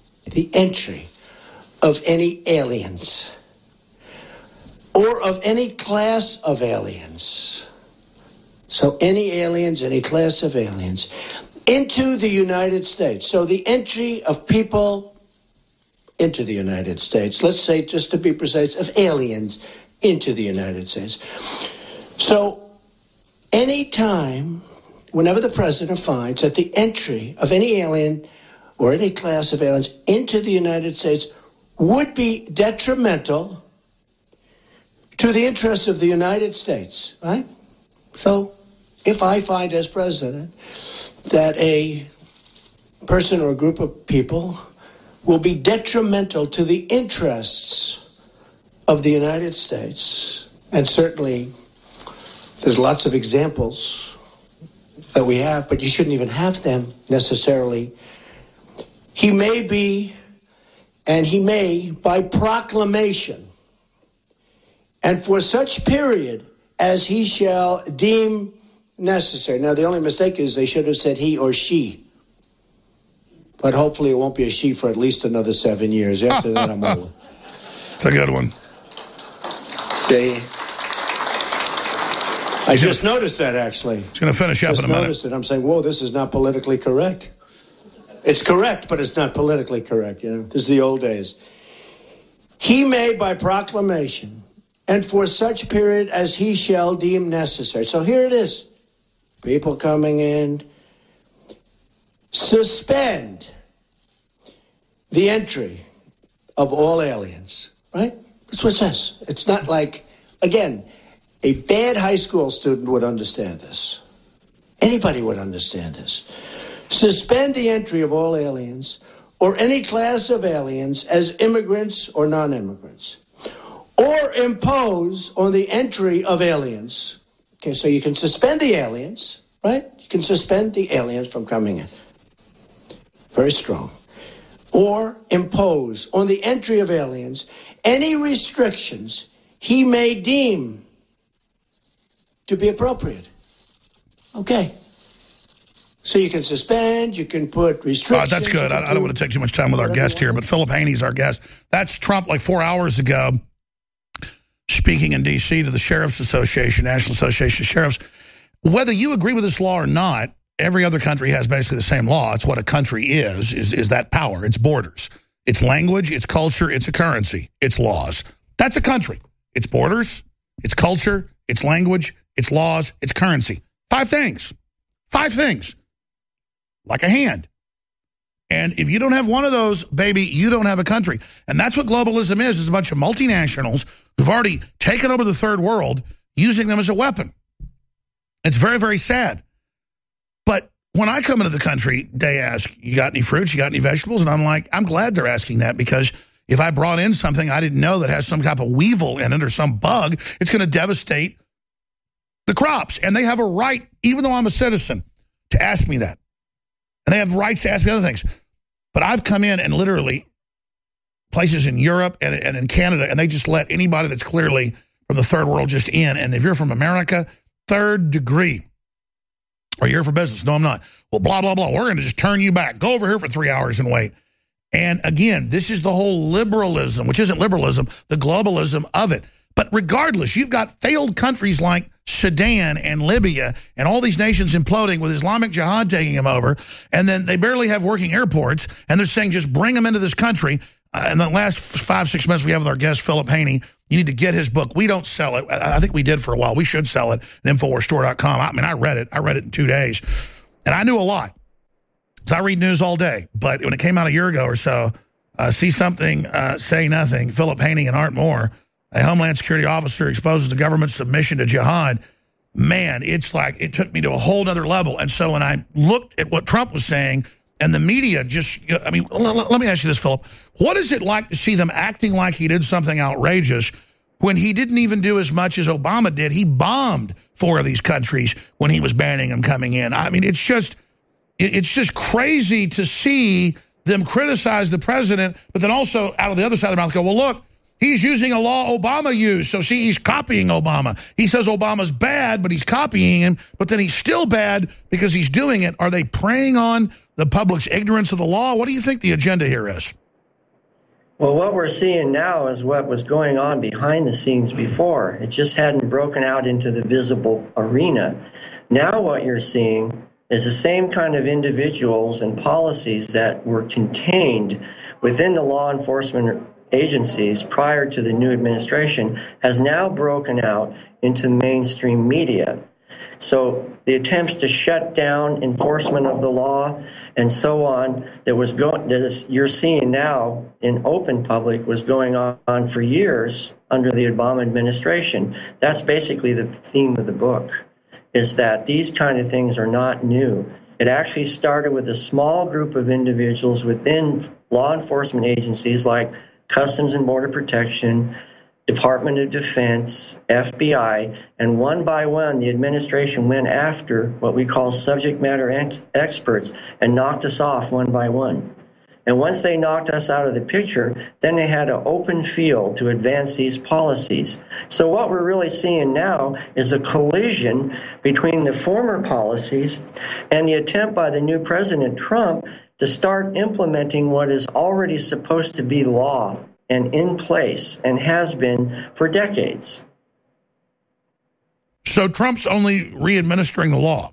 of any aliens or of any class of aliens, so any aliens, any class of aliens, into the United States. So the entry of people into the United States, let's say, just to be precise, of aliens into the United States. So any time, whenever the president finds that the entry of any alien or any class of aliens into the United States would be detrimental to the interests of the United States, right? So if I find as president that a person or a group of people will be detrimental to the interests of the United States, and certainly there's lots of examples that we have, but you shouldn't even have them necessarily. He may be, and he may, by proclamation, and for such period as he shall deem necessary. Now, the only mistake is they should have said he or she. But hopefully it won't be a she for at least another 7 years. After that, I'm old. It's a good one. See? I just noticed that, actually. It's going to finish up in a minute. Noticed it. I'm saying, whoa, this is not politically correct. It's correct, but it's not politically correct. You know, this is the old days. He may, by proclamation, and for such period as he shall deem necessary. So here it is. People coming in. Suspend the entry of all aliens. Right? That's what it says. It's not like, again, a bad high school student would understand this. Anybody would understand this. Suspend the entry of all aliens or any class of aliens as immigrants or non-immigrants, or impose on the entry of aliens. Okay, so you can suspend the aliens, right? You can suspend the aliens from coming in. Very strong. Or impose on the entry of aliens any restrictions he may deem to be appropriate. Okay. So you can suspend, you can put restrictions. That's good. I don't want to take too much time with our guest here, but Philip Haney's our guest. That's Trump like 4 hours ago speaking in D.C. to the Sheriff's Association, National Association of Sheriffs. Whether you agree with this law or not, every other country has basically the same law. It's what a country is that power. It's borders. It's language, it's culture, it's a currency, it's laws. That's a country. It's borders, it's culture, it's language, it's laws, it's currency. 5 things. 5 things. Like a hand. And if you don't have one of those, baby, you don't have a country. And that's what globalism is. It's a bunch of multinationals who've already taken over the third world, using them as a weapon. It's very, very sad. But when I come into the country, they ask, you got any fruits, you got any vegetables? And I'm like, I'm glad they're asking that, because if I brought in something I didn't know that has some type of weevil in it or some bug, it's going to devastate the crops. And they have a right, even though I'm a citizen, to ask me that. And they have rights to ask me other things. But I've come in and literally places in Europe and in Canada, and they just let anybody that's clearly from the third world just in. And if you're from America, 3rd degree. Are you here for business? No, I'm not. Well, blah, blah, blah. We're going to just turn you back. Go over here for 3 hours and wait. And again, this is the whole liberalism, which isn't liberalism, the globalism of it. But regardless, you've got failed countries like Sudan and Libya and all these nations imploding with Islamic Jihad taking them over. And then they barely have working airports. And they're saying just bring them into this country. In the last 5-6 minutes we have with our guest, Philip Haney, you need to get his book. We don't sell it. I think we did for a while. We should sell it at InfoWarsStore.com. I mean, I read it. I read it in 2 days. And I knew a lot. Because I read news all day. But when it came out a year ago or so, see something, say nothing, Philip Haney and Art Moore, a Homeland Security officer, exposes the government's submission to jihad. Man, it's like it took me to a whole other level. And so when I looked at what Trump was saying, and the media just, I mean, let me ask you this, Philip. What is it like to see them acting like he did something outrageous when he didn't even do as much as Obama did? He bombed 4 of these countries when he was banning them coming in. I mean, it's just crazy to see them criticize the president, but then also out of the other side of the mouth go, well, look, he's using a law Obama used, so see, he's copying Obama. He says Obama's bad, but he's copying him, but then he's still bad because he's doing it. Are they preying on the public's ignorance of the law? What do you think the agenda here is? Well, what we're seeing now is what was going on behind the scenes before. It just hadn't broken out into the visible arena. Now what you're seeing is the same kind of individuals and policies that were contained within the law enforcement agencies prior to the new administration has now broken out into mainstream media. So the attempts to shut down enforcement of the law and so on that you're seeing now in open public was going on for years under the Obama administration. That's basically the theme of the book, is that these kind of things are not new. It actually started with a small group of individuals within law enforcement agencies like Customs and Border Protection, Department of Defense, FBI, and one by one, the administration went after what we call subject matter experts and knocked us off one by one. And once they knocked us out of the picture, then they had an open field to advance these policies. So what we're really seeing now is a collision between the former policies and the attempt by the new President Trump to start implementing what is already supposed to be law and in place and has been for decades. So Trump's only re-administering the law?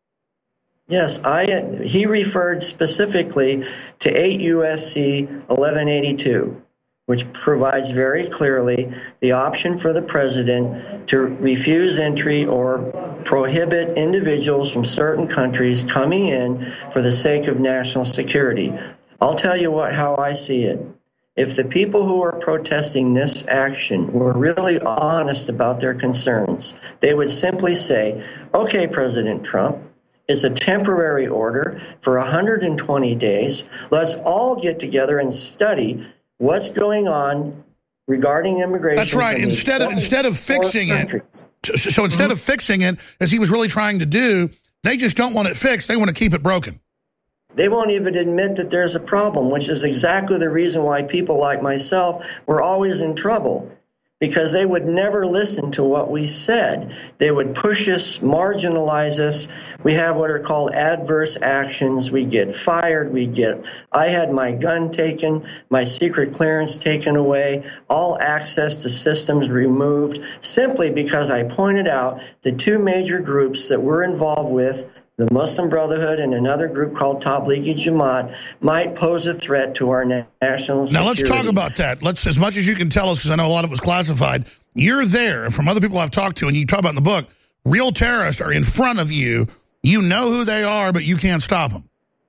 Yes, he referred specifically to 8 U.S.C. 1182, which provides very clearly the option for the president to refuse entry or prohibit individuals from certain countries coming in for the sake of national security. I'll tell you how I see it. If the people who are protesting this action were really honest about their concerns, they would simply say, okay, President Trump, it's a temporary order for 120 days. Let's all get together and study what's going on regarding immigration. That's right. Instead of fixing it, so instead of fixing it, as he was really trying to do, they just don't want it fixed. They want to keep it broken. They won't even admit that there's a problem, which is exactly the reason why people like myself were always in trouble, because they would never listen to what we said. They would push us, marginalize us. We have what are called adverse actions. We get fired. I had my gun taken, my secret clearance taken away, all access to systems removed, simply because I pointed out the two major groups that we're involved with, the Muslim Brotherhood and another group called Tablighi Jamaat, might pose a threat to our national security. Now, let's talk about that. As much as you can tell us, because I know a lot of it was classified, you're there, and from other people I've talked to, and you talk about in the book, real terrorists are in front of you. You know who they are, but you can't stop them.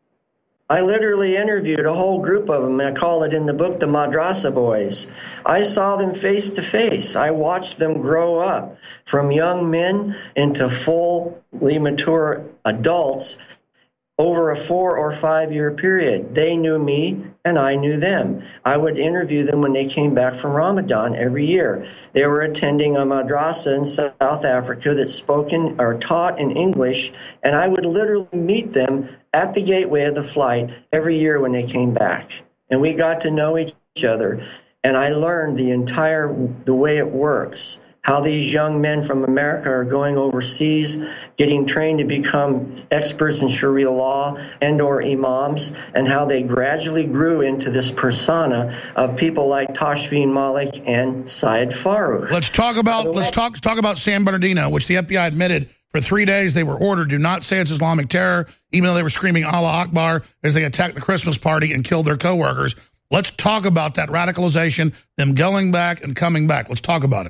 I literally interviewed a whole group of them, and I call it in the book the Madrasa Boys. I saw them face to face. I watched them grow up from young men into fully mature adults over a 4 or 5 year period. They knew me and I knew them. I would interview them when they came back from Ramadan every year. They were attending a madrasa in South Africa that spoken or taught in English, and I would literally meet them at the gateway of the flight every year when they came back. And we got to know each other, and I learned the way it works. How these young men from America are going overseas, getting trained to become experts in Sharia law and or imams, and how they gradually grew into this persona of people like Tashfeen Malik and Syed Farouk. Let's talk about San Bernardino, which the FBI admitted for 3 days they were ordered do not say it's Islamic terror, even though they were screaming Allah Akbar as they attacked the Christmas party and killed their coworkers. Let's talk about that radicalization, them going back and coming back. Let's talk about it.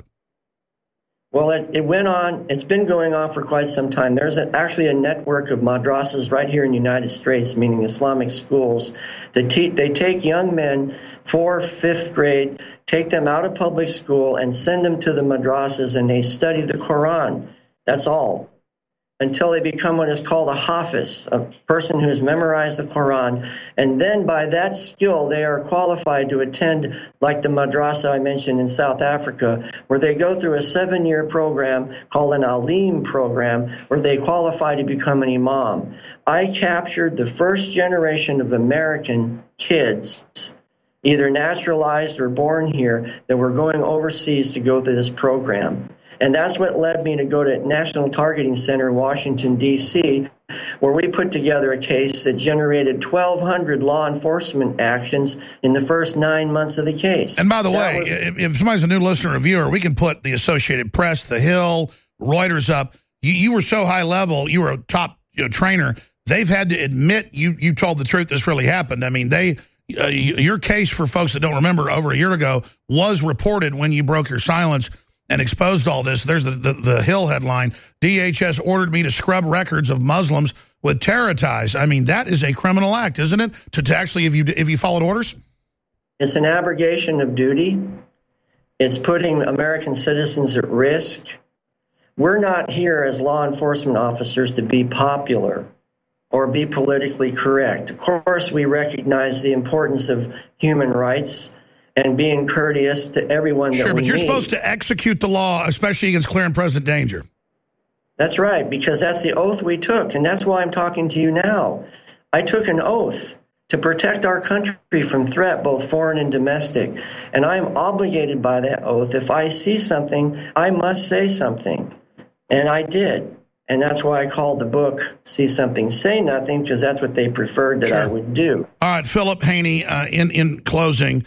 Well, it went on. It's been going on for quite some time. There's actually a network of madrasas right here in the United States, meaning Islamic schools. They take young men, 4th, 5th grade, take them out of public school and send them to the madrasas, and they study the Quran. That's all. Until they become what is called a hafiz, a person who has memorized the Quran. And then by that skill, they are qualified to attend, like the madrasa I mentioned in South Africa, where they go through a 7-year program called an Alim program, where they qualify to become an imam. I captured the first generation of American kids, either naturalized or born here, that were going overseas to go through this program. And that's what led me to go to National Targeting Center in Washington, D.C., where we put together a case that generated 1,200 law enforcement actions in the first 9 months of the case. And by the way, if somebody's a new listener or viewer, we can put the Associated Press, The Hill, Reuters up. You were so high level, you were a top trainer, they've had to admit you told the truth, this really happened. I mean, your case, for folks that don't remember, over a year ago was reported when you broke your silence and exposed all this. There's the Hill headline, DHS ordered me to scrub records of Muslims with terror ties. I mean, that is a criminal act, isn't it? To actually, if you followed orders? It's an abrogation of duty. It's putting American citizens at risk. We're not here as law enforcement officers to be popular or be politically correct. Of course, we recognize the importance of human rights and being courteous to everyone that we meet. Sure, but you're supposed to execute the law, especially against clear and present danger. That's right, because that's the oath we took, and that's why I'm talking to you now. I took an oath to protect our country from threat, both foreign and domestic, and I'm obligated by that oath. If I see something, I must say something, and I did. And that's why I called the book See Something, Say Nothing, because that's what they preferred that I would do. All right, Philip Haney, in closing,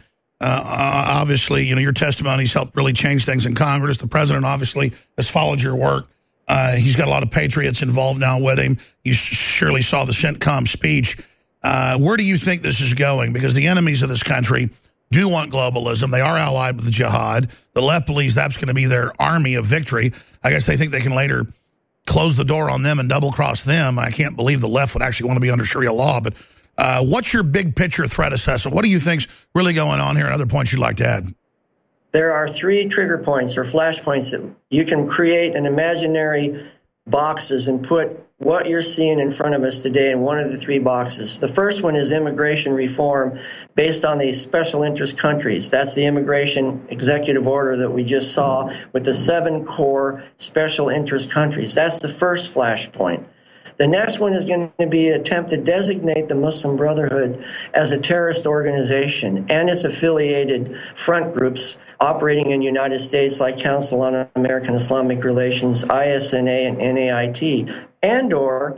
obviously, your testimony's helped really change things in Congress. The president obviously has followed your work. He's got a lot of patriots involved now with him. You surely saw the CENTCOM speech. Where do you think this is going? Because the enemies of this country do want globalism. They are allied with the jihad. The left believes that's going to be their army of victory. I guess they think they can later close the door on them and double-cross them. I can't believe the left would actually want to be under Sharia law. But what's your big picture threat assessment? What do you think's really going on here, and other points you'd like to add? There are 3 trigger points or flash points that you can create an imaginary boxes and put what you're seeing in front of us today in one of the 3 boxes. The first one is immigration reform based on the special interest countries. That's the immigration executive order that we just saw with the 7 core special interest countries. That's the first flashpoint. The next one is going to be an attempt to designate the Muslim Brotherhood as a terrorist organization and its affiliated front groups operating in the United States like Council on American Islamic Relations, ISNA, and NAIT, and or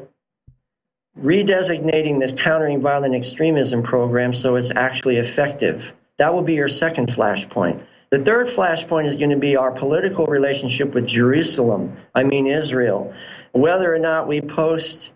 redesignating this Countering Violent Extremism program so it's actually effective. That will be your second flashpoint. The third flashpoint is going to be our political relationship with Jerusalem, Israel. Whether or not we post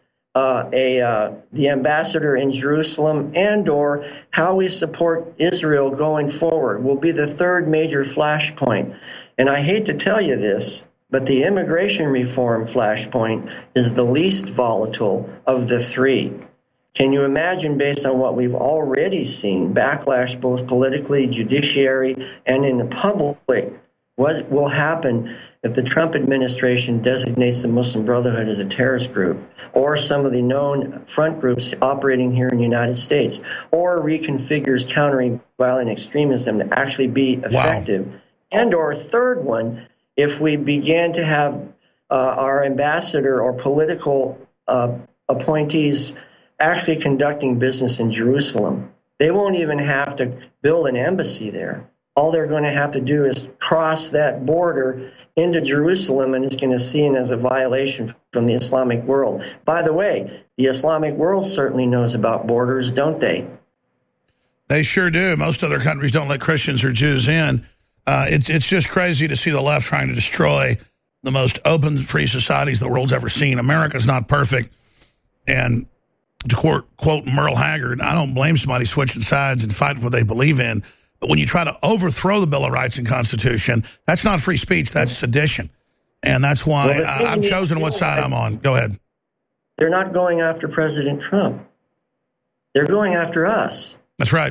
the ambassador in Jerusalem and or how we support Israel going forward will be the third major flashpoint. And I hate to tell you this, but the immigration reform flashpoint is the least volatile of the 3. Can you imagine, based on what we've already seen, backlash both politically, judiciary, and in the public, what will happen if the Trump administration designates the Muslim Brotherhood as a terrorist group, or some of the known front groups operating here in the United States, or reconfigures Countering Violent Extremism to actually be effective? Wow. And or third one, if we began to have our ambassador or political appointees actually conducting business in Jerusalem. They won't even have to build an embassy there. All they're going to have to do is cross that border into Jerusalem, and it's going to be seen as a violation from the Islamic world. By the way, the Islamic world certainly knows about borders, don't they? They sure do. Most other countries don't let Christians or Jews in. It's just crazy to see the left trying to destroy the most open, free societies the world's ever seen. America's not perfect. And to quote Merle Haggard, I don't blame somebody switching sides and fighting what they believe in. But when you try to overthrow the Bill of Rights and Constitution, that's not free speech, that's sedition. And that's why I've chosen what side I'm on. Go ahead. They're not going after President Trump. They're going after us. That's right.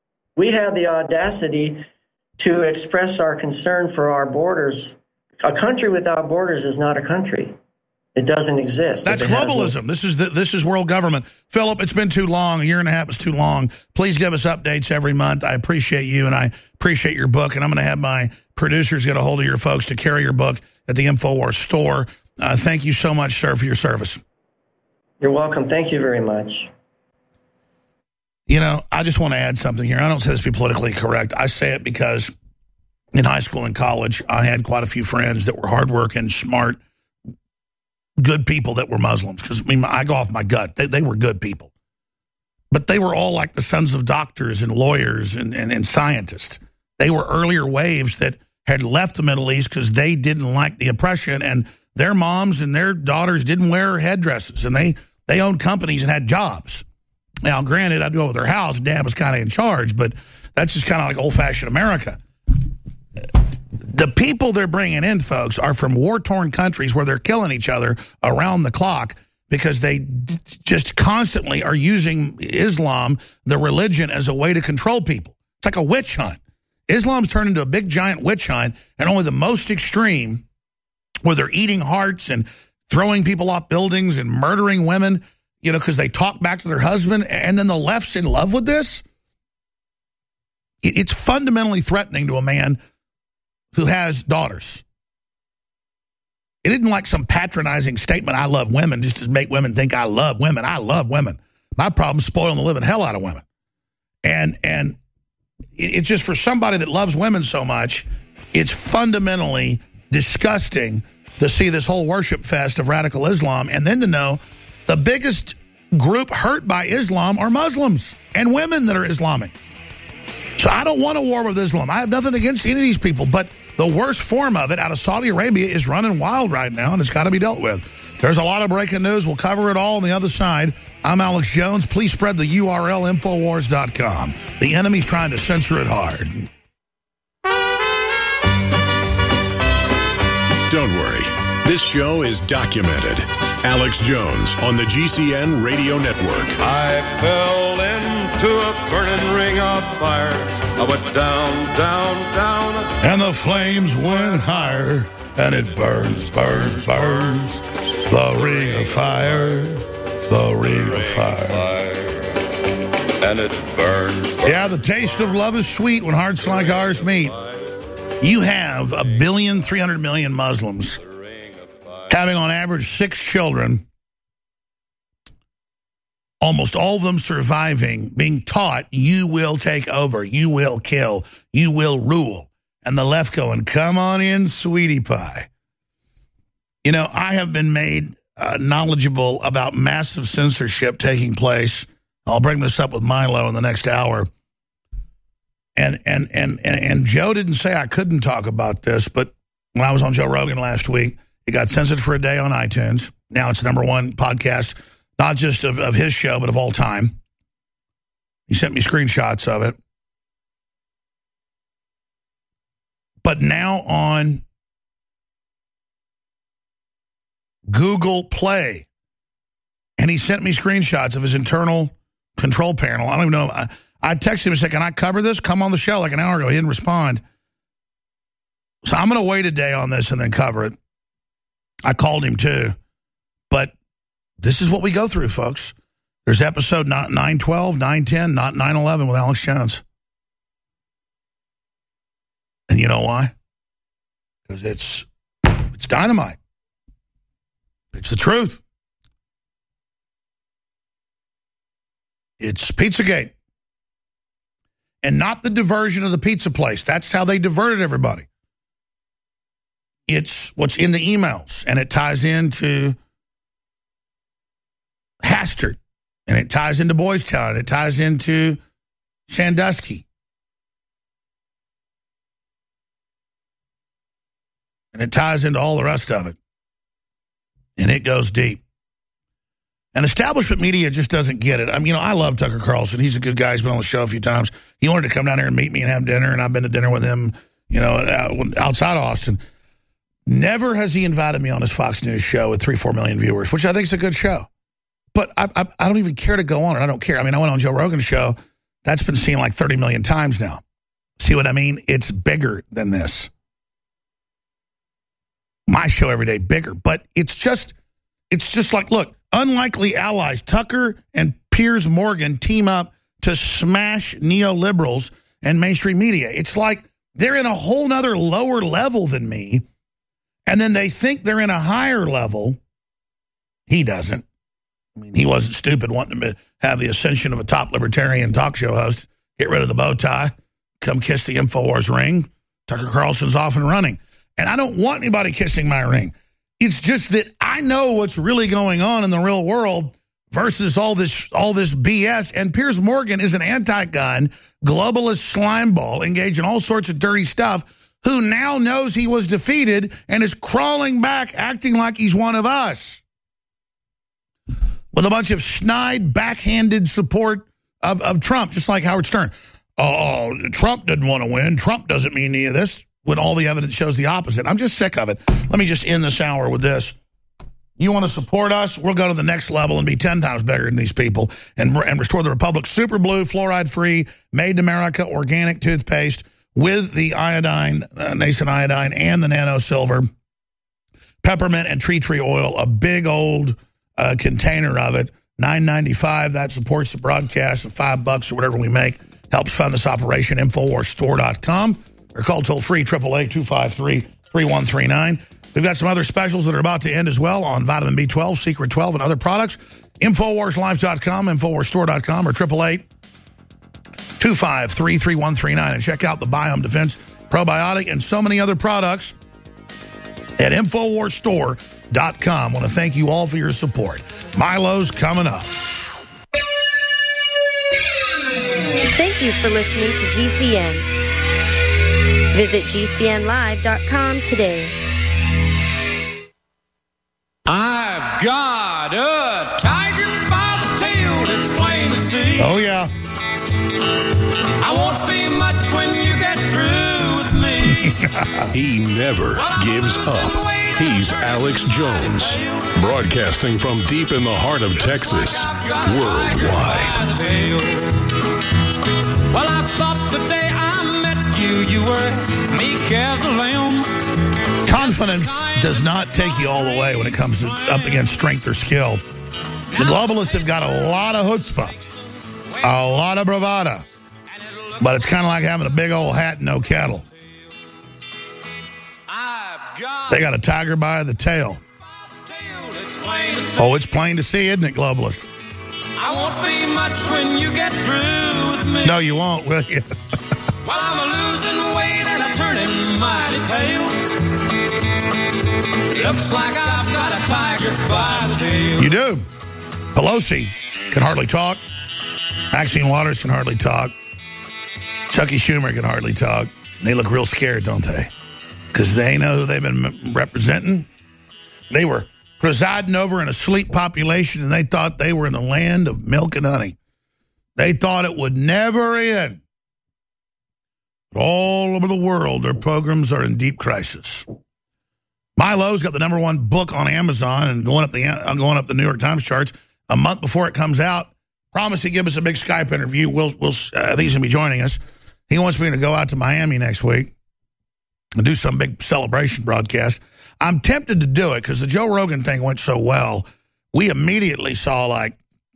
We had the audacity to express our concern for our borders. A country without borders is not a country. It doesn't exist. That's globalism. This is world government. Philip, it's been too long. A year and a half is too long. Please give us updates every month. I appreciate you, and I appreciate your book. And I'm going to have my producers get a hold of your folks to carry your book at the InfoWars store. Thank you so much, sir, for your service. You're welcome. Thank you very much. I just want to add something here. I don't say this to be politically correct. I say it because in high school and college, I had quite a few friends that were hardworking, smart, good people that were Muslims. Because, I go off my gut. They were good people. But they were all like the sons of doctors and lawyers and scientists. They were earlier waves that had left the Middle East because they didn't like the oppression, and their moms and their daughters didn't wear headdresses, and they They owned companies and had jobs. Now, granted, I'd go with their house. Dad was kind of in charge, but that's just kind of like old-fashioned America. The people they're bringing in, folks, are from war-torn countries where they're killing each other around the clock because they just constantly are using Islam, the religion, as a way to control people. It's like a witch hunt. Islam's turned into a big, giant witch hunt, and only the most extreme, where they're eating hearts and throwing people off buildings and murdering women, you know, because they talk back to their husband, and then the left's in love with this. It's fundamentally threatening to a man who has daughters. It isn't like some patronizing statement, I love women, just to make women think I love women. I love women. My problem is spoiling the living hell out of women. And it's just for somebody that loves women so much, it's fundamentally disgusting to see this whole worship fest of radical Islam, and then to know the biggest group hurt by Islam are Muslims and women that are Islamic. So I don't want a war with Islam. I have nothing against any of these people, but the worst form of it out of Saudi Arabia is running wild right now, and it's got to be dealt with. There's a lot of breaking news. We'll cover it all on the other side. I'm Alex Jones. Please spread the URL, Infowars.com. The enemy's trying to censor it hard. Don't worry. This show is documented. Alex Jones on the GCN Radio Network. I fell into a burning ring of fire. I went down, down, down. And the flames went higher, and it burns, burns, burns. The ring of fire, the ring of fire. And it burns. Yeah, the taste of love is sweet when hearts like ours meet. You have 1,300,000,000 Muslims having on average 6 children, almost all of them surviving, being taught, you will take over, you will kill, you will rule. And the left going, come on in, sweetie pie. You know, I have been made knowledgeable about massive censorship taking place. I'll bring this up with Milo in the next hour. And Joe didn't say I couldn't talk about this, but when I was on Joe Rogan last week, it got censored for a day on iTunes. Now it's the #1 podcast, not just of his show, but of all time. He sent me screenshots of it. But now on Google Play, and he sent me screenshots of his internal control panel. I don't even know. I texted him and said, can I cover this? Come on the show like an hour ago. He didn't respond. So I'm going to wait a day on this and then cover it. I called him too. But this is what we go through, folks. There's episode not 912, 910, not 911 with Alex Jones. And you know why? Because it's dynamite. It's the truth. It's Pizzagate. And not the diversion of the pizza place. That's how they diverted everybody. It's what's in the emails, and it ties into Hastert, and it ties into Boys Town, and it ties into Sandusky. And it ties into all the rest of it. And it goes deep. And establishment media just doesn't get it. I mean, you know, I love Tucker Carlson. He's a good guy. He's been on the show a few times. He wanted to come down here and meet me and have dinner, and I've been to dinner with him, you know, outside Austin. Never has he invited me on his Fox News show with 3-4 million viewers, which I think is a good show. But I don't even care to go on it. I don't care. I mean, I went on Joe Rogan's show. That's been seen like 30 million times now. See what I mean? It's bigger than this. My show every day, bigger. But it's just like, look, unlikely allies. Tucker and Piers Morgan team up to smash neoliberals and mainstream media. It's like they're in a whole nother lower level than me. And then they think they're in a higher level. He doesn't. I mean, he wasn't stupid wanting to have the ascension of a top libertarian talk show host, get rid of the bow tie, come kiss the InfoWars ring. Tucker Carlson's off and running. And I don't want anybody kissing my ring. It's just that I know what's really going on in the real world versus all this BS. And Piers Morgan is an anti-gun, globalist slimeball engaged in all sorts of dirty stuff, who now knows he was defeated and is crawling back, acting like he's one of us. with a bunch of snide, backhanded support of Trump, just like Howard Stern. Oh, Trump didn't want to win. Trump doesn't mean any of this, when all the evidence shows the opposite. I'm just sick of it. Let me just end this hour with this. You want to support us? We'll go to the next level and be 10 times better than these people and restore the Republic. Super Blue, fluoride-free, made in America, organic toothpaste with the iodine, nascent iodine, and the nano silver, peppermint and tree oil, a big old container of it, $9.95. That supports the broadcast of $5 or whatever we make. Helps fund this operation, InfoWarsStore.com. Or call toll-free, 888-253-3139. We've got some other specials that are about to end as well on vitamin B12, Secret 12, and other products. InfoWarsLife.com, InfoWarsStore.com, or 888-253-3139. And check out the Biome Defense Probiotic and so many other products at InfoWarsStore.com. I want to thank you all for your support. Milo's coming up. Thank you for listening to GCN. Visit GCNlive.com today. I've got a tiger by the tail, it's plain to see. Oh, yeah. I won't be much when you get through with me. He never gives up. He's Alex Jones, broadcasting from deep in the heart of Texas, worldwide. Well, I thought the day I met you, you were meek as a lamb. Confidence does not take you all the way when it comes to up against strength or skill. The globalists have got a lot of chutzpah, a lot of bravado, but it's kind of like having a big old hat and no kettle. They got a tiger by the tail. Oh, it's plain to see, isn't it, globalists? I won't be much when you get through with me. No, you won't, will you? Well, I'm losing weight and I'm turning mighty pale. Looks like I've got a tiger by the tail. You do. Pelosi can hardly talk. Maxine Waters can hardly talk. Chucky Schumer can hardly talk. They look real scared, don't they? Because they know who they've been representing. They were presiding over an asleep population, and they thought they were in the land of milk and honey. They thought it would never end. But all over the world, their programs are in deep crisis. Milo's got the #1 book on Amazon and going up the New York Times charts a month before it comes out. Promised to give us a big Skype interview. I think he's going to be joining us. He wants me to go out to Miami next week and do some big celebration broadcast. I'm tempted to do it because the Joe Rogan thing went so well. We immediately saw like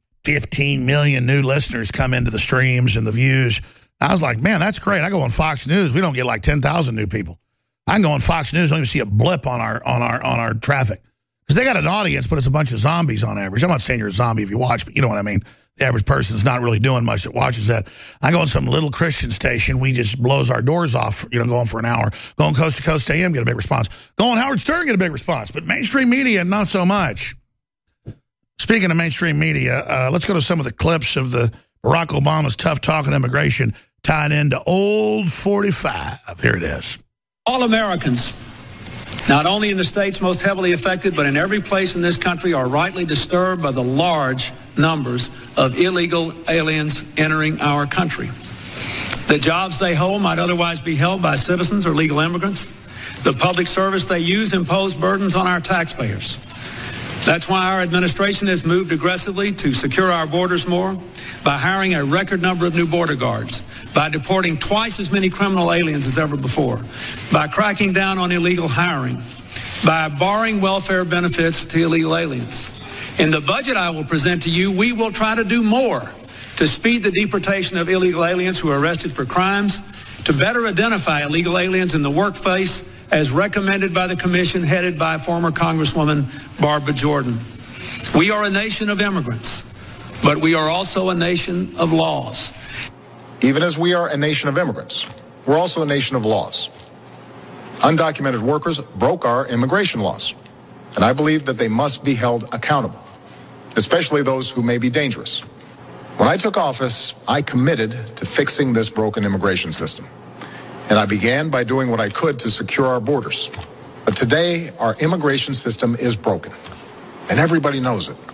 15 million new listeners come into the streams and the views. I was like, man, that's great. I go on Fox News. We don't get like 10,000 new people. I can go on Fox News. I don't even see a blip on our traffic because they got an audience, but it's a bunch of zombies on average. I'm not saying you're a zombie if you watch, but you know what I mean. The average person's not really doing much that watches that. I go on some little Christian station. We just blows our doors off, going for an hour. Go on Coast to Coast AM, get a big response. Go on Howard Stern, get a big response. But mainstream media, not so much. Speaking of mainstream media, let's go to some of the clips of the Barack Obama's tough talk on immigration tied into Old 45. Here it is. All Americans, not only in the states most heavily affected, but in every place in this country, are rightly disturbed by the large numbers of illegal aliens entering our country. The jobs they hold might otherwise be held by citizens or legal immigrants. The public service they use impose burdens on our taxpayers. That's why our administration has moved aggressively to secure our borders more, by hiring a record number of new border guards, by deporting twice as many criminal aliens as ever before, by cracking down on illegal hiring, by barring welfare benefits to illegal aliens. In the budget I will present to you, we will try to do more to speed the deportation of illegal aliens who are arrested for crimes, to better identify illegal aliens in the workplace as recommended by the commission headed by former Congresswoman Barbara Jordan. We are a nation of immigrants, but we are also a nation of laws. Even as we are a nation of immigrants, we're also a nation of laws. Undocumented workers broke our immigration laws, and I believe that they must be held accountable, especially those who may be dangerous. When I took office, I committed to fixing this broken immigration system. And I began by doing what I could to secure our borders. But today, our immigration system is broken. And everybody knows it.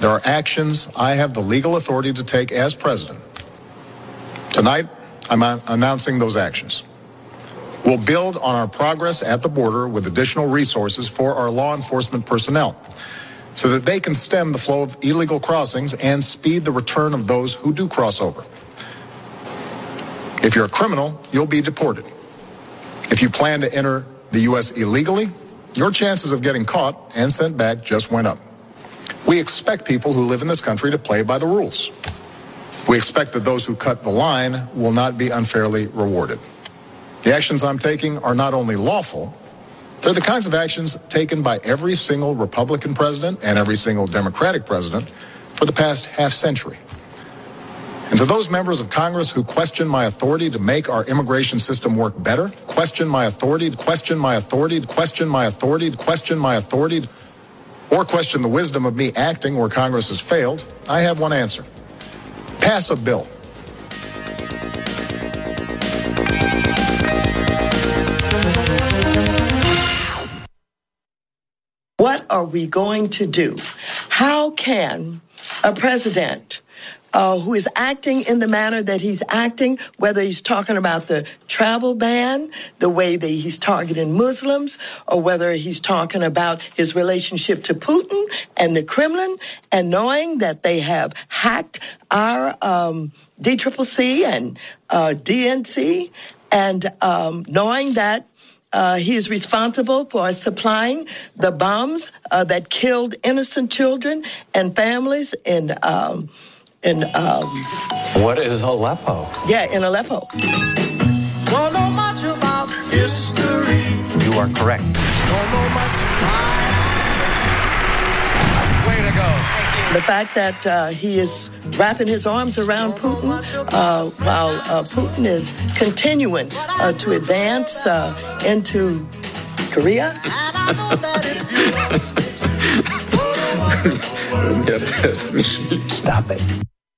There are actions I have the legal authority to take as president. Tonight, I'm announcing those actions. We'll build on our progress at the border with additional resources for our law enforcement personnel so that they can stem the flow of illegal crossings and speed the return of those who do cross over. If you're a criminal, you'll be deported. If you plan to enter the U.S. illegally, your chances of getting caught and sent back just went up. We expect people who live in this country to play by the rules. We expect that those who cut the line will not be unfairly rewarded. The actions I'm taking are not only lawful, they're the kinds of actions taken by every single Republican president and every single Democratic president for the past half century. And to those members of Congress who question my authority to make our immigration system work better, question my authority, question my authority, question my authority, question my authority, or question the wisdom of me acting where Congress has failed, I have one answer. Pass a bill. What are we going to do? How can a president who is acting in the manner that he's acting, whether he's talking about the travel ban, the way that he's targeting Muslims, or whether he's talking about his relationship to Putin and the Kremlin, and knowing that they have hacked our DCCC and DNC, and knowing that he is responsible for supplying the bombs that killed innocent children and families in what is Aleppo? Yeah, in Aleppo. Don't know much about history. You are correct. Don't know much Way to go. Thank you. The fact that he is wrapping his arms around Putin while Putin is continuing to advance into Korea. Stop it.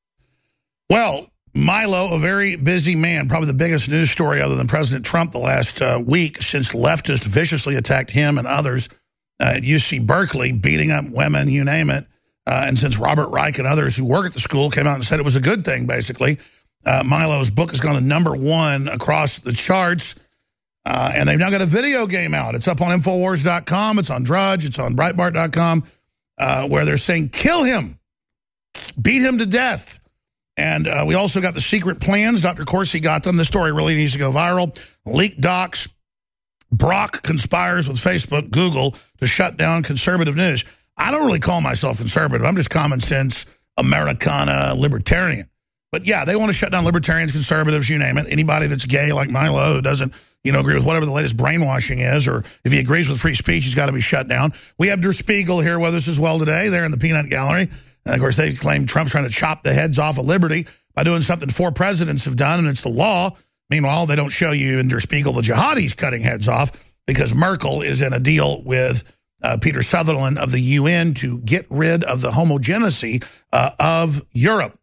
Well, Milo, a very busy man, probably the biggest news story other than President Trump the last week since leftists viciously attacked him and others at UC Berkeley, beating up women, you name it. And since Robert Reich and others who work at the school came out and said it was a good thing, basically, Milo's book has gone to #1 across the charts. And they've now got a video game out. It's up on Infowars.com. It's on Drudge. It's on Breitbart.com, where they're saying, kill him, beat him to death. And we also got the secret plans. Dr. Corsi got them. This story really needs to go viral. Leaked docs. Brock conspires with Facebook, Google to shut down conservative news. I don't really call myself conservative. I'm just common sense, Americana, libertarian. But yeah, they want to shut down libertarians, conservatives, you name it. Anybody that's gay like Milo who doesn't, agree with whatever the latest brainwashing is, or if he agrees with free speech, he's got to be shut down. We have Der Spiegel here with us as well today. They're in the peanut gallery. And of course, they claim Trump's trying to chop the heads off of liberty by doing something 4 presidents have done, and it's the law. Meanwhile, they don't show you in Der Spiegel the jihadis cutting heads off because Merkel is in a deal with Peter Sutherland of the UN to get rid of the homogeneity of Europe.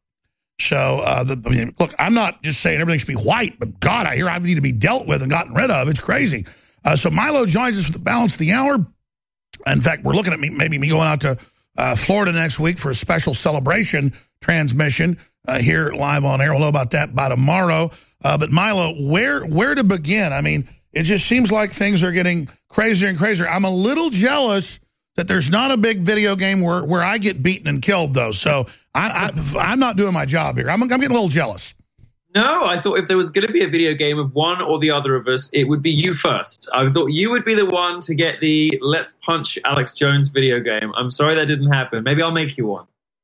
So, look, I'm not just saying everything should be white, but God, I hear I need to be dealt with and gotten rid of. It's crazy. So Milo joins us for the balance of the hour. In fact, we're looking at maybe me going out to Florida next week for a special celebration transmission here live on air. We'll know about that by tomorrow. But Milo, where to begin? I mean, it just seems like things are getting crazier and crazier. I'm a little jealous that there's not a big video game where I get beaten and killed, though. So I'm not doing my job here. I'm getting a little jealous. No, I thought if there was going to be a video game of one or the other of us, it would be you first. I thought you would be the one to get the Let's Punch Alex Jones video game. I'm sorry that didn't happen. Maybe I'll make you one.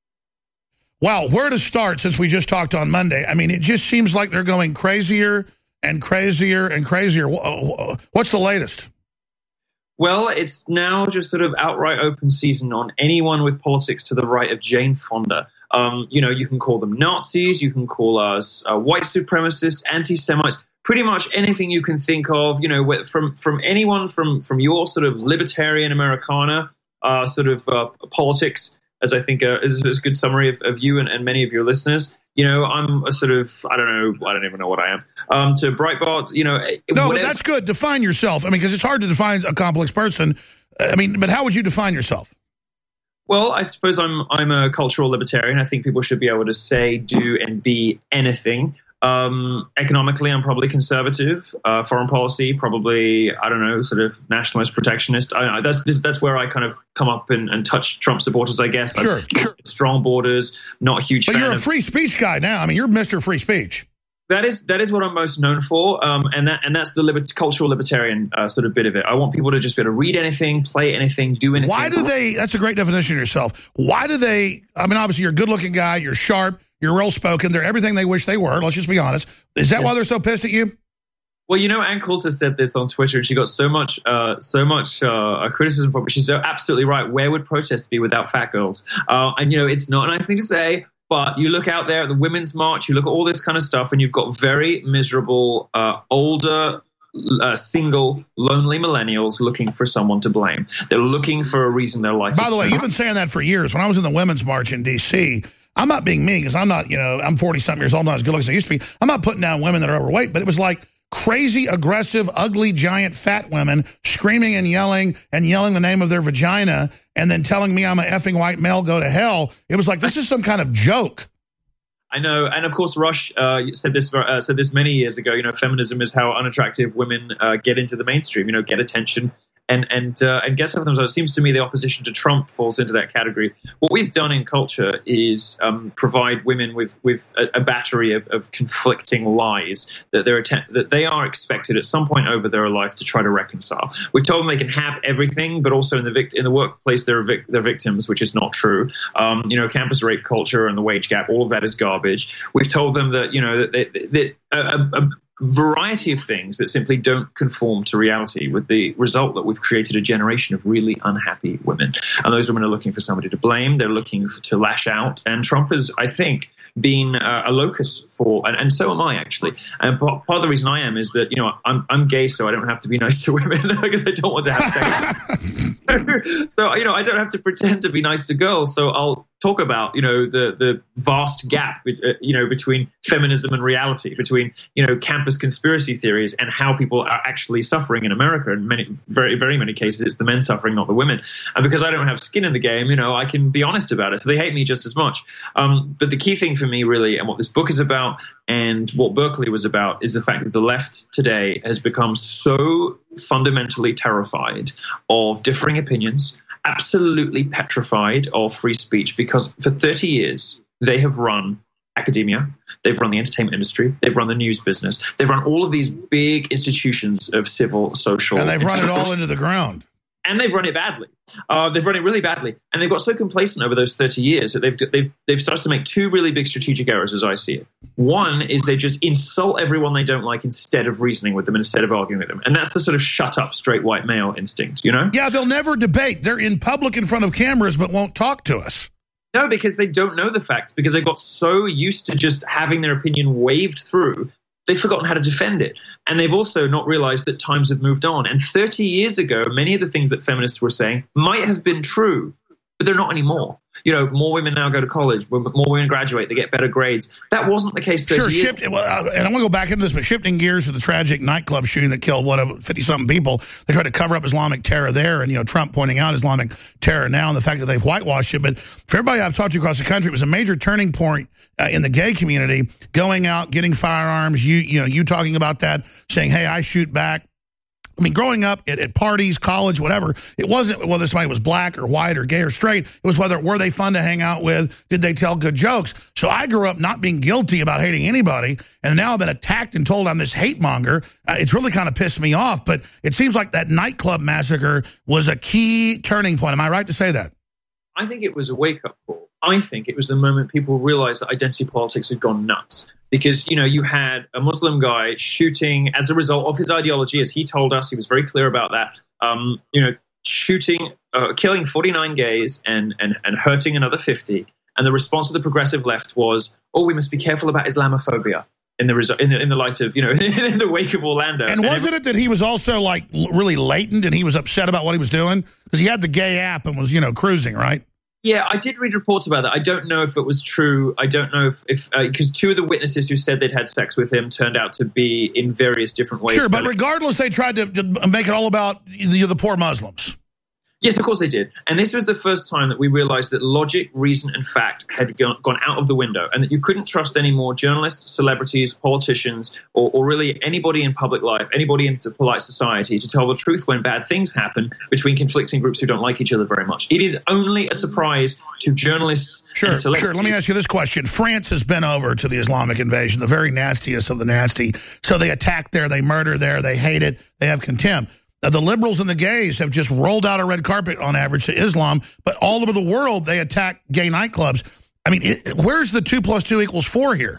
Wow, where to start since we just talked on Monday? I mean, it just seems like they're going crazier and crazier and crazier. What's the latest? Well, it's now just sort of outright open season on anyone with politics to the right of Jane Fonda. You can call them Nazis, you can call us white supremacists, anti-Semites, pretty much anything you can think of, from anyone from your sort of libertarian Americana politics, as I think is a good summary of you and many of your listeners. I'm a sort of, I don't even know what I am. To Breitbart, No, but that's good. Define yourself. I mean, because it's hard to define a complex person. I mean, but how would you define yourself? Well, I suppose I'm a cultural libertarian. I think people should be able to say, do, and be anything. Economically, I'm probably conservative. Foreign policy, probably, I don't know, sort of nationalist, protectionist. That's where I kind of come up and touch Trump supporters, I guess. Sure. Strong borders, not a huge fan. But you're a free speech guy now. I mean, you're Mr. Free Speech. That is what I'm most known for, and that's the cultural libertarian sort of bit of it. I want people to just be able to read anything, play anything, do anything. Why do they? That's a great definition of yourself. Why do they? I mean, obviously, you're a good-looking guy. You're sharp. You're well-spoken. They're everything they wish they were. Let's just be honest. Is that why they're so pissed at you? Well, you know, Ann Coulter said this on Twitter, and she got so much criticism for it. But she's so absolutely right. Where would protests be without fat girls? And you know, it's not a nice thing to say. But you look out there at the Women's March, you look at all this kind of stuff, and you've got very miserable, older, single, lonely millennials looking for someone to blame. They're looking for a reason their life is. By the way, you've been saying that for years. When I was in the Women's March in D.C., I'm not being mean because I'm not, you know, I'm 40-something years old, not as good looking as I used to be. I'm not putting down women that are overweight, but it was like crazy, aggressive, ugly, giant, fat women screaming and yelling the name of their vagina and then telling me I'm a effing white male, go to hell. It was like, this is some kind of joke. I know. And of course, Rush said this many years ago, you know, feminism is how unattractive women get into the mainstream, you know, get attention and get some of them. So it seems to me the opposition to Trump falls into that category. What we've done in culture is provide women with a battery of conflicting lies that they are expected at some point over their life to try to reconcile. We've told them they can have everything, but also in the workplace they're victims, which is not true. You know, campus rape culture and the wage gap, all of that is garbage. We've told them that, you know, that a variety of things that simply don't conform to reality, with the result that we've created a generation of really unhappy women. And those women are looking for somebody to blame. They're looking to lash out. And Trump has, I think, been a locus for, and so am I, actually. And part of the reason I am is that, you know, I'm gay, so I don't have to be nice to women because I don't want to have sex. So, you know, I don't have to pretend to be nice to girls. So I'll talk about, you know, the vast gap, you know, between feminism and reality, between, you know, campus conspiracy theories and how people are actually suffering in America. In very, very many cases, it's the men suffering, not the women. And because I don't have skin in the game, you know, I can be honest about it. So they hate me just as much. But the key thing for me, really, and what this book is about and what Berkeley was about, is the fact that the left today has become so fundamentally terrified of differing opinions, absolutely petrified of free speech, because for 30 years they have run academia, they've run the entertainment industry, they've run the news business, they've run all of these big institutions of civil, social... And they've run it all into the ground. And they've run it badly. They've run it really badly. And they've got so complacent over those 30 years that they've started to make two really big strategic errors, as I see it. One is they just insult everyone they don't like instead of reasoning with them, instead of arguing with them. And that's the sort of shut up straight white male instinct, you know? Yeah, they'll never debate. They're in public in front of cameras but won't talk to us. No, because they don't know the facts, because they got so used to just having their opinion waved through, they've forgotten how to defend it. And they've also not realized that times have moved on. And 30 years ago, many of the things that feminists were saying might have been true, but they're not anymore. You know, more women now go to college, more women graduate, they get better grades. That wasn't the case 30 years ago. And I want to go back into this, but shifting gears to the tragic nightclub shooting that killed, 50-something people. They tried to cover up Islamic terror there, and, you know, Trump pointing out Islamic terror now and the fact that they've whitewashed it. But for everybody I've talked to across the country, it was a major turning point in the gay community, going out, getting firearms, you talking about that, saying, hey, I shoot back. I mean, growing up at parties, college, whatever, it wasn't whether somebody was black or white or gay or straight. It was were they fun to hang out with? Did they tell good jokes? So I grew up not being guilty about hating anybody, and now I've been attacked and told I'm this hate monger. It's really kind of pissed me off, but it seems like that nightclub massacre was a key turning point. Am I right to say that? I think it was a wake-up call. I think it was the moment people realized that identity politics had gone nuts. Because, you know, you had a Muslim guy shooting as a result of his ideology, as he told us, he was very clear about that, you know, killing 49 gays and hurting another 50. And the response of the progressive left was, oh, we must be careful about Islamophobia in the light of, you know, in the wake of Orlando. And wasn't it that he was also, like, really latent and he was upset about what he was doing? Because he had the gay app and was, you know, cruising, right? Yeah, I did read reports about that. I don't know if it was true. I don't know if because two of the witnesses who said they'd had sex with him turned out to be in various different ways. Sure, but regardless, they tried to make it all about the poor Muslims. Yes, of course they did. And this was the first time that we realized that logic, reason, and fact had gone out of the window, and that you couldn't trust any more journalists, celebrities, politicians, or really anybody in public life, anybody in polite society to tell the truth when bad things happen between conflicting groups who don't like each other very much. It is only a surprise to journalists. Sure. Let me ask you this question. France has been over to the Islamic invasion, the very nastiest of the nasty. So they attack there, they murder there, they hate it, they have contempt. The liberals and the gays have just rolled out a red carpet on average to Islam, but all over the world they attack gay nightclubs. I mean, where's the 2 + 2 = 4 here?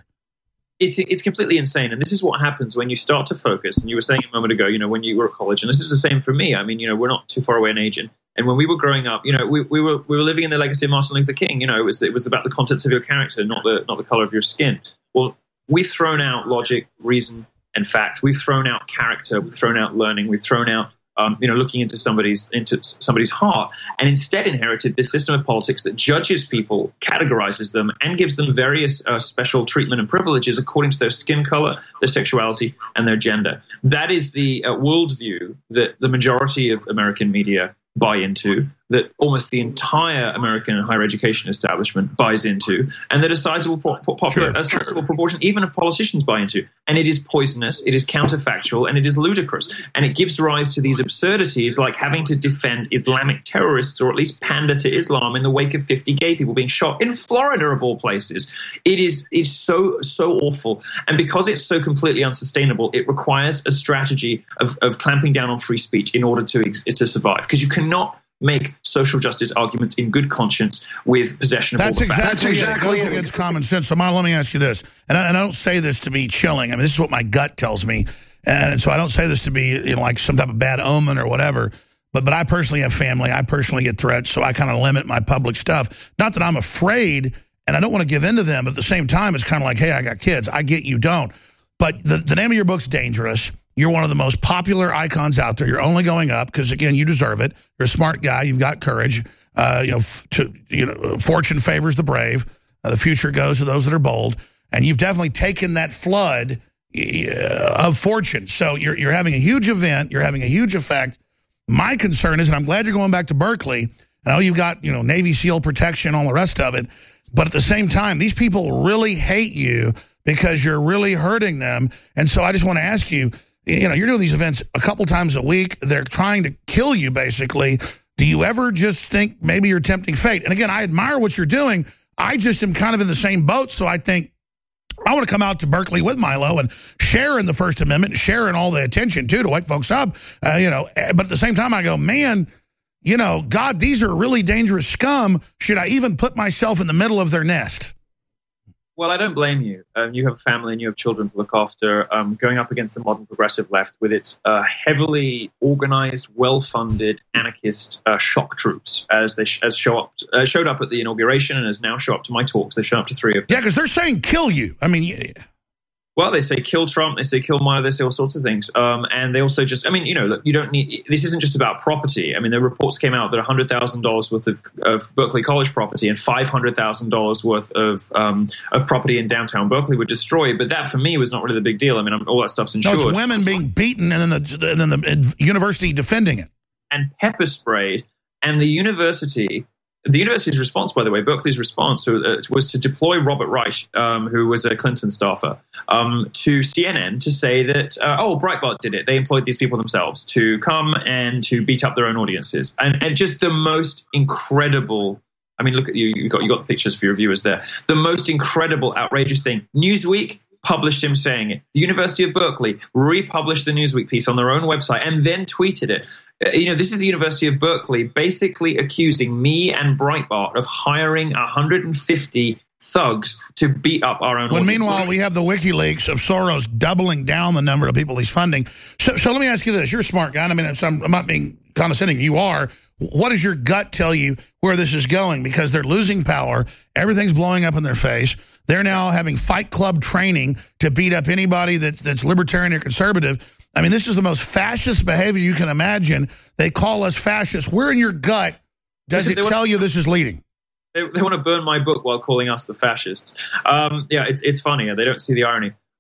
It's completely insane. And this is what happens when you start to focus. And you were saying a moment ago, when you were at college, and this is the same for me. I mean, we're not too far away in age. And when we were growing up, we were living in the legacy of Martin Luther King. It was about the contents of your character, not the color of your skin. Well, we've thrown out logic, reason, and fact. We've thrown out character. We've thrown out learning. We've thrown out looking into somebody's heart, and instead inherited this system of politics that judges people, categorizes them, and gives them various special treatment and privileges according to their skin color, their sexuality, and their gender. That is the worldview that the majority of American media buy into, that almost the entire American higher education establishment buys into, and that a sizable proportion even of politicians buy into. And it is poisonous, it is counterfactual, and it is ludicrous. And it gives rise to these absurdities like having to defend Islamic terrorists, or at least pander to Islam, in the wake of 50 gay people being shot in Florida, of all places. It's so awful. And because it's so completely unsustainable, it requires a strategy of clamping down on free speech in order to survive. Because you cannot make social justice arguments in good conscience with possession of all the facts. That's exactly against common sense. So, Milo, let me ask you this, and I don't say this to be chilling. I mean, this is what my gut tells me, and so I don't say this to be like some type of bad omen or whatever. But I personally have family. I personally get threats, so I kind of limit my public stuff. Not that I'm afraid, and I don't want to give in to them, but at the same time, it's kind of like, hey, I got kids. I get you don't. But the name of your book's dangerous. You're one of the most popular icons out there. You're only going up because, again, you deserve it. You're a smart guy. You've got courage. Fortune favors the brave. The future goes to those that are bold. And you've definitely taken that flood of fortune. So you're having a huge event. You're having a huge effect. My concern is, and I'm glad you're going back to Berkeley. I know you've got Navy SEAL protection, all the rest of it. But at the same time, these people really hate you because you're really hurting them. And so I just want to ask you, you're doing these events a couple times a week. They're trying to kill you, basically. Do you ever just think maybe you're tempting fate? And again, I admire what you're doing. I just am kind of in the same boat, so I think I want to come out to Berkeley with Milo and share in the First Amendment, share in all the attention, too, to wake folks up. But at the same time, I go, man, God, these are really dangerous scum. Should I even put myself in the middle of their nest? Well, I don't blame you. You have a family and you have children to look after. Going up against the modern progressive left with its heavily organized, well-funded anarchist shock troops, as they showed up at the inauguration and as now show up to my talks. They show up to 3 of them. Yeah, because they're saying kill you. I mean, well, they say kill Trump, they say kill Milo, they say all sorts of things. And they also just, look, you don't need, this isn't just about property. I mean, the reports came out that $100,000 worth of Berkeley College property and $500,000 worth of property in downtown Berkeley were destroyed. But that, for me, was not really the big deal. I mean, all that stuff's insured. No, it's women being beaten and then the university defending it. And pepper sprayed. And the university's response, by the way, Berkeley's response was to deploy Robert Reich, who was a Clinton staffer, to CNN to say that, Breitbart did it. They employed these people themselves to come and to beat up their own audiences. And just the most incredible, I mean, look at you, you got the pictures for your viewers there. The most incredible, outrageous thing. Newsweek published him saying it. The University of Berkeley republished the Newsweek piece on their own website and then tweeted it. This is the University of Berkeley basically accusing me and Breitbart of hiring 150 thugs to beat up our own audience. Meanwhile, we have the WikiLeaks of Soros doubling down the number of people he's funding. So let me ask you this. You're a smart guy. I mean, I'm not being condescending. You are. What does your gut tell you where this is going? Because they're losing power. Everything's blowing up in their face. They're now having Fight Club training to beat up anybody that's libertarian or conservative. I mean, this is the most fascist behavior you can imagine. They call us fascists. Where in your gut does it tell you this is leading? They want to burn my book while calling us the fascists. It's funny. They don't see the irony.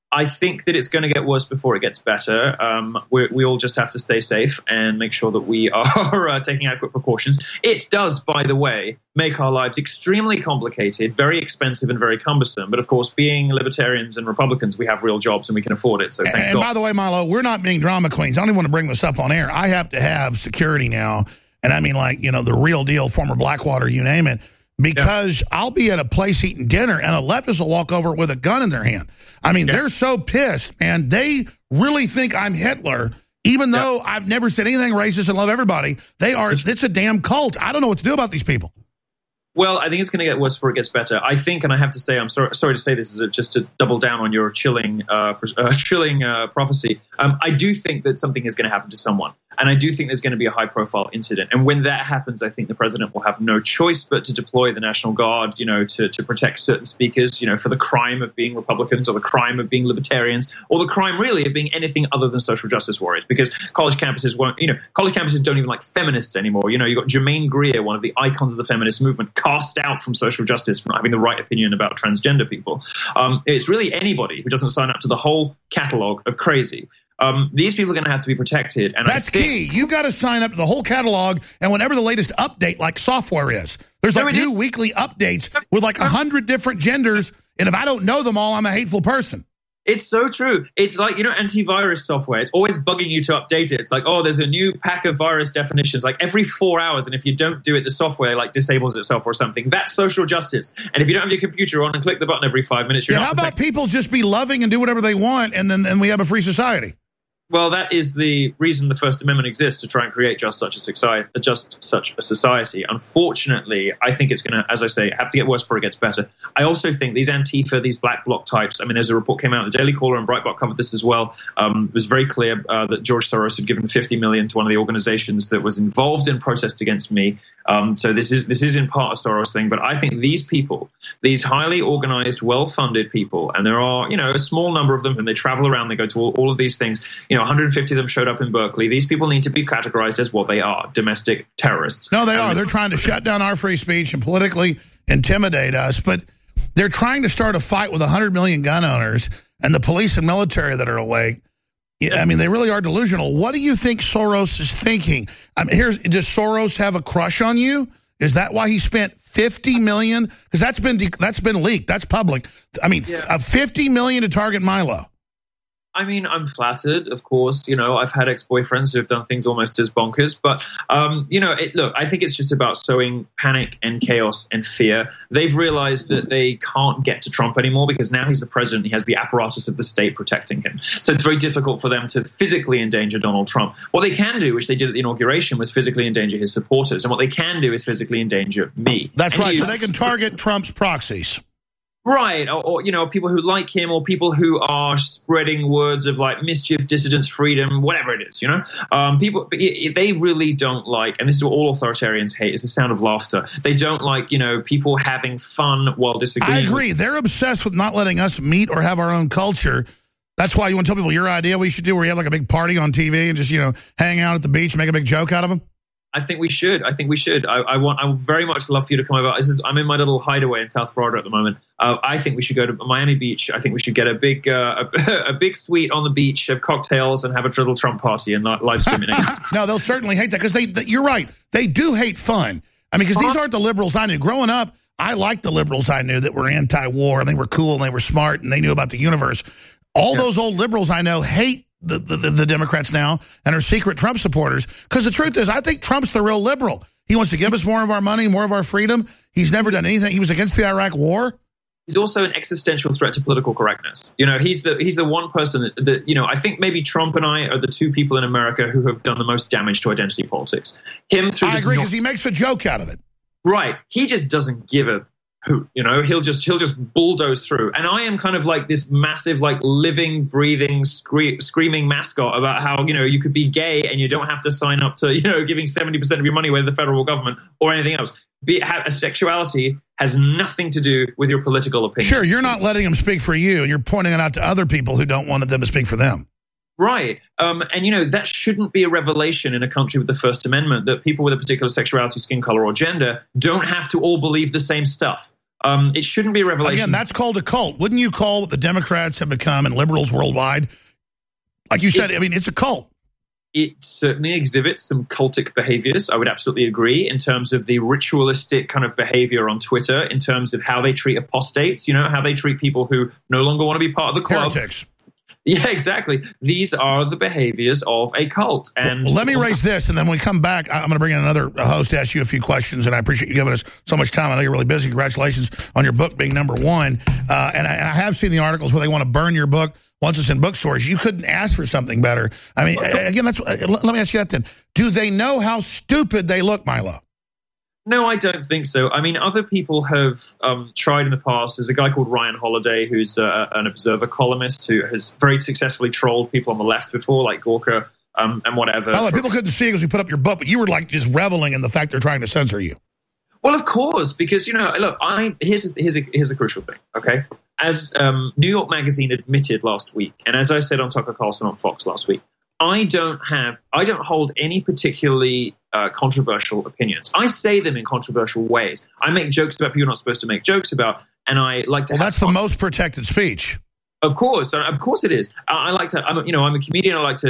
I think that it's going to get worse before it gets better. We all just have to stay safe and make sure that we are taking adequate precautions. It does, by the way, make our lives extremely complicated, very expensive and very cumbersome. But of course, being libertarians and Republicans, we have real jobs and we can afford it. So thank God. By the way, Milo, we're not being drama queens. I don't even want to bring this up on air. I have to have security now. And I mean, like, the real deal, former Blackwater, you name it. Because I'll be at a place eating dinner and a leftist will walk over with a gun in their hand. I mean, they're so pissed, and they really think I'm Hitler, even though I've never said anything racist and love everybody. It's a damn cult. I don't know what to do about these people. Well, I think it's going to get worse before it gets better. I think, and I have to say, I'm sorry to say this, just to double down on your chilling prophecy. I do think that something is going to happen to someone. And I do think there's going to be a high-profile incident. And when that happens, I think the president will have no choice but to deploy the National Guard, to protect certain speakers, for the crime of being Republicans or the crime of being libertarians or the crime, really, of being anything other than social justice warriors. Because college campuses don't even like feminists anymore. You've got Germaine Greer, one of the icons of the feminist movement, cast out from social justice for not having the right opinion about transgender people. It's really anybody who doesn't sign up to the whole catalog of crazy. These people are going to have to be protected. And that's key. You've got to sign up to the whole catalog and whatever the latest update, like software is. There's like new weekly updates with like 100 different genders. And if I don't know them all, I'm a hateful person. It's so true. It's like, antivirus software. It's always bugging you to update it. It's like, there's a new pack of virus definitions like every 4 hours. And if you don't do it, the software like disables itself or something. That's social justice. And if you don't have your computer on and click the button every 5 minutes, you're not protected. How about people just be loving and do whatever they want and then we have a free society? Well, that is the reason the First Amendment exists, to try and create just such a society. Unfortunately, I think it's going to, as I say, have to get worse before it gets better. I also think these Antifa, these black bloc types, there's a report came out in the Daily Caller and Breitbart covered this as well. It was very clear that George Soros had given $50 million to one of the organizations that was involved in protest against me. So this is in part a Soros thing, but I think these people, these highly organized, well-funded people, and there are, a small number of them, and they travel around, they go to all of these things, 150 of them showed up in Berkeley. These people need to be categorized as what they are, domestic terrorists. No, they are. They're trying to shut down our free speech and politically intimidate us, but they're trying to start a fight with 100 million gun owners and the police and military that are awake. They really are delusional. What do you think Soros is thinking? Does Soros have a crush on you? Is that why he spent $50 million? Because that's been leaked. That's public. $50 million to target Milo. I'm flattered, of course. I've had ex-boyfriends who have done things almost as bonkers. But, look, I think it's just about sowing panic and chaos and fear. They've realized that they can't get to Trump anymore because now he's the president. He has the apparatus of the state protecting him. So it's very difficult for them to physically endanger Donald Trump. What they can do, which they did at the inauguration, was physically endanger his supporters. And what they can do is physically endanger me. That's right. So they can target Trump's proxies. Right, or people who like him, or people who are spreading words of like mischief, dissidence, freedom, whatever it is. People they really don't like, and this is what all authoritarians hate: is the sound of laughter. They don't like people having fun while disagreeing. I agree. They're obsessed with not letting us meet or have our own culture. That's why you want to tell people your idea we should do, where you have like a big party on TV and just hang out at the beach and make a big joke out of them. I think we should. I would very much love for you to come over. I'm in my little hideaway in South Florida at the moment. I think we should go to Miami Beach. I think we should get a big suite on the beach, have cocktails, and have a little Trump party and live stream it. No, they'll certainly hate that because you're right. They do hate fun. Because these aren't the liberals I knew. Growing up, I liked the liberals I knew that were anti-war, and they were cool, and they were smart, and they knew about the universe. All those old liberals I know hate the Democrats now and are secret Trump supporters. Because the truth is, I think Trump's the real liberal. He wants to give us more of our money, more of our freedom. He's never done anything. He was against the Iraq war. He's also an existential threat to political correctness. He's the one person that I think maybe Trump and I are the two people in America who have done the most damage to identity politics. I agree, because he makes a joke out of it. Right. He just doesn't give a hoot. He'll just bulldoze through. And I am kind of like this massive, like living, breathing, screaming mascot about how, you could be gay and you don't have to sign up to, giving 70% of your money away to the federal government or anything else. Sexuality has nothing to do with your political opinion. Sure, you're not letting them speak for you, and you're pointing it out to other people who don't want them to speak for them. Right. And, that shouldn't be a revelation in a country with the First Amendment, that people with a particular sexuality, skin color, or gender don't have to all believe the same stuff. It shouldn't be a revelation. Again, that's called a cult. Wouldn't you call what the Democrats have become and liberals worldwide? Like you said, it's a cult. It certainly exhibits some cultic behaviors. I would absolutely agree in terms of the ritualistic kind of behavior on Twitter, in terms of how they treat apostates, how they treat people who no longer want to be part of the club. Heretics. Yeah, exactly. These are the behaviors of a cult. And well, let me raise this, and then when we come back, I'm going to bring in another host to ask you a few questions, and I appreciate you giving us so much time. I know you're really busy. Congratulations on your book being #1. And I have seen the articles where they want to burn your book once it's in bookstores. You couldn't ask for something better. I mean, again, let me ask you that then. Do they know how stupid they look, Milo? No, I don't think so. I mean, other people have tried in the past. There's a guy called Ryan Holiday, who's an Observer columnist who has very successfully trolled people on the left before, like Gawker and whatever. Oh, people couldn't see it because we put up your book, but you were like just reveling in the fact they're trying to censor you. Well, of course, because, look, here's the crucial thing, okay? As New York Magazine admitted last week, and as I said on Tucker Carlson on Fox last week, I don't hold any particularly controversial opinions. I say them in controversial ways. I make jokes about people you're not supposed to make jokes about, and I like to. Well, that's the most protected speech. Of course it is. I like to. I'm a comedian. I like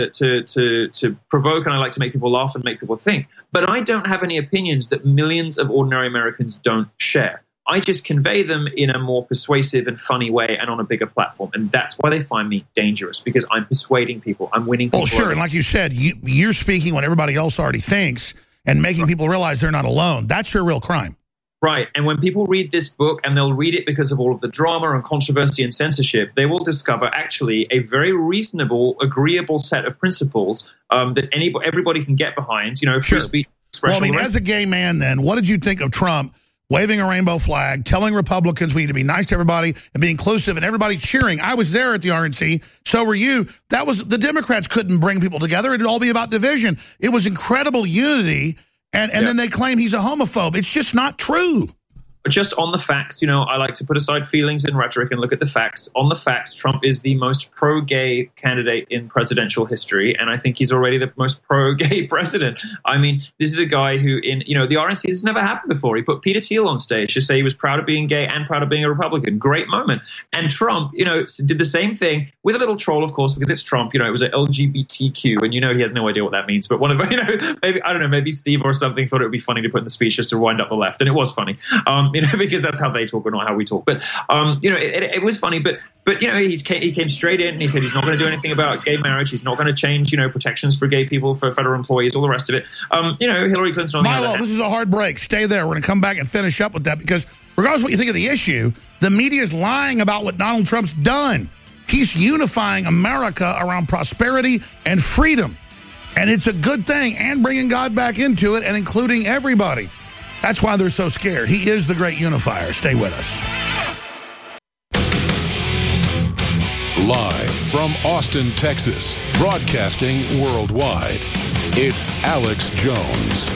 to provoke, and I like to make people laugh and make people think. But I don't have any opinions that millions of ordinary Americans don't share. I just convey them in a more persuasive and funny way and on a bigger platform. And that's why they find me dangerous, because I'm persuading people. I'm winning people. Well, sure. And like you said, you're speaking what everybody else already thinks and making people realize they're not alone. That's your real crime. Right. And when people read this book, and they'll read it because of all of the drama and controversy and censorship, they will discover actually a very reasonable, agreeable set of principles that everybody can get behind, free speech, expression. Well, I mean, as a gay man then, what did you think of Trump waving a rainbow flag, telling Republicans we need to be nice to everybody and be inclusive, and everybody cheering? I was there at the RNC. So were you. The Democrats couldn't bring people together. It'd all be about division. It was incredible unity. And then they claim he's a homophobe. It's just not true. Just on the facts, I like to put aside feelings and rhetoric and look at the facts. On the facts, Trump is the most pro-gay candidate in presidential history, and I think he's already the most pro-gay president. I mean, this is a guy who, in the RNC, this has never happened before. He put Peter Thiel on stage to say he was proud of being gay and proud of being a Republican. Great moment. And Trump, did the same thing with a little troll, of course, because it's Trump. It was an LGBTQ, and he has no idea what that means. But one of maybe Steve or something thought it would be funny to put in the speech just to wind up the left, and it was funny. Because that's how they talk or not how we talk. But, it was funny. But he came straight in and he said he's not going to do anything about gay marriage. He's not going to change, protections for gay people, for federal employees, all the rest of it. Hillary Clinton on the other hand. This is a hard break. Stay there. We're going to come back and finish up with that, because regardless of what you think of the issue, the media is lying about what Donald Trump's done. He's unifying America around prosperity and freedom. And it's a good thing, and bringing God back into it and including everybody. That's why they're so scared. He is the great unifier. Stay with us. Live from Austin, Texas, broadcasting worldwide, it's Alex Jones.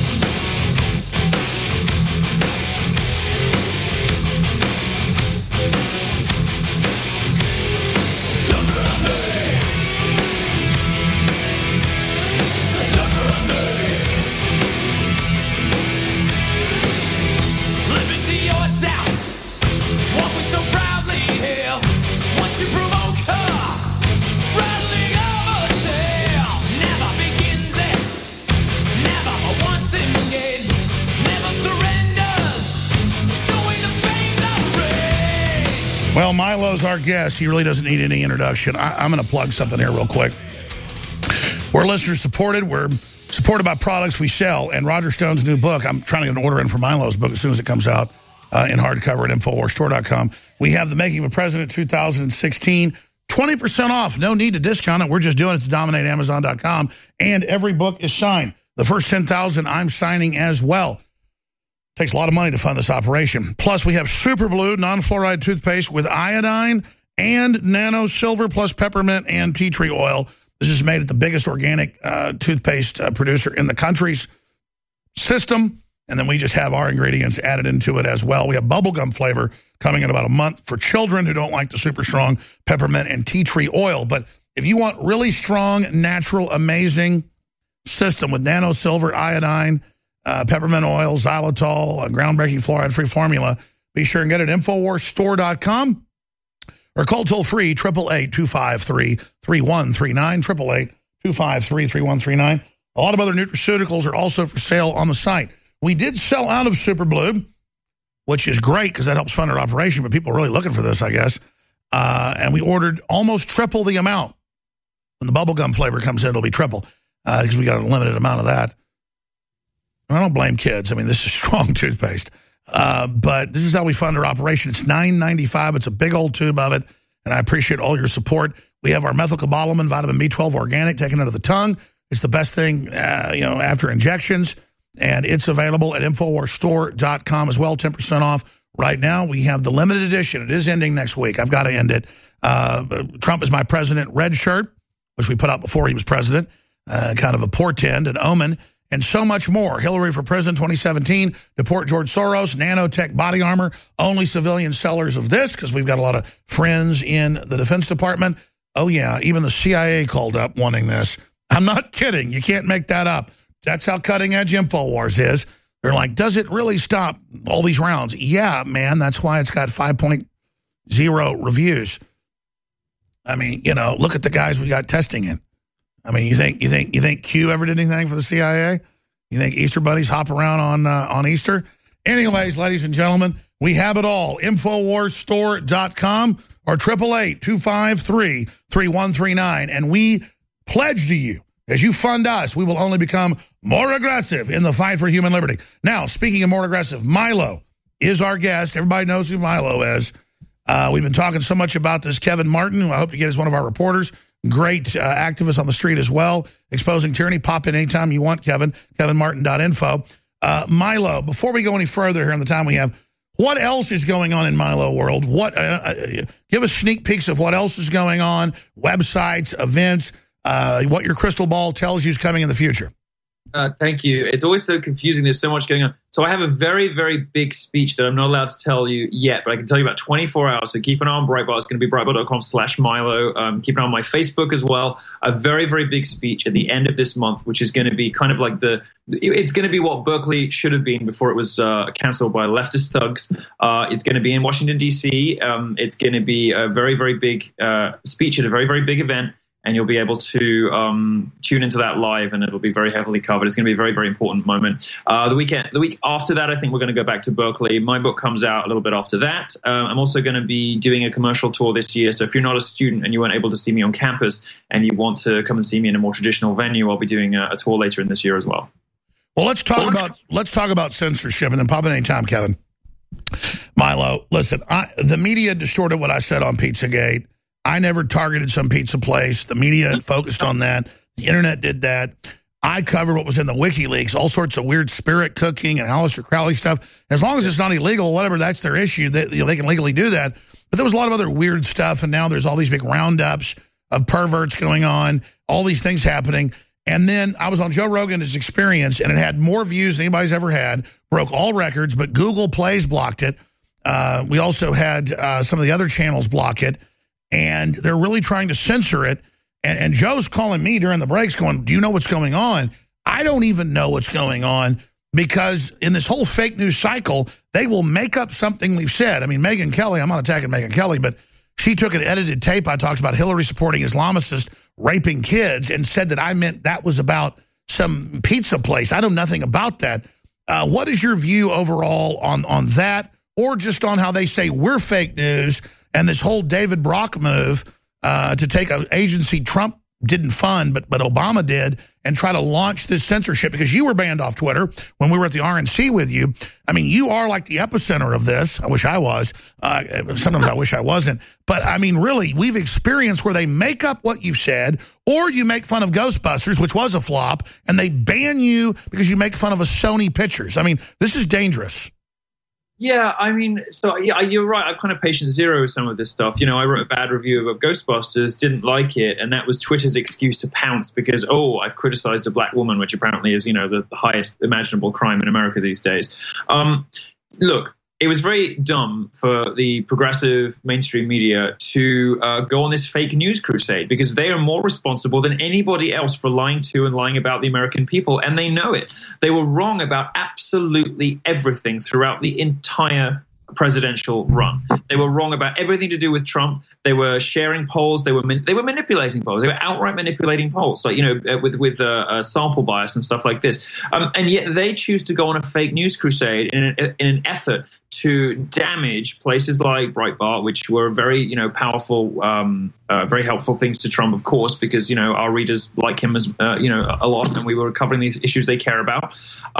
Well, Milo's our guest. He really doesn't need any introduction. I'm going to plug something here real quick. We're listener supported. We're supported by products we sell. And Roger Stone's new book, I'm trying to get an order in for Milo's book as soon as it comes out in hardcover at InfoWarsStore.com. We have The Making of a President 2016, 20% off. No need to discount it. We're just doing it to dominate Amazon.com. And every book is signed. The first 10,000 I'm signing as well. Takes a lot of money to fund this operation. Plus, we have Super Blue non-fluoride toothpaste with iodine and nano silver plus peppermint and tea tree oil. This is made at the biggest organic toothpaste producer in the country's system. And then we just have our ingredients added into it as well. We have bubblegum flavor coming in about a month for children who don't like the super strong peppermint and tea tree oil. But if you want really strong, natural, amazing system with nano silver, iodine, peppermint oil, xylitol, a groundbreaking fluoride-free formula, Be sure and get it at InfoWarsStore.com or call toll-free 888-253-3139, 888-253-3139. A lot of other nutraceuticals are also for sale on the site. We did sell out of Super Blue, which is great because that helps fund our operation, but people are really looking for this, I guess. And we ordered almost triple the amount. When the bubblegum flavor comes in, it'll be triple because we got a limited amount of that. I don't blame kids. I mean, this is strong toothpaste. But this is how we fund our operation. It's $9.95. It's a big old tube of it, and I appreciate all your support. We have our methylcobalamin, vitamin B12 organic, taken out of the tongue. It's the best thing, after injections, and it's available at InfoWarsStore.com as well, 10% off right now. We have the limited edition. It is ending next week. I've got to end it. Trump is my president red shirt, which we put out before he was president, kind of a portend, an omen, and so much more. Hillary for President 2017, deport George Soros, nanotech body armor, only civilian sellers of this, because we've got a lot of friends in the Defense Department. Oh, yeah, even the CIA called up wanting this. I'm not kidding. You can't make that up. That's how cutting-edge InfoWars is. They're like, does it really stop all these rounds? Yeah, man, that's why it's got 5.0 reviews. I mean, look at the guys we got testing it. I mean, you think Q ever did anything for the CIA? You think Easter bunnies hop around on Easter? Anyways, ladies and gentlemen, we have it all. InfoWarsStore.com or 888-253-3139. And we pledge to you, as you fund us, we will only become more aggressive in the fight for human liberty. Now, speaking of more aggressive, Milo is our guest. Everybody knows who Milo is. We've been talking so much about this Kevin Martin, who I hope to get as one of our reporters. Great activist on the street as well, exposing tyranny. Pop in anytime you want, Kevin, kevinmartin.info. Milo, before we go any further here in the time we have, what else is going on in Milo world? Give us sneak peeks of what else is going on, websites, events, what your crystal ball tells you is coming in the future. Thank you. It's always so confusing. There's so much going on. So I have a very, very big speech that I'm not allowed to tell you yet, but I can tell you about 24 hours. So keep an eye on Breitbart. It's going to be Breitbart.com/Milo. Keep an eye on my Facebook as well. A very, very big speech at the end of this month, which is going to be kind of like it's going to be what Berkeley should have been before it was canceled by leftist thugs. It's going to be in Washington, D.C. It's going to be a very, very big speech at a very, very big event. And you'll be able to tune into that live, and it'll be very heavily covered. It's going to be a very, very important moment. The week after that, I think we're going to go back to Berkeley. My book comes out a little bit after that. I'm also going to be doing a commercial tour this year. So if you're not a student and you weren't able to see me on campus and you want to come and see me in a more traditional venue, I'll be doing a tour later in this year as well. Well, let's talk about censorship, and then pop in anytime, Kevin. Milo, listen, the media distorted what I said on Pizzagate. I never targeted some pizza place. The media focused on that. The internet did that. I covered what was in the WikiLeaks, all sorts of weird spirit cooking and Aleister Crowley stuff. As long as it's not illegal, whatever, that's their issue. They can legally do that. But there was a lot of other weird stuff, and now there's all these big roundups of perverts going on, all these things happening. And then I was on Joe Rogan's Experience, and it had more views than anybody's ever had, broke all records, but Google Plays blocked it. We also had some of the other channels block it. And they're really trying to censor it. And Joe's calling me during the breaks going, do you know what's going on? I don't even know what's going on, because in this whole fake news cycle, they will make up something we've said. I mean, Megyn Kelly, I'm not attacking Megyn Kelly, but she took an edited tape. I talked about Hillary supporting Islamicists raping kids and said that I meant that was about some pizza place. I know nothing about that. What is your view overall on that, or just on how they say we're fake news? And this whole David Brock move to take an agency Trump didn't fund, but Obama did, and try to launch this censorship, because you were banned off Twitter when we were at the RNC with you. I mean, you are like the epicenter of this. I wish I was. Sometimes I wish I wasn't. But, I mean, really, we've experienced where they make up what you've said, or you make fun of Ghostbusters, which was a flop, and they ban you because you make fun of a Sony Pictures. I mean, this is dangerous. Yeah, I mean, so yeah, you're right. I'm kind of patient zero with some of this stuff. I wrote a bad review of Ghostbusters, didn't like it, and that was Twitter's excuse to pounce because, I've criticized a black woman, which apparently is, the highest imaginable crime in America these days. Look, it was very dumb for the progressive mainstream media to go on this fake news crusade, because they are more responsible than anybody else for lying to and lying about the American people, and they know it. They were wrong about absolutely everything throughout the entire presidential run. They were wrong about everything to do with Trump. They were sharing polls. They were manipulating polls. They were outright manipulating polls, like, with sample bias and stuff like this. And yet they choose to go on a fake news crusade in an effort to damage places like Breitbart, which were very, powerful, very helpful things to Trump, of course, because, our readers like him as, a lot, and we were covering these issues they care about.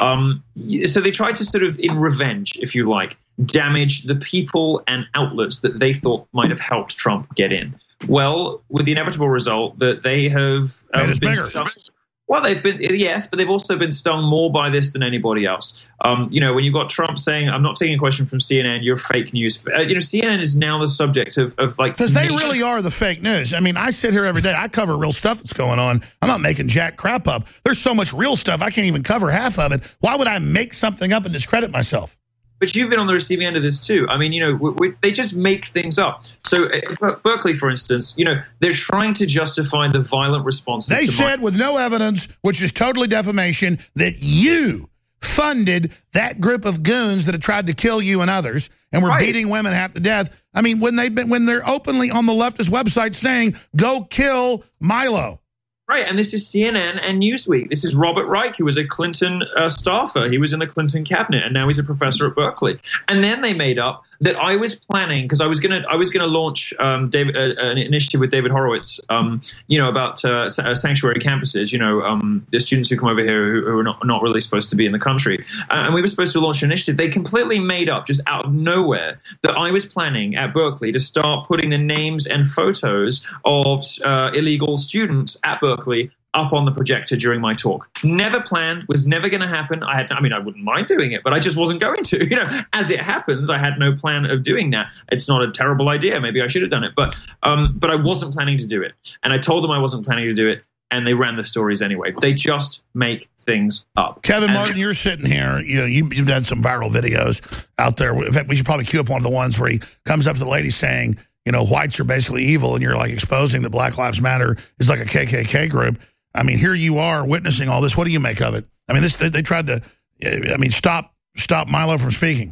So they tried to sort of, in revenge, if you like, damage the people and outlets that they thought might have helped Trump get in. Well, with the inevitable result that they have been stung. Well, they've been, yes, but they've also been stung more by this than anybody else. When you've got Trump saying, I'm not taking a question from CNN, you're fake news. CNN is now the subject of like... Because they really are the fake news. I mean, I sit here every day. I cover real stuff that's going on. I'm not making jack crap up. There's so much real stuff, I can't even cover half of it. Why would I make something up and discredit myself? But you've been on the receiving end of this too. I mean, they just make things up. So Berkeley, for instance, they're trying to justify the violent responses. They said with no evidence, which is totally defamation, that you funded that group of goons that had tried to kill you and others and were beating women half to death. I mean, when they're openly on the leftist website saying, go kill Milo. Right, and this is CNN and Newsweek. This is Robert Reich, who was a Clinton staffer. He was in the Clinton cabinet, and now he's a professor at Berkeley. And then they made up that I was planning, because I was gonna launch an initiative with David Horowitz, about sanctuary campuses. The students who come over here who are not really supposed to be in the country, and we were supposed to launch an initiative. They completely made up, just out of nowhere, that I was planning at Berkeley to start putting the names and photos of illegal students at Berkeley up on the projector during my talk. Never planned, was never going to happen. I wouldn't mind doing it, but I just wasn't going to. As it happens, I had no plan of doing that. It's not a terrible idea. Maybe I should have done it, but I wasn't planning to do it. And I told them I wasn't planning to do it, and they ran the stories anyway. They just make things up. Kevin Martin, you're sitting here. You've done some viral videos out there. In fact, we should probably cue up one of the ones where he comes up to the lady saying, whites are basically evil, and you're like exposing that Black Lives Matter is like a KKK group. I mean, here you are witnessing all this. What do you make of it? I mean, they tried to, stop Milo from speaking.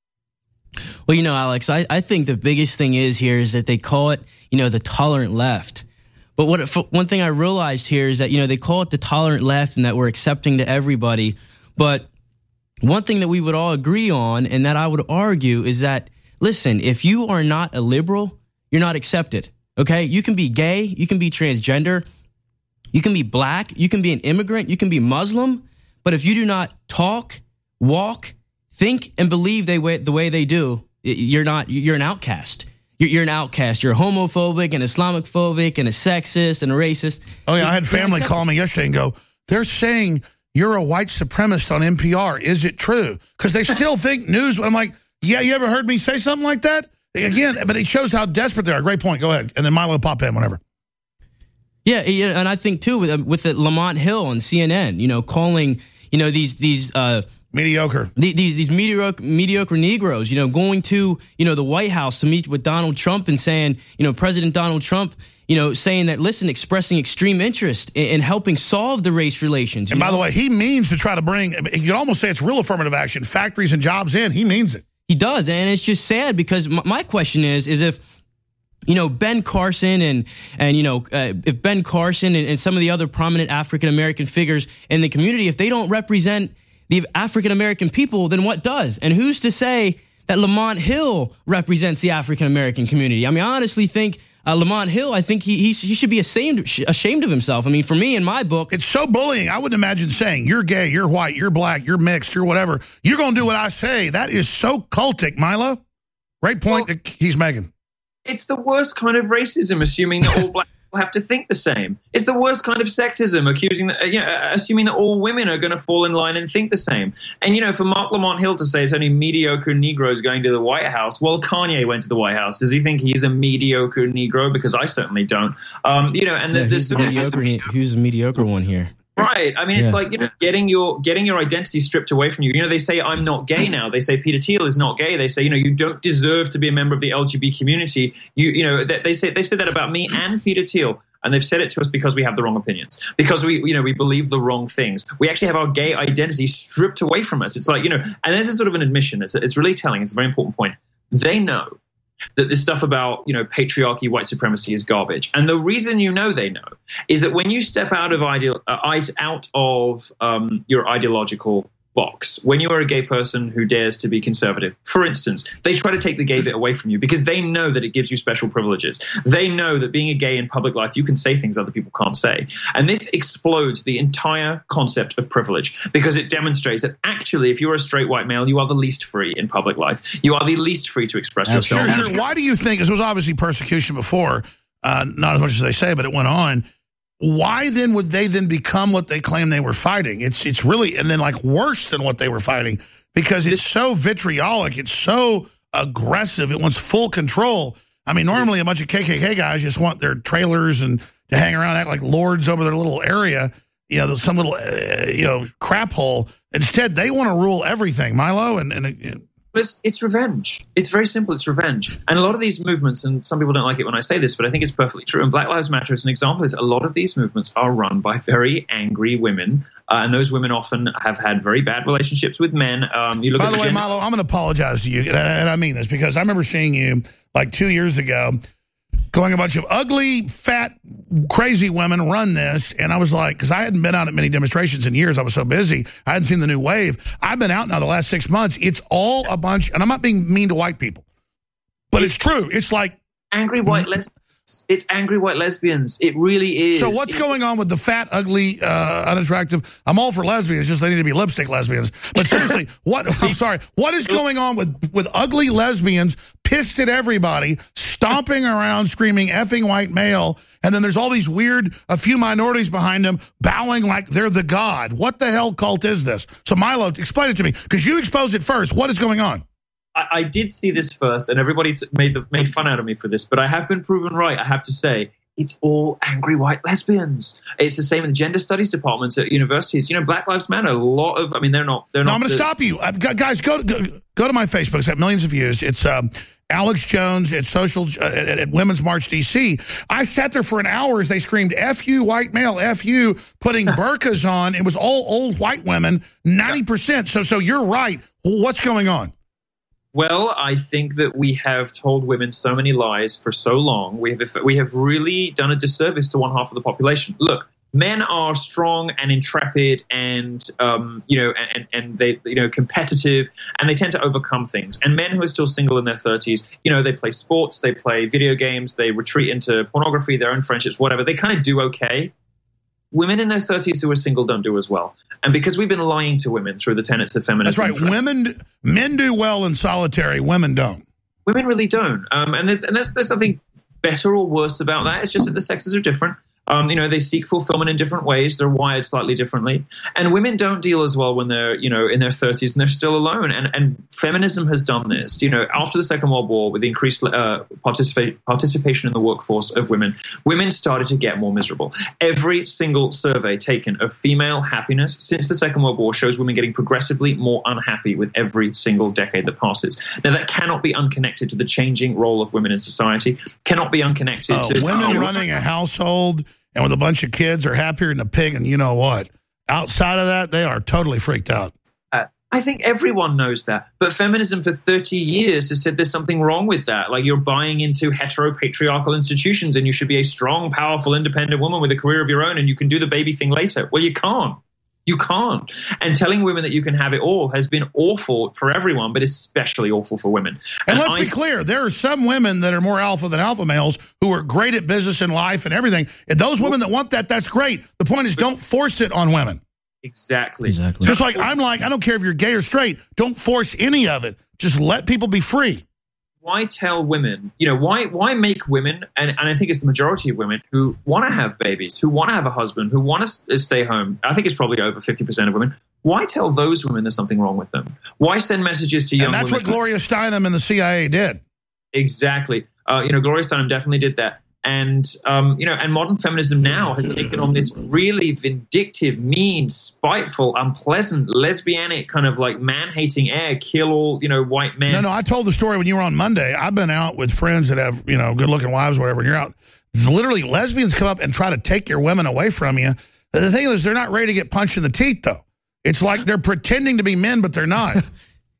Well, Alex, I think the biggest thing is that they call it, the tolerant left. But one thing I realized here is that, they call it the tolerant left and that we're accepting to everybody. But one thing that we would all agree on, and that I would argue, is that, listen, if you are not a liberal, you're not accepted. Okay? You can be gay, you can be transgender, you can be black, you can be an immigrant, you can be Muslim, but if you do not talk, walk, think, and believe the way they do, you're an outcast. You're an outcast. You're homophobic and Islamophobic and a sexist and a racist. Oh, yeah, I had family call me yesterday and go, they're saying you're a white supremacist on NPR. Is it true? Because they still think news. I'm like, yeah, you ever heard me say something like that? Again, but it shows how desperate they are. Great point. Go ahead. And then Milo pop in whenever. Yeah, and I think too with the Lamont Hill on CNN, calling these mediocre these mediocre Negroes, going to the White House to meet with Donald Trump and saying, President Donald Trump, saying that, listen, expressing extreme interest in helping solve the race relations. And by the way, he means to try to bring, you can almost say it's real affirmative action, factories and jobs in. He means it. He does, and it's just sad because my question is if Ben Carson and if Ben Carson and some of the other prominent African-American figures in the community, if they don't represent the African-American people, then what does? And who's to say that Lamont Hill represents the African-American community? I mean, I honestly think Lamont Hill, I think he should be ashamed of himself. I mean, for me, in my book, it's so bullying. I wouldn't imagine saying you're gay, you're white, you're black, you're mixed, you're whatever. You're going to do what I say. That is so cultic, Milo. Great point that he's making. It's the worst kind of racism, assuming that all black people have to think the same. It's the worst kind of sexism, assuming that all women are going to fall in line and think the same. And, for Mark Lamont Hill to say it's only mediocre Negroes going to the White House, well, Kanye went to the White House. Does he think he's a mediocre Negro? Because I certainly don't. Who's the mediocre one here? Right. I mean, it's like, getting your identity stripped away from you. They say I'm not gay now. They say Peter Thiel is not gay. They say, you don't deserve to be a member of the LGBT community. They said that about me and Peter Thiel. And they've said it to us because we have the wrong opinions, because we believe the wrong things. We actually have our gay identity stripped away from us. It's like, and this is sort of an admission. It's really telling. It's a very important point. they know that this stuff about, you know, patriarchy, white supremacy is garbage. And the reason you know they know is that when you step out of your ideological box, when you are a gay person who dares to be conservative, for instance, they try to take the gay bit away from you because they know that it gives you special privileges. They know that being a gay in public life, you can say things other people can't say. And this explodes the entire concept of privilege because it demonstrates that actually, if you're a straight white male, you are the least free in public life. You are the least free to express yourself. Sure. Why do you think, this was obviously persecution before, not as much as they say, but it went on. Why then would they then become what they claim they were fighting? It's really, and then like worse than what they were fighting because it's so vitriolic. It's so aggressive. It wants full control. I mean, normally a bunch of KKK guys just want their trailers and to hang around, act like lords over their little area, you know, some little, crap hole. Instead, they want to rule everything, Milo. It's revenge. It's very simple. It's revenge. And a lot of these movements, and some people don't like it when I say this, but I think it's perfectly true. And Black Lives Matter as an example is a lot of these movements are run by very angry women. And those women often have had very bad relationships with men. You look By at the way, Milo, I'm going to apologize to you. And I mean this because I remember seeing you like 2 years ago going a bunch of ugly, fat, crazy women run this. And I was like, because I hadn't been out at many demonstrations in years. I was so busy. I hadn't seen the new wave. I've been out now the last 6 months. It's all a bunch, and I'm not being mean to white people, but it's true. It's like angry white lesbians. It's angry white lesbians. It really is. So what's going on with the fat, ugly, unattractive? I'm all for lesbians, just they need to be lipstick lesbians. But seriously, what is going on with ugly lesbians pissed at everybody, stomping around, screaming effing white male, and then there's all these weird, a few minorities behind them bowing like they're the god. What the hell cult is this? So Milo, explain it to me, because you exposed it first. What is going on? I did see this first, and everybody made fun out of me for this, but I have been proven right, I have to say. It's all angry white lesbians. It's the same in the gender studies departments at universities. You know, Black Lives Matter, a lot of, I mean, they're not. No, I'm going to stop you. Guys, go to my Facebook. It's got millions of views. It's Alex Jones at at Women's March DC. I sat there for an hour as they screamed, F you, white male, F you, putting burqas on. It was all old white women, 90%. So you're right. What's going on? Well, I think that we have told women so many lies for so long. We have really done a disservice to one half of the population. Look, men are strong and intrepid and they competitive, and they tend to overcome things. And men who are still single in their 30s, they play sports, they play video games, they retreat into pornography, their own friendships, whatever. They kind of do okay. Women in their 30s who are single don't do as well. And because we've been lying to women through the tenets of feminism. That's right. Men do well in solitary. Women don't. Women really don't. And there's nothing better or worse about that. It's just that the sexes are different. They seek fulfillment in different ways. They're wired slightly differently. And women don't deal as well when they're, in their 30s and they're still alone. And feminism has done this. After the Second World War, with the increased participation in the workforce of women started to get more miserable. Every single survey taken of female happiness since the Second World War shows women getting progressively more unhappy with every single decade that passes. Now, that cannot be unconnected to the changing role of women in society, cannot be unconnected to... Women running a household... and with a bunch of kids are happier than a pig, and you know what? Outside of that, they are totally freaked out. I think everyone knows that. But feminism for 30 years has said there's something wrong with that. Like you're buying into heteropatriarchal institutions and you should be a strong, powerful, independent woman with a career of your own and you can do the baby thing later. Well, you can't. You can't. And telling women that you can have it all has been awful for everyone, but especially awful for women. And let's be clear, there are some women that are more alpha than alpha males who are great at business and life and everything. And those women that want that, that's great. The point is, don't force it on women. Exactly. Just like I don't care if you're gay or straight. Don't force any of it. Just let people be free. Why tell women, why make women, and I think it's the majority of women who want to have babies, who want to have a husband, who want to stay home. I think it's probably over 50% of women. Why tell those women there's something wrong with them? Why send messages to young women? And that's what Gloria Steinem and the CIA did. Exactly. Gloria Steinem definitely did that. And, and modern feminism now has taken on this really vindictive, mean, spiteful, unpleasant, lesbianic kind of like man-hating air, kill all, white men. No, I told the story when you were on Monday. I've been out with friends that have, good-looking wives or whatever, and you're out. Literally, lesbians come up and try to take your women away from you. The thing is, they're not ready to get punched in the teeth, though. It's like they're pretending to be men, but they're not.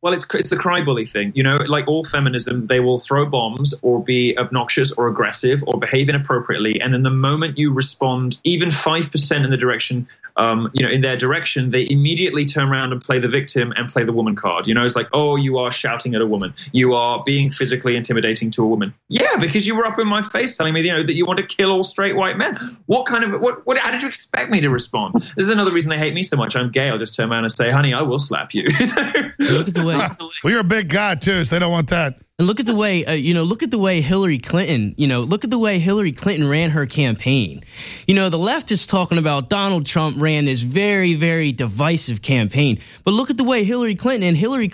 Well, it's the cry bully thing. You know, like all feminism, they will throw bombs or be obnoxious or aggressive or behave inappropriately. And then the moment you respond even 5% in the direction, in their direction, they immediately turn around and play the victim and play the woman card. You know, it's like, oh, you are shouting at a woman. You are being physically intimidating to a woman. Yeah, because you were up in my face telling me, that you want to kill all straight white men. How did you expect me to respond? This is another reason they hate me so much. I'm gay. I'll just turn around and say, honey, I will slap you. Look at the way. Well, you're a big guy too, so they don't want that. And look at the way, look at the way Hillary Clinton, ran her campaign. The left is talking about Donald Trump ran this very, very divisive campaign. But look at the way Hillary Clinton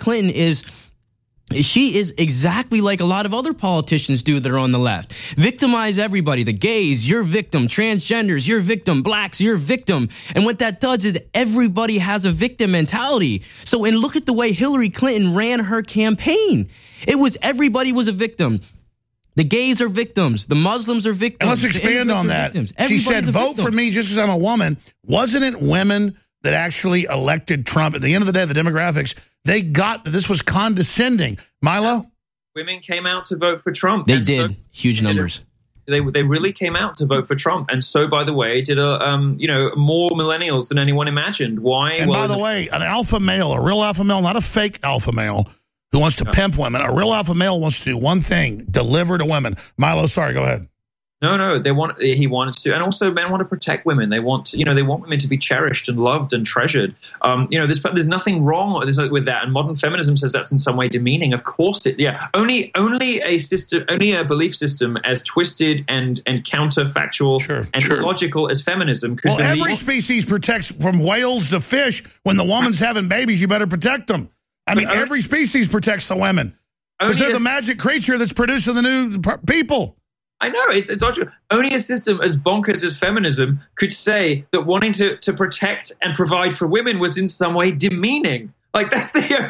she is exactly like a lot of other politicians do that are on the left. Victimize everybody. The gays, you're victim. Transgenders, you're victim. Blacks, you're victim. And what that does is everybody has a victim mentality. So, and look at the way Hillary Clinton ran her campaign. It was everybody was a victim. The gays are victims. The Muslims are victims. And let's expand on that. She said, vote for me just because I'm a woman. Wasn't it women that actually elected Trump? At the end of the day, the demographics, they got that this was condescending. Milo? Women came out to vote for Trump. They did. So, huge numbers. They really came out to vote for Trump. And so, by the way, did more millennials than anyone imagined. Why? And by the way, an alpha male, a real alpha male, not a fake alpha male who wants to pimp women. A real alpha male wants to do one thing, deliver to women. Milo, sorry, go ahead. No, he wants to, and also men want to protect women. They want women to be cherished and loved and treasured. There's nothing wrong with that. And modern feminism says that's in some way demeaning. Of course only a belief system as twisted and counterfactual and illogical as feminism could believe. Every species protects from whales to fish. When the woman's having babies, you better protect them. I mean, every species protects the women. Because they're the magic creature that's producing the new people. I know, it's logical. Only a system as bonkers as feminism could say that wanting to protect and provide for women was in some way demeaning. Like, that's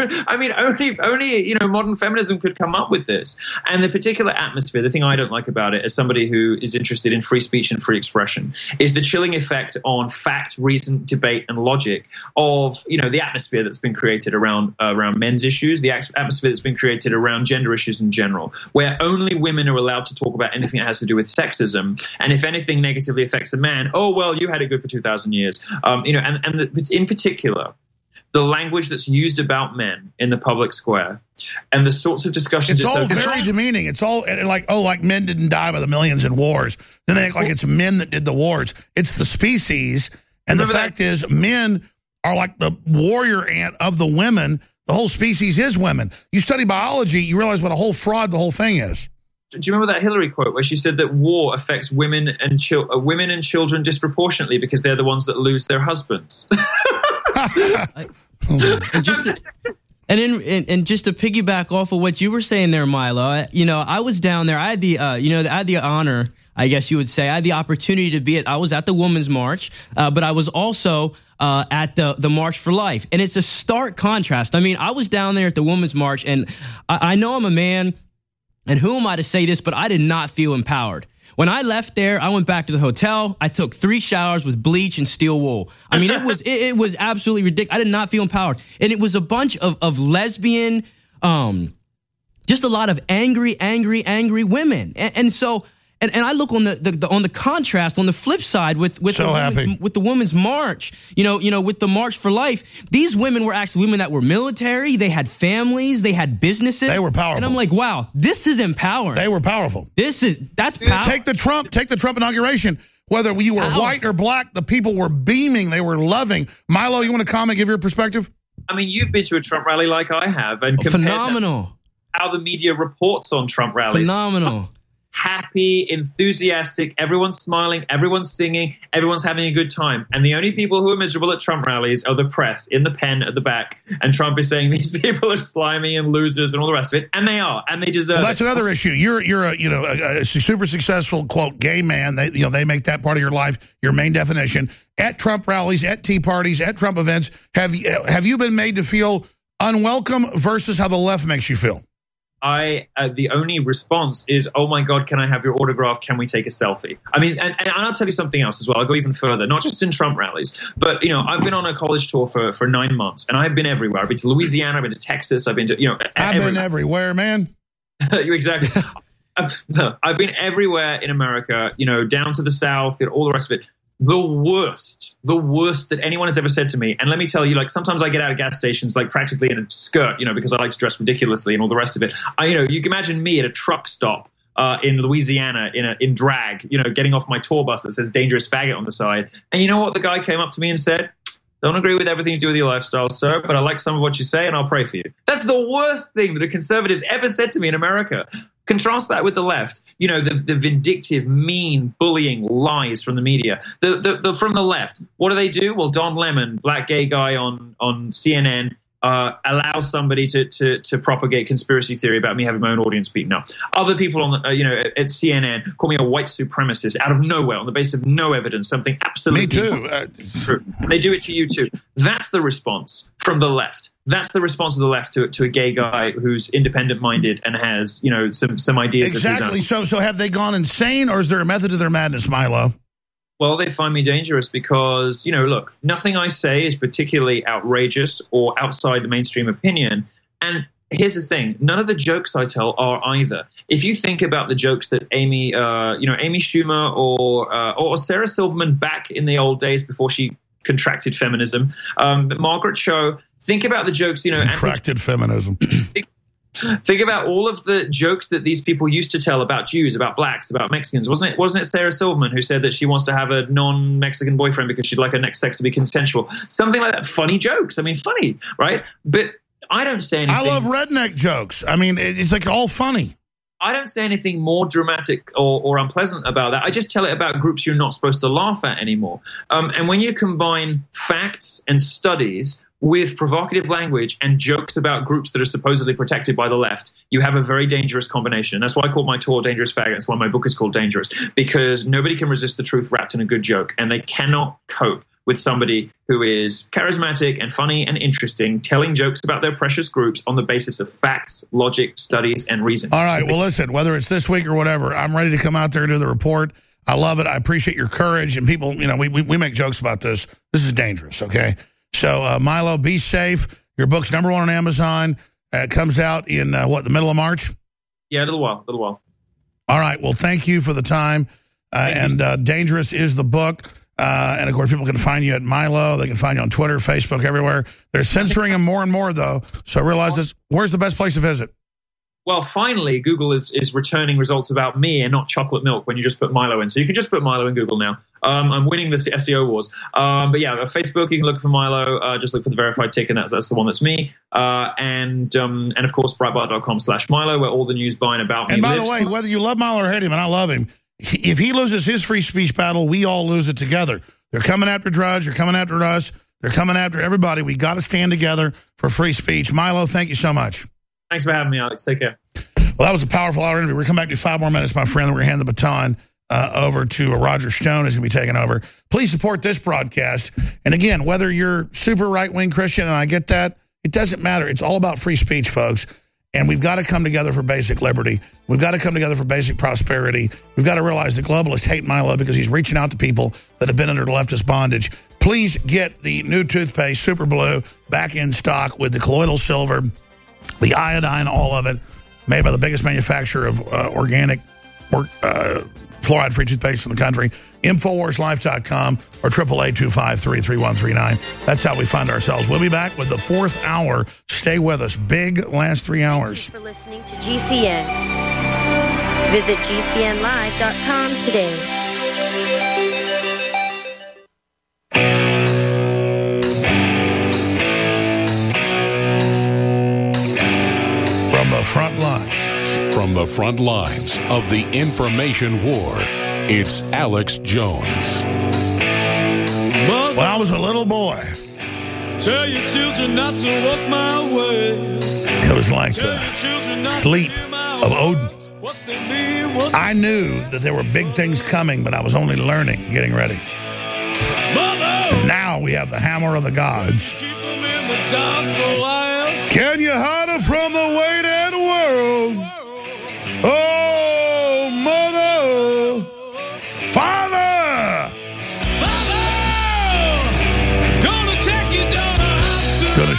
only modern feminism could come up with this. And the particular atmosphere, the thing I don't like about it as somebody who is interested in free speech and free expression, is the chilling effect on fact, reason, debate, and logic of, the atmosphere that's been created around men's issues, the atmosphere that's been created around gender issues in general, where only women are allowed to talk about anything that has to do with sexism. And if anything negatively affects a man, oh, well, you had it good for 2,000 years. In particular, the language that's used about men in the public square and the sorts of discussions. It's all very demeaning. It's all like men didn't die by the millions in wars. Then they act like it's men that did the wars. It's the species. And the fact is, men are like the warrior ant of the women. The whole species is women. You study biology, you realize what a whole fraud the whole thing is. Do you remember that Hillary quote where she said that war affects women and children disproportionately because they're the ones that lose their husbands? And just to piggyback off of what you were saying there, Milo, I was down there. I had the honor, I guess you would say, I had the opportunity to be I was at the Women's March, but I was also at the March for Life, and it's a stark contrast. I mean, I was down there at the Women's March, and I know I'm a man, and who am I to say this, but I did not feel empowered. When I left there, I went back to the hotel. I took 3 showers with bleach and steel wool. I mean, it was absolutely ridiculous. I did not feel empowered. And it was a bunch of lesbian, just a lot of angry women. And so, and I look on the contrast on the flip side with the Women's March, with the March for Life. These women were actually women that were military. They had families. They had businesses. They were powerful. And I'm like, wow, this is empowering. They were powerful. That's powerful. Take the Trump inauguration. Whether you were white or black, the people were beaming. They were loving. Milo, you want to comment? Give your perspective. I mean, you've been to a Trump rally like I have, and phenomenal. How the media reports on Trump rallies. Phenomenal. Happy, enthusiastic, everyone's smiling, everyone's singing, everyone's having a good time. And the only people who are miserable at Trump rallies are the press in the pen at the back. And Trump is saying these people are slimy and losers and all the rest of it. And they are, and they deserve that's it. Another issue. You're a super successful, quote, gay man. They make that part of your life your main definition. At Trump rallies, at tea parties, at Trump events, have you been made to feel unwelcome versus how the left makes you feel? the only response is, oh my God, can I have your autograph? Can we take a selfie? I mean, and I'll tell you something else as well. I'll go even further, not just in Trump rallies, but, I've been on a college tour for 9 months, and I've been everywhere. I've been to Louisiana, I've been to Texas, I've been to, I've been everywhere, man. Exactly. I've been everywhere in America, down to the South, all the rest of it. The worst that anyone has ever said to me. And let me tell you, sometimes I get out of gas stations, practically in a skirt, because I like to dress ridiculously and all the rest of it. You can imagine me at a truck stop in Louisiana in drag, getting off my tour bus that says dangerous faggot on the side. And you know what? The guy came up to me and said, don't agree with everything to do with your lifestyle, sir, but I like some of what you say and I'll pray for you. That's the worst thing that a conservative's ever said to me in America. Contrast that with the left, the vindictive, mean, bullying lies from the media. From the left, what do? Well, Don Lemon, black gay guy on CNN, allows somebody to propagate conspiracy theory about me having my own audience beaten up. Other people on at CNN call me a white supremacist out of nowhere on the basis of no evidence, something absolutely true. They do it to you too. That's the response from the left. That's the response of the left to a gay guy who's independent-minded and has, some ideas. Exactly. So have they gone insane, or is there a method to their madness, Milo? Well, they find me dangerous because, look, nothing I say is particularly outrageous or outside the mainstream opinion. And here's the thing. None of the jokes I tell are either. If you think about the jokes that Amy Schumer or Sarah Silverman back in the old days before she contracted feminism, Margaret Cho, think about the jokes, contracted feminism. Think about all of the jokes that these people used to tell about Jews, about blacks, about Mexicans. Wasn't it Sarah Silverman who said that she wants to have a non-Mexican boyfriend because she'd like her next sex to be consensual? Something like that. Funny jokes. I mean, funny, right? But I don't say anything. I love redneck jokes. I mean, it's all funny. I don't say anything more dramatic or unpleasant about that. I just tell it about groups you're not supposed to laugh at anymore. And when you combine facts and studies with provocative language and jokes about groups that are supposedly protected by the left, you have a very dangerous combination. That's why I call my tour Dangerous Faggot. That's why my book is called Dangerous, because nobody can resist the truth wrapped in a good joke, and they cannot cope with somebody who is charismatic and funny and interesting, telling jokes about their precious groups on the basis of facts, logic, studies, and reason. All right, well, listen, whether it's this week or whatever, I'm ready to come out there and do the report. I love it. I appreciate your courage, and people, we make jokes about this. This is dangerous, okay? So, Milo, be safe. Your book's #1 on Amazon. It comes out in, the middle of March? Yeah, a little while. All right. Well, thank you for the time. Dangerous is the book. And, of course, people can find you at Milo. They can find you on Twitter, Facebook, everywhere. They're censoring them more and more, though. So realize this. Where's the best place to visit? Well, finally, Google is returning results about me and not chocolate milk when you just put Milo in. So you can just put Milo in Google now. I'm winning the SEO wars. But yeah, Facebook, you can look for Milo. Just look for the verified tick, and that's the one that's me. And of course, Breitbart.com/Milo, where all the news by and about me lives. And by the way, whether you love Milo or hate him, and I love him, if he loses his free speech battle, we all lose it together. They're coming after Drudge. They're coming after us. They're coming after everybody. We got to stand together for free speech. Milo, thank you so much. Thanks for having me, Alex. Take care. Well, that was a powerful hour interview. We're going to come back to 5 more minutes, my friend. We're going to hand the baton over to Roger Stone, who's going to be taking over. Please support this broadcast. And again, whether you're super right-wing Christian, and I get that, it doesn't matter. It's all about free speech, folks. And we've got to come together for basic liberty. We've got to come together for basic prosperity. We've got to realize that globalists hate Milo because he's reaching out to people that have been under leftist bondage. Please get the new toothpaste, Super Blue, back in stock with the colloidal silver, the iodine, all of it, made by the biggest manufacturer of organic fluoride-free toothpaste in the country. InfoWarsLife.com or 888-253-3139. That's how we find ourselves. We'll be back with the 4th hour. Stay with us. Big last 3 hours. Thanks for listening to GCN. Visit GCNlive.com today. From the front lines of the information war, it's Alex Jones. When I was a little boy, tell your children not to walk my way. It was like the sleep of Odin. I knew that there were big things coming, but I was only learning, getting ready. And now we have the hammer of the gods. Can you hide it from the weighted world?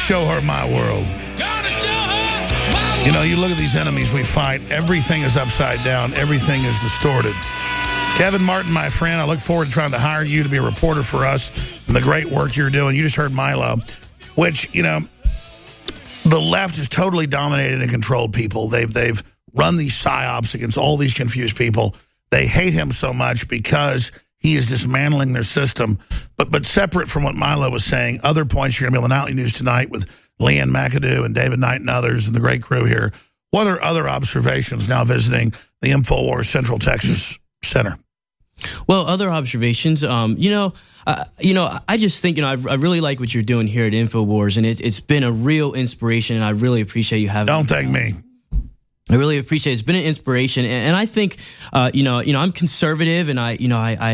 show her my world. You know, you look at these enemies we fight, everything is upside down, everything is distorted. Kevin Martin, my friend, I look forward to trying to hire you to be a reporter for us and the great work you're doing. You just heard Milo, which, you know, the left has totally dominated and controlled people. They've run these psyops against all these confused people. They hate him so much because he is dismantling their system. But separate from what Milo was saying, other points you're going to be on the Nightly News tonight with Leanne McAdoo and David Knight and others and the great crew here. What are other observations now visiting the InfoWars Central Texas Center? Well, other observations, I just think, I really like what you're doing here at InfoWars, and it's been a real inspiration, and I really appreciate you having. Don't thank me. I really appreciate it. It's been an inspiration, and I think, I'm conservative, and I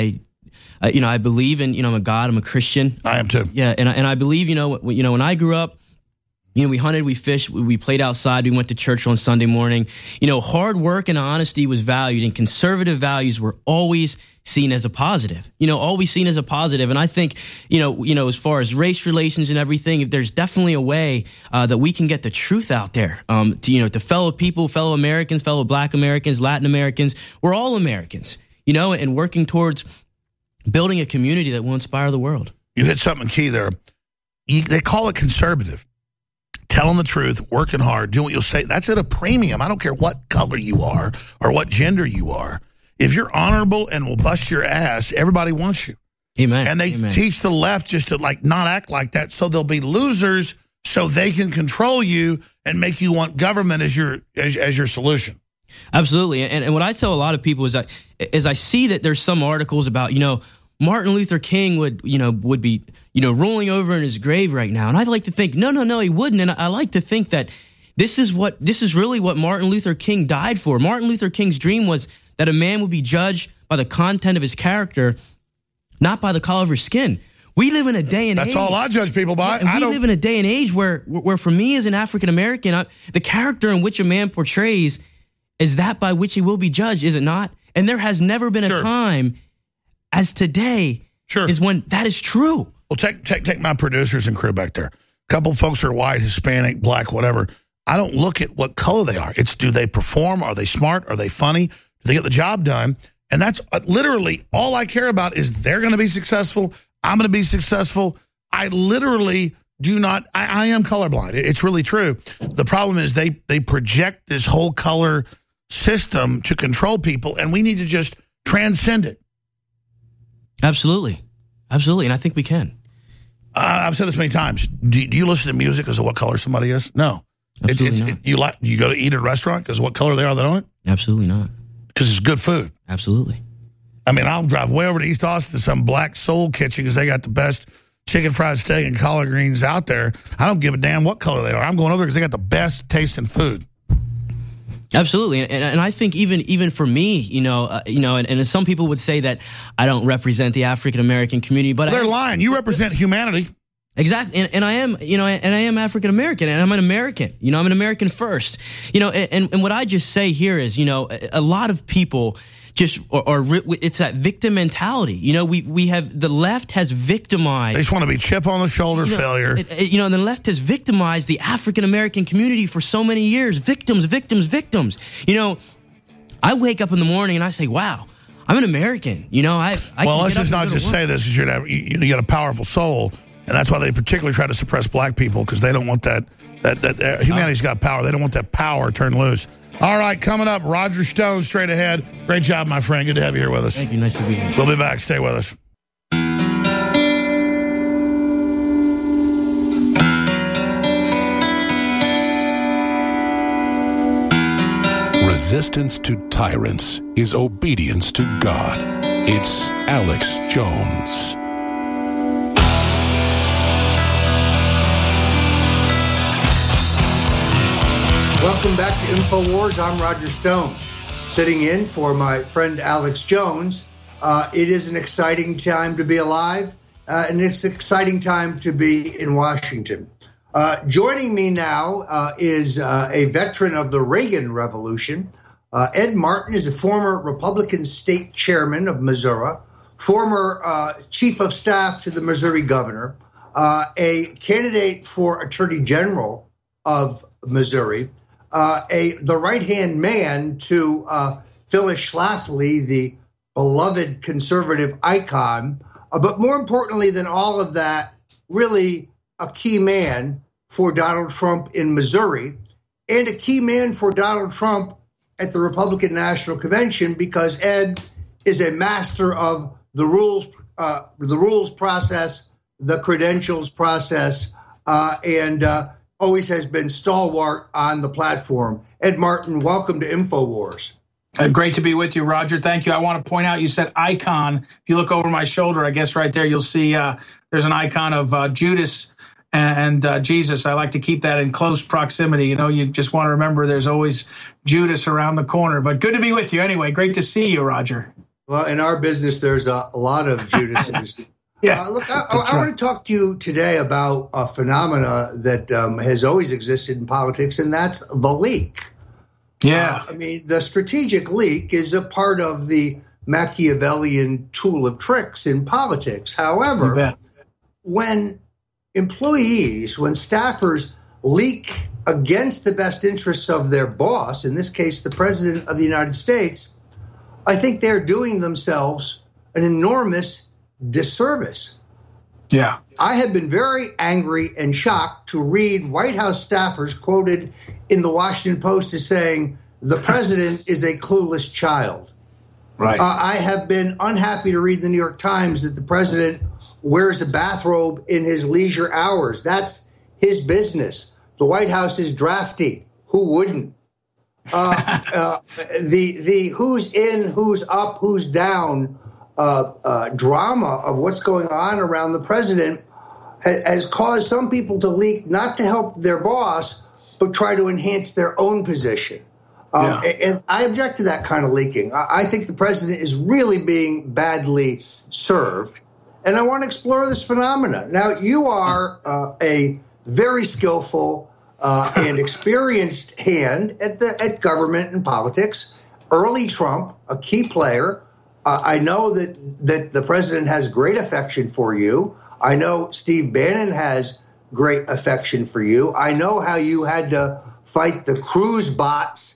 believe in, I'm a God, I'm a Christian. I am too. Yeah, and I believe, when I grew up, we hunted, we fished, we played outside, we went to church on Sunday morning. Hard work and honesty was valued, and conservative values were always seen as a positive. Always seen as a positive. And I think, as far as race relations and everything, there's definitely a way that we can get the truth out there. To fellow people, fellow Americans, fellow Black Americans, Latin Americans, we're all Americans. And working towards building a community that will inspire the world. You hit something key there. They call it conservative. Telling the truth, working hard, doing what you'll say. That's at a premium. I don't care what color you are or what gender you are. If you're honorable and will bust your ass, everybody wants you. Amen. And they teach the left just to not act like that, so they'll be losers so they can control you and make you want government as your solution. Absolutely. And what I tell a lot of people is that as I see that there's some articles about, Martin Luther King would be, rolling over in his grave right now. And I'd like to think, no, he wouldn't. And I like to think that this is really what Martin Luther King died for. Martin Luther King's dream was that a man would be judged by the content of his character, not by the color of his skin. We live in a day and age. That's all I judge people by. And we live in a day and age where for me as an African American, the character in which a man portrays is that by which he will be judged, is it not? And there has never been a time as today is when that is true. Well, take my producers and crew back there. A couple folks are white, Hispanic, Black, whatever. I don't look at what color they are. It's, do they perform? Are they smart? Are they funny? Do they get the job done? And that's literally all I care about is they're going to be successful. I'm going to be successful. I literally do not. I am colorblind. It's really true. The problem is they project this whole color system to control people, and we need to just transcend it. Absolutely. And I think we can. I've said this many times. Do you listen to music because of what color somebody is? No. Absolutely not. You go to eat at a restaurant because of what color they are that own it? Absolutely not. Because it's good food. Absolutely. I mean, I'll drive way over to East Austin to some Black Soul Kitchen because they got the best chicken fried steak and collard greens out there. I don't give a damn what color they are. I'm going over there because they got the best tasting food. Absolutely, and I think even for me, and some people would say that I don't represent the African American community, but they're lying. You represent humanity. Exactly, and I am, and I am African American, and I'm an American. I'm an American first. And what I just say here is, a lot of people just it's that victim mentality. We have, the left has victimized. They just want to be chip on the shoulder failure. And the left has victimized the African American community for so many years. Victims. I wake up in the morning and I say, wow, I'm an American. Let's just not just say this. You got a powerful soul. And that's why they particularly try to suppress Black people, because they don't want that humanity's got power. They don't want that power turned loose. All right, coming up, Roger Stone straight ahead. Great job, my friend. Good to have you here with us. Thank you. Nice to be here. We'll be back. Stay with us. Resistance to tyrants is obedience to God. It's Alex Jones. Welcome back to InfoWars. I'm Roger Stone, sitting in for my friend Alex Jones. It is an exciting time to be alive, and it's an exciting time to be in Washington. Joining me now is a veteran of the Reagan Revolution. Ed Martin is a former Republican state chairman of Missouri, former chief of staff to the Missouri governor, a candidate for Attorney General of Missouri, the right-hand man to Phyllis Schlafly, the beloved conservative icon, but more importantly than all of that, really a key man for Donald Trump in Missouri, and a key man for Donald Trump at the Republican National Convention, because Ed is a master of the rules process, the credentials process, and always has been stalwart on the platform. Ed Martin, welcome to InfoWars. Great to be with you, Roger. Thank you. I want to point out, you said icon. If you look over my shoulder, I guess right there, you'll see there's an icon of Judas and Jesus. I like to keep that in close proximity. You know, you just want to remember there's always Judas around the corner. But good to be with you anyway. Great to see you, Roger. Well, in our business, there's a lot of Judases. Yeah. Look, I want to talk to you today about a phenomena that has always existed in politics, and that's the leak. Yeah. I mean, the strategic leak is a part of the Machiavellian tool of tricks in politics. However, when employees, when staffers leak against the best interests of their boss, in this case, the President of the United States, I think they're doing themselves an enormous disservice. Yeah. I have been very angry and shocked to read White House staffers quoted in the Washington Post as saying the president is a clueless child. Right. I have been unhappy to read the New York Times that the president wears a bathrobe in his leisure hours. That's his business. The White House is drafty. Who wouldn't? The who's in, who's up, who's down drama of what's going on around the president has caused some people to leak, not to help their boss, but try to enhance their own position. And I object to that kind of leaking. I think the president is really being badly served. And I want to explore this phenomena. Now, you are a very skillful and experienced hand at government and politics. Early Trump, a key player. I know that the president has great affection for you. I know Steve Bannon has great affection for you. I know how you had to fight the Cruz bots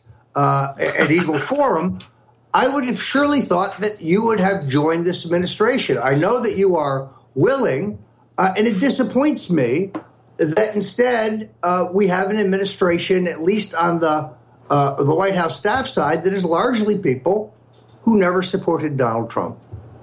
at Eagle Forum. I would have surely thought that you would have joined this administration. I know that you are willing, and it disappoints me that instead we have an administration, at least on the White House staff side, that is largely people who never supported Donald Trump.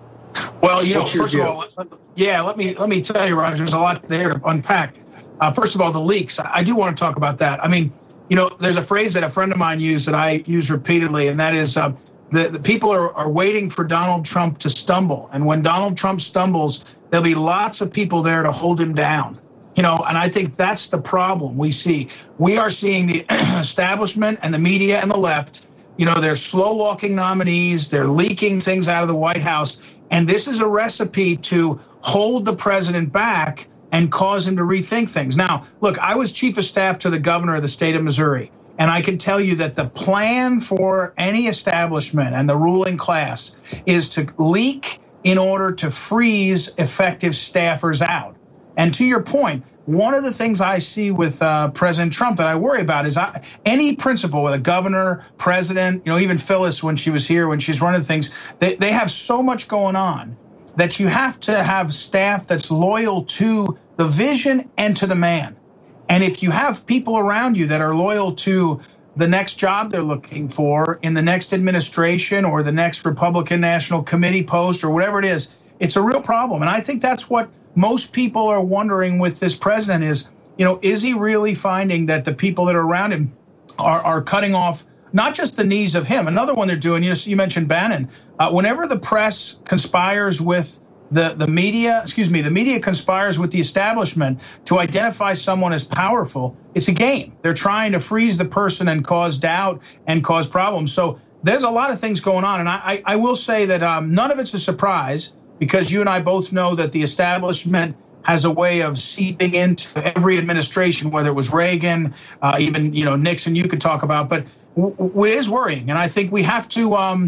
Well, you know, first of all, let me tell you, Roger, there's a lot there to unpack. First of all, the leaks. I do want to talk about that. I mean, you know, there's a phrase that a friend of mine used that I use repeatedly, and that is the people are waiting for Donald Trump to stumble. And when Donald Trump stumbles, there'll be lots of people there to hold him down. You know, and I think that's the problem we see. We are seeing the establishment and the media and the left, you know, they're slow-walking nominees. They're leaking things out of the White House. And this is a recipe to hold the president back and cause him to rethink things. Now, look, I was chief of staff to the governor of the state of Missouri, and I can tell you that the plan for any establishment and the ruling class is to leak in order to freeze effective staffers out. And to your point, one of the things I see with President Trump that I worry about is any principal with a governor, president, you know, even Phyllis when she was here, when she's running things, they have so much going on that you have to have staff that's loyal to the vision and to the man. And if you have people around you that are loyal to the next job they're looking for in the next administration or the next Republican National Committee post or whatever it is, it's a real problem. And I think that's what most people are wondering with this president is, you know, is he really finding that the people that are around him are cutting off not just the knees of him? Another one they're doing, you mentioned Bannon. Whenever the press conspires with the media, the media conspires with the establishment to identify someone as powerful, it's a game. They're trying to freeze the person and cause doubt and cause problems. So there's a lot of things going on. And I will say that none of it's a surprise, because you and I both know that the establishment has a way of seeping into every administration, whether it was Reagan, even, you know, Nixon, you could talk about. But it is worrying. And I think we have to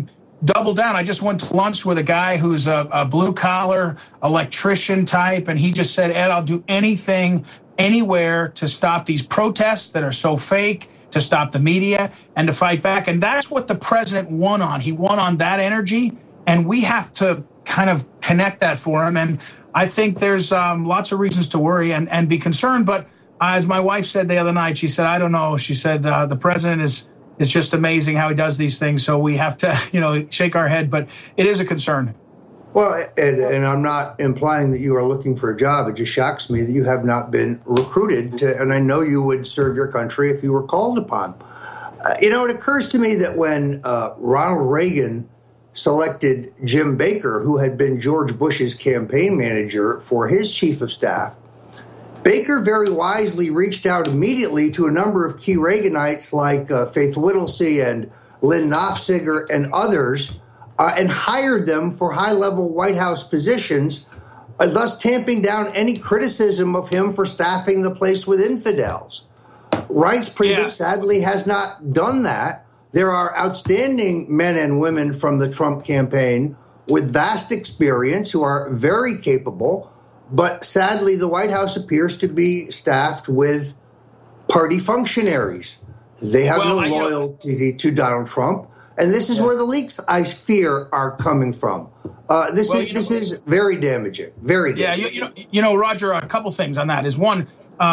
double down. I just went to lunch with a guy who's a blue-collar electrician type, and he just said, Ed, I'll do anything, anywhere to stop these protests that are so fake, to stop the media, and to fight back. And that's what the president won on. He won on that energy, and we have to kind of connect that for him. And I think there's lots of reasons to worry and be concerned. But as my wife said the other night, she said, I don't know. She said, the president is just amazing how he does these things. So we have to, shake our head. But it is a concern. Well, and I'm not implying that you are looking for a job. It just shocks me that you have not been recruited to, and I know you would serve your country if you were called upon. It occurs to me that when Ronald Reagan selected Jim Baker, who had been George Bush's campaign manager, for his chief of staff, Baker very wisely reached out immediately to a number of key Reaganites like Faith Whittlesey and Lynn Nofziger and others, and hired them for high-level White House positions, thus tamping down any criticism of him for staffing the place with infidels. Reince Priebus sadly has not done that. There are outstanding men and women from the Trump campaign with vast experience who are very capable, but sadly the White House appears to be staffed with party functionaries. They have no loyalty to Donald Trump. And this is where the leaks, I fear, are coming from. This is very damaging. Very damaging. Yeah, Roger, a couple things on that is one,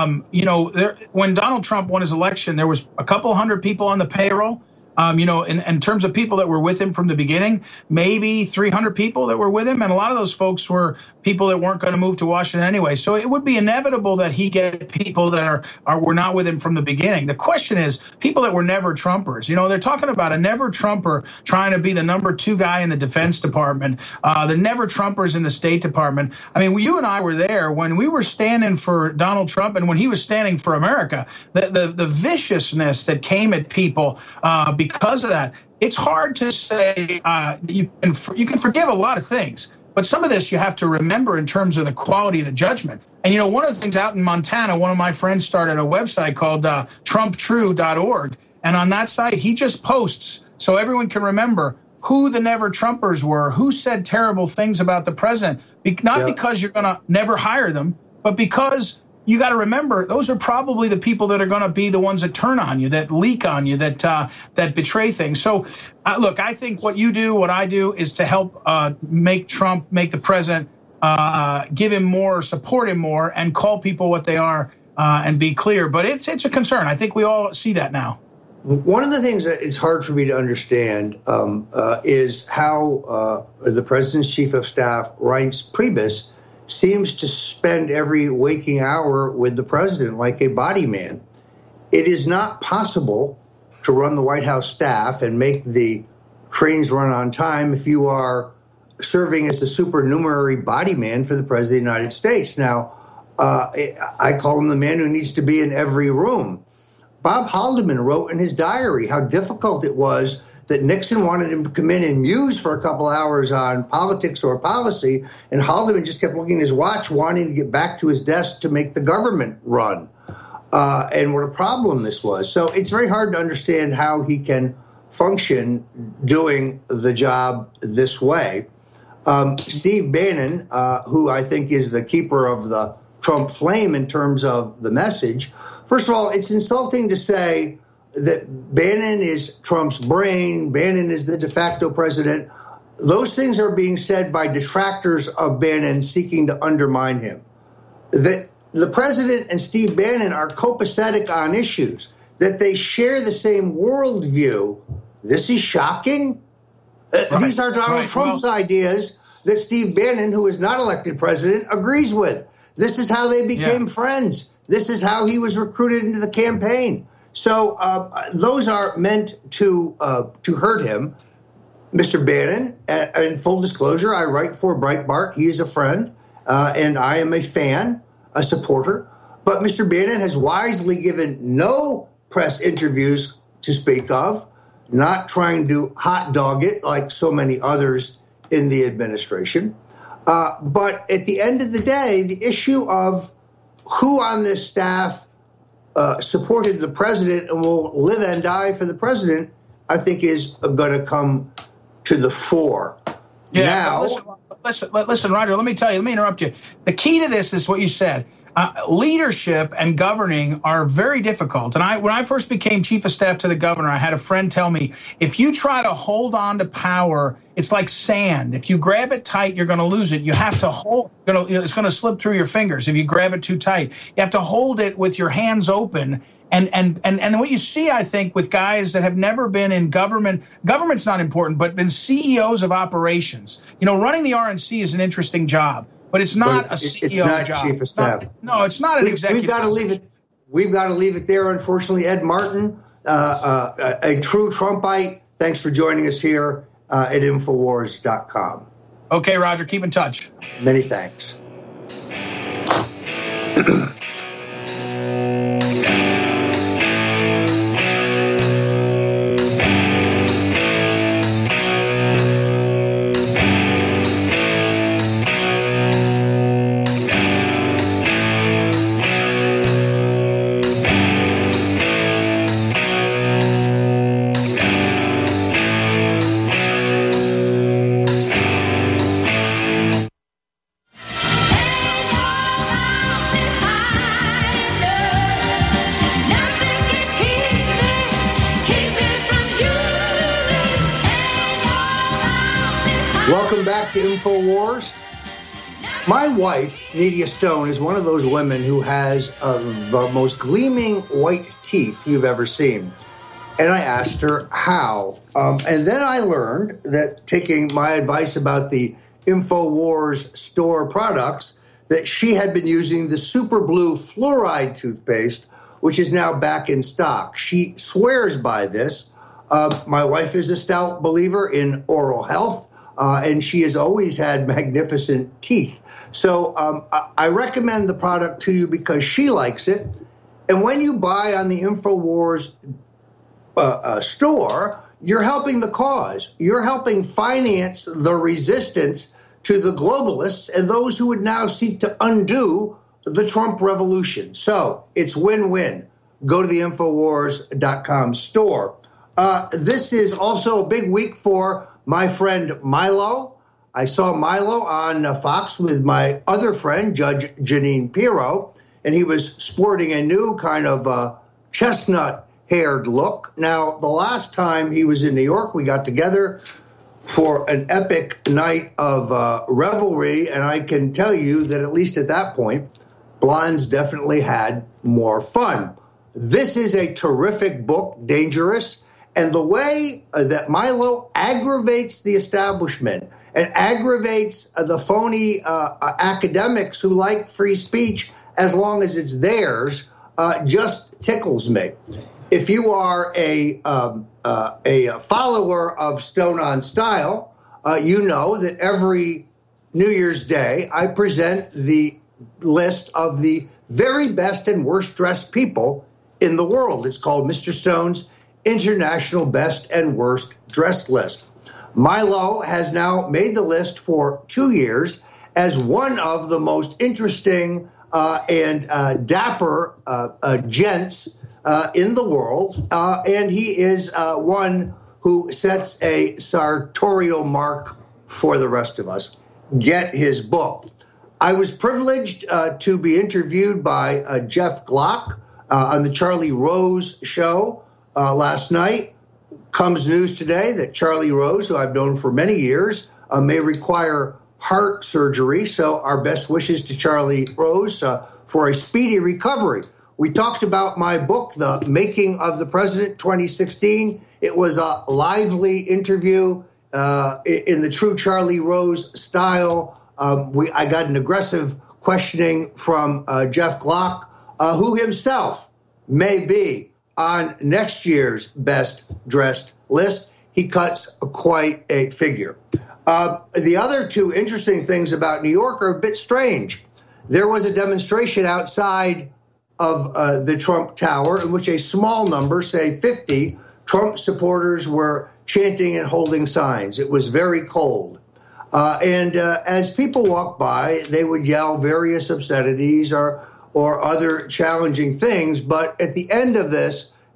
when Donald Trump won his election, there was a couple hundred people on the payroll. In terms of people that were with him from the beginning, maybe 300 people that were with him. And a lot of those folks were people that weren't going to move to Washington anyway. So it would be inevitable that he get people that were not with him from the beginning. The question is people that were never Trumpers. They're talking about a never Trumper trying to be the number 2 guy in the Defense Department, the never Trumpers in the State Department. I mean, you and I were there when we were standing for Donald Trump and when he was standing for America. The viciousness that came at people because of that, it's hard to say you can forgive a lot of things, but some of this you have to remember in terms of the quality of the judgment. And one of the things out in Montana, one of my friends started a website called TrumpTrue.org, and on that site he just posts so everyone can remember who the never Trumpers were, who said terrible things about the president, not because you're going to never hire them, but because you got to remember, those are probably the people that are going to be the ones that turn on you, that leak on you, that betray things. So, look, I think what you do, what I do, is to help make the president, give him more, support him more, and call people what they are and be clear. But it's a concern. I think we all see that now. One of the things that is hard for me to understand is how the president's chief of staff, Reince Priebus, seems to spend every waking hour with the president like a body man. It is not possible to run the White House staff and make the trains run on time if you are serving as a supernumerary body man for the president of the United States. Now, I call him the man who needs to be in every room. Bob Haldeman wrote in his diary how difficult it was that Nixon wanted him to come in and muse for a couple hours on politics or policy, and Haldeman just kept looking at his watch, wanting to get back to his desk to make the government run. And what a problem this was. So it's very hard to understand how he can function doing the job this way. Steve Bannon, who I think is the keeper of the Trump flame in terms of the message, first of all, it's insulting to say that Bannon is Trump's brain, Bannon is the de facto president. Those things are being said by detractors of Bannon seeking to undermine him. That the president and Steve Bannon are copacetic on issues, that they share the same worldview. This is shocking. These are Donald Trump's ideas that Steve Bannon, who is not elected president, agrees with. This is how they became friends. This is how he was recruited into the campaign. So those are meant to hurt him. Mr. Bannon, in full disclosure, I write for Breitbart. He is a friend, and I am a fan, a supporter. But Mr. Bannon has wisely given no press interviews to speak of, not trying to hot dog it like so many others in the administration. But at the end of the day, the issue of who on this staff supported the president and will live and die for the president, I think is going to come to the fore. Yeah, now, listen, Roger, let me tell you, let me interrupt you. The key to this is what you said. Leadership and governing are very difficult. And when I first became chief of staff to the governor, I had a friend tell me, if you try to hold on to power, it's like sand. If you grab it tight, you're going to lose it. You have to hold, it's going to slip through your fingers if you grab it too tight. You have to hold it with your hands open. And what you see, I think, with guys that have never been in government's not important, but been CEOs of operations. Running the RNC is an interesting job. But it's not a CEO it's not job. Chief of Staff. It's not an executive. We've got to leave it. We've got to leave it there. Unfortunately, Ed Martin, a true Trumpite. Thanks for joining us here at Infowars.com. Okay, Roger. Keep in touch. Many thanks. Welcome back to InfoWars. My wife, Nydia Stone, is one of those women who has the most gleaming white teeth you've ever seen. And I asked her how. And then I learned that, taking my advice about the InfoWars store products, that she had been using the Super Blue fluoride toothpaste, which is now back in stock. She swears by this. My wife is a stout believer in oral health. And she has always had magnificent teeth. So I recommend the product to you because she likes it. And when you buy on the InfoWars store, you're helping the cause. You're helping finance the resistance to the globalists and those who would now seek to undo the Trump revolution. So it's win-win. Go to the Infowars.com store. This is also a big week for my friend Milo. I saw Milo on Fox with my other friend, Judge Jeanine Pirro, and he was sporting a new kind of chestnut-haired look. Now, the last time he was in New York, we got together for an epic night of revelry, and I can tell you that at least at that point, blondes definitely had more fun. This is a terrific book, Dangerous. And the way that Milo aggravates the establishment and aggravates the phony academics who like free speech as long as it's theirs just tickles me. If you are a follower of Stone on Style, you know that every New Year's Day I present the list of the very best and worst dressed people in the world. It's called Mr. Stone's International Best and Worst Dressed List. Milo has now made the list for 2 years as one of the most interesting and dapper gents in the world, and he is one who sets a sartorial mark for the rest of us. Get his book. I was privileged to be interviewed by Jeff Glock on the Charlie Rose show last night. Comes news today that Charlie Rose, who I've known for many years, may require heart surgery. So our best wishes to Charlie Rose for a speedy recovery. We talked about my book, The Making of the President 2016. It was a lively interview in the true Charlie Rose style. I got an aggressive questioning from Jeff Glock, who himself may be on next year's best dressed list. He cuts quite a figure. The other two interesting things about New York are a bit strange. There was a demonstration outside of the Trump Tower in which a small number, say 50, Trump supporters were chanting and holding signs. It was very cold. And as people walked by, they would yell various obscenities or other challenging things. But at the end of this,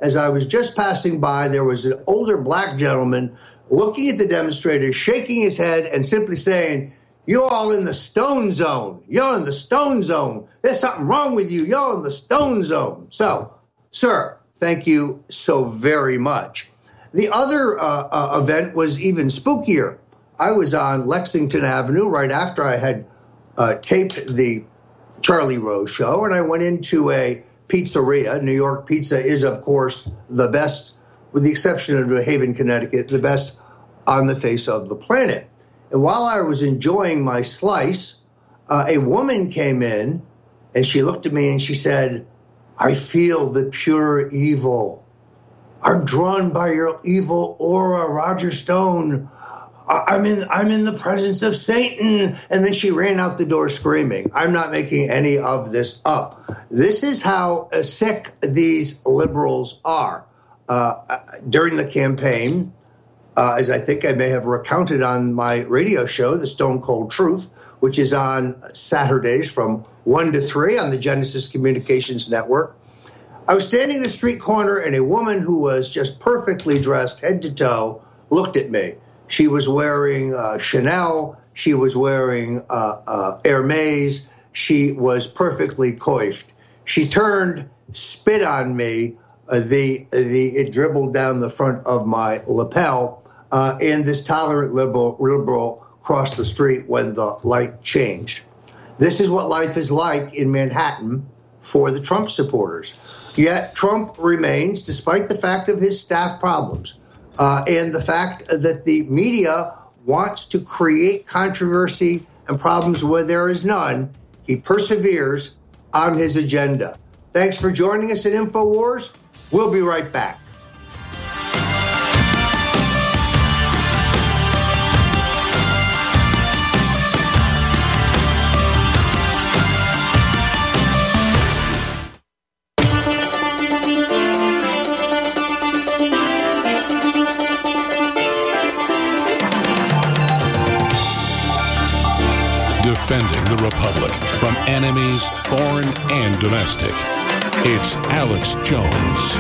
as I was just passing by, there was an older black gentleman looking at the demonstrators, shaking his head and simply saying, "You're all in the stone zone. You're in the stone zone. There's something wrong with you. You're in the stone zone." So, sir, thank you so very much. The other event was even spookier. I was on Lexington Avenue right after I had taped the Charlie Rose show, and I went into a pizzeria. New York pizza is, of course, the best, with the exception of New Haven, Connecticut, the best on the face of the planet. And while I was enjoying my slice, a woman came in, and she looked at me and she said, "I feel the pure evil. I'm drawn by your evil aura, Roger Stone. I'm in the presence of Satan." And then she ran out the door screaming. I'm not making any of this up. This is how sick these liberals are. During the campaign, as I think I may have recounted on my radio show, The Stone Cold Truth, which is on Saturdays from 1 to 3 on the Genesis Communications Network, I was standing in a street corner and a woman who was just perfectly dressed head to toe looked at me. She was wearing Chanel. She was wearing Hermes. She was perfectly coiffed. She turned, spit on me. It dribbled down the front of my lapel. And this tolerant liberal crossed the street when the light changed. This is what life is like in Manhattan for the Trump supporters. Yet Trump remains, despite the fact of his staff problems, and the fact that the media wants to create controversy and problems where there is none, he perseveres on his agenda. Thanks for joining us at InfoWars. We'll be right back. Defending the Republic from enemies, foreign and domestic. It's Alex Jones.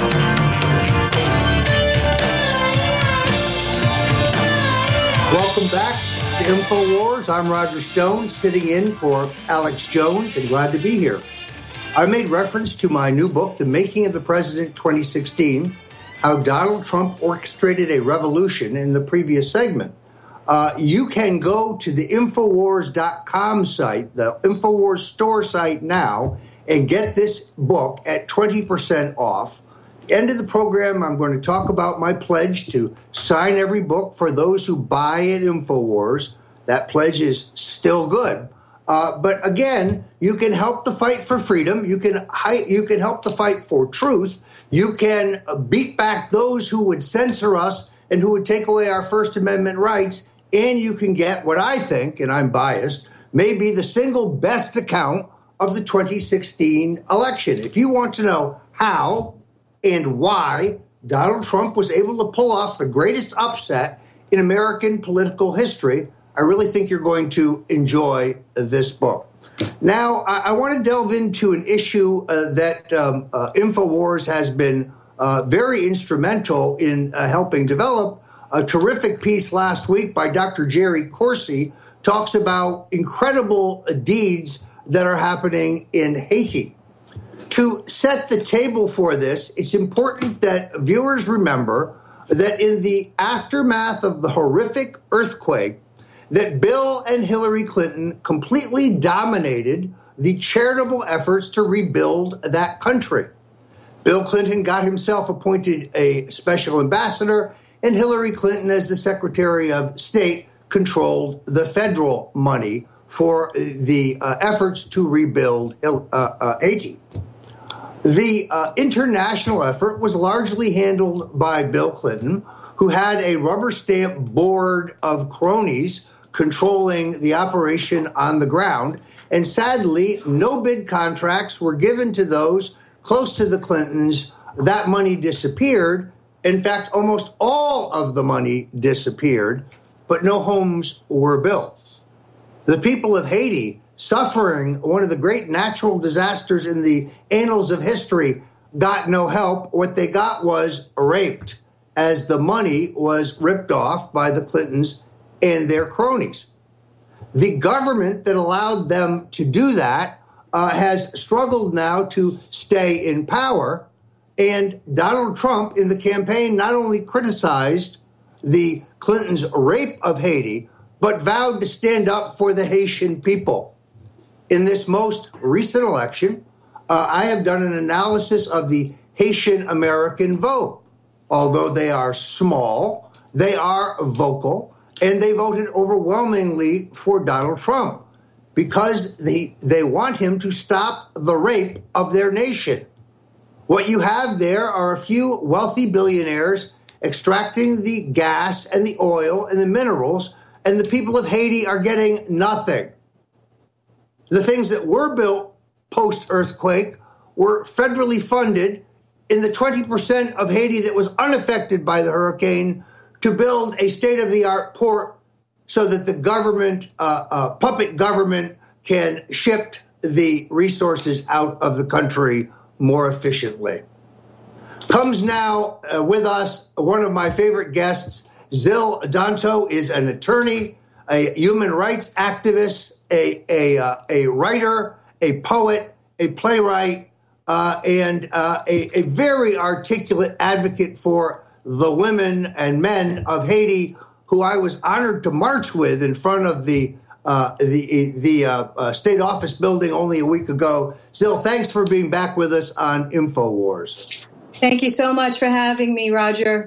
Welcome back to InfoWars. I'm Roger Stone, sitting in for Alex Jones, and glad to be here. I made reference to my new book, The Making of the President 2016, How Donald Trump Orchestrated a Revolution, in the previous segment. You can go to the Infowars.com site, the Infowars store site now, and get this book at 20% off. At the end of the program, I'm going to talk about my pledge to sign every book for those who buy at Infowars. That pledge is still good. But again, you can help the fight for freedom. You can help the fight for truth. You can beat back those who would censor us and who would take away our First Amendment rights. And you can get what I think, and I'm biased, may be the single best account of the 2016 election. If you want to know how and why Donald Trump was able to pull off the greatest upset in American political history, I really think you're going to enjoy this book. Now, I want to delve into an issue that InfoWars has been very instrumental in helping develop. A terrific piece last week by Dr. Jerry Corsi talks about incredible deeds that are happening in Haiti. To set the table for this, it's important that viewers remember that in the aftermath of the horrific earthquake, that Bill and Hillary Clinton completely dominated the charitable efforts to rebuild that country. Bill Clinton got himself appointed a special ambassador, and Hillary Clinton, as the Secretary of State, controlled the federal money for the efforts to rebuild Haiti. The international effort was largely handled by Bill Clinton, who had a rubber stamp board of cronies controlling the operation on the ground. And sadly, no bid contracts were given to those close to the Clintons. That money disappeared. In fact, almost all of the money disappeared, but no homes were built. The people of Haiti, suffering one of the great natural disasters in the annals of history, got no help. What they got was raped, as the money was ripped off by the Clintons and their cronies. The government that allowed them to do that has struggled now to stay in power. And Donald Trump in the campaign not only criticized the Clintons' rape of Haiti, but vowed to stand up for the Haitian people. In this most recent election, I have done an analysis of the Haitian American vote. Although they are small, they are vocal, and they voted overwhelmingly for Donald Trump because they want him to stop the rape of their nation. What you have there are a few wealthy billionaires extracting the gas and the oil and the minerals, and the people of Haiti are getting nothing. The things that were built post-earthquake were federally funded in the 20% of Haiti that was unaffected by the hurricane to build a state-of-the-art port so that the government, puppet government, can ship the resources out of the country more efficiently. Comes now with us one of my favorite guests. Zil Adanto is an attorney, a human rights activist, a writer, a poet, a playwright, and a very articulate advocate for the women and men of Haiti, who I was honored to march with in front of the state office building only a week ago. Zil, thanks for being back with us on InfoWars. Thank you so much for having me, Roger.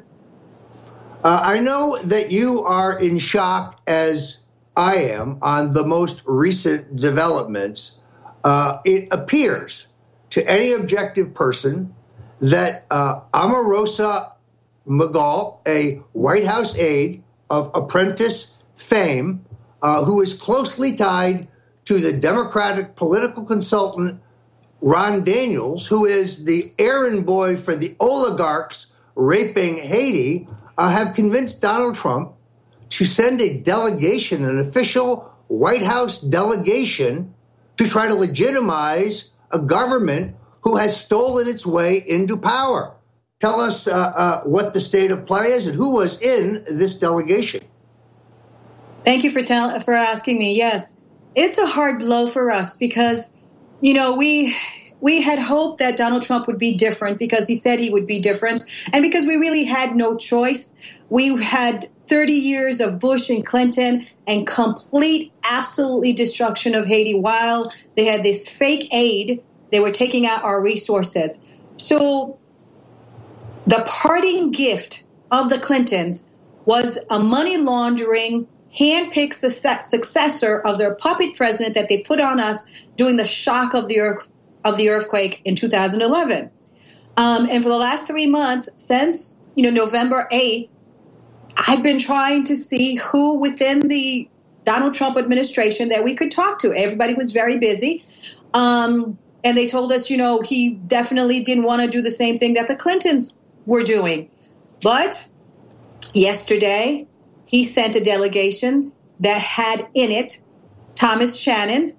I know that you are in shock, as I am, on the most recent developments. It appears to any objective person that Omarosa Magal, a White House aide of Apprentice fame, who is closely tied to the Democratic political consultant Ron Daniels, who is the errand boy for the oligarchs raping Haiti, have convinced Donald Trump to send a delegation, an official White House delegation, to try to legitimize a government who has stolen its way into power. Tell us what the state of play is and who was in this delegation. Thank you for asking me. Yes, it's a hard blow for us because, you know, we had hoped that Donald Trump would be different because he said he would be different, and because we really had no choice. We had 30 years of Bush and Clinton and complete, absolutely destruction of Haiti while they had this fake aid. They were taking out our resources. So the parting gift of the Clintons was a money laundering, handpicked successor of their puppet president that they put on us during the shock of the earthquake in 2011. And for the last 3 months, since November 8th, I've been trying to see who within the Donald Trump administration that we could talk to. Everybody was very busy. And they told us, he definitely didn't want to do the same thing that the Clintons were doing. But yesterday, he sent a delegation that had in it Thomas Shannon,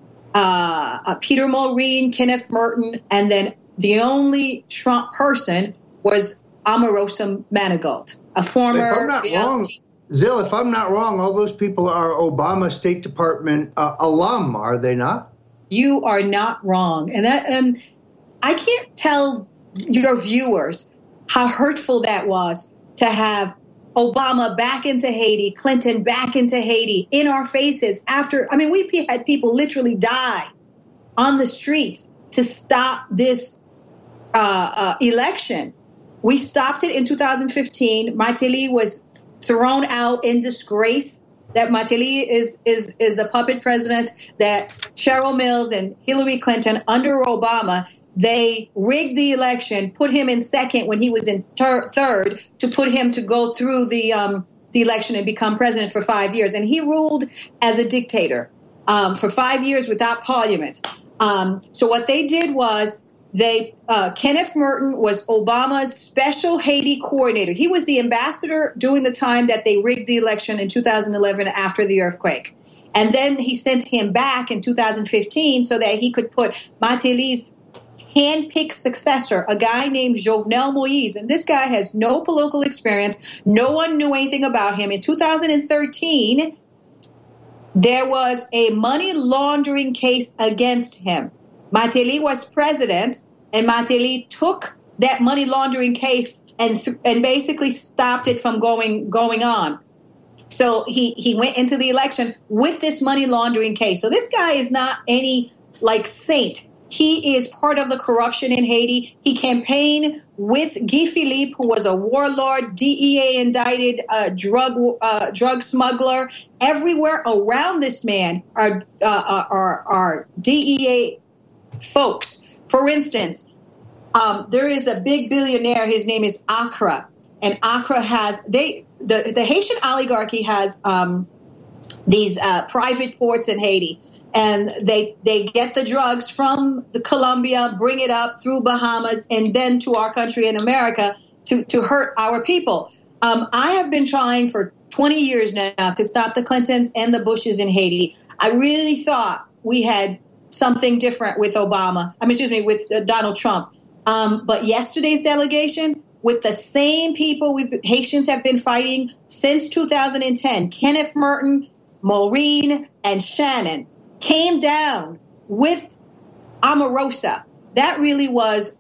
Peter Maureen, Kenneth Merton, and then the only Trump person was Omarosa Manigault, a former... If I'm not wrong, Zil, if I'm not wrong, all those people are Obama State Department alum, are they not? You are not wrong. And I can't tell your viewers how hurtful that was to have Obama back into Haiti, Clinton back into Haiti, in our faces after, we had people literally die on the streets to stop this election. We stopped it in 2015. Martelly was thrown out in disgrace. That Martelly is a puppet president, that Cheryl Mills and Hillary Clinton under Obama, they rigged the election, put him in second when he was in third, to put him to go through the election and become president for 5 years. And he ruled as a dictator for 5 years without parliament. So what they did was Kenneth Merton was Obama's special Haiti coordinator. He was the ambassador during the time that they rigged the election in 2011 after the earthquake. And then he sent him back in 2015 so that he could put Martelly's handpicked successor, a guy named Jovenel Moïse. And this guy has no political experience. No one knew anything about him. In 2013, there was a money laundering case against him. Martelly was president, and Martelly took that money laundering case and basically stopped it from going on. So he went into the election with this money laundering case. So this guy is not any saint. He is part of the corruption in Haiti. He campaigned with Guy Philippe, who was a warlord, DEA indicted drug smuggler. Everywhere around this man are DEA folks. For instance, there is a big billionaire. His name is Accra, and Accra has the Haitian oligarchy has these private ports in Haiti. And they get the drugs from the Colombia, bring it up through Bahamas, and then to our country in America to hurt our people. I have been trying for 20 years now to stop the Clintons and the Bushes in Haiti. I really thought we had something different with with Donald Trump. But yesterday's delegation, with the same people Haitians have been fighting since 2010, Kenneth Merton, Maureen, and Shannon, came down with Omarosa. That really was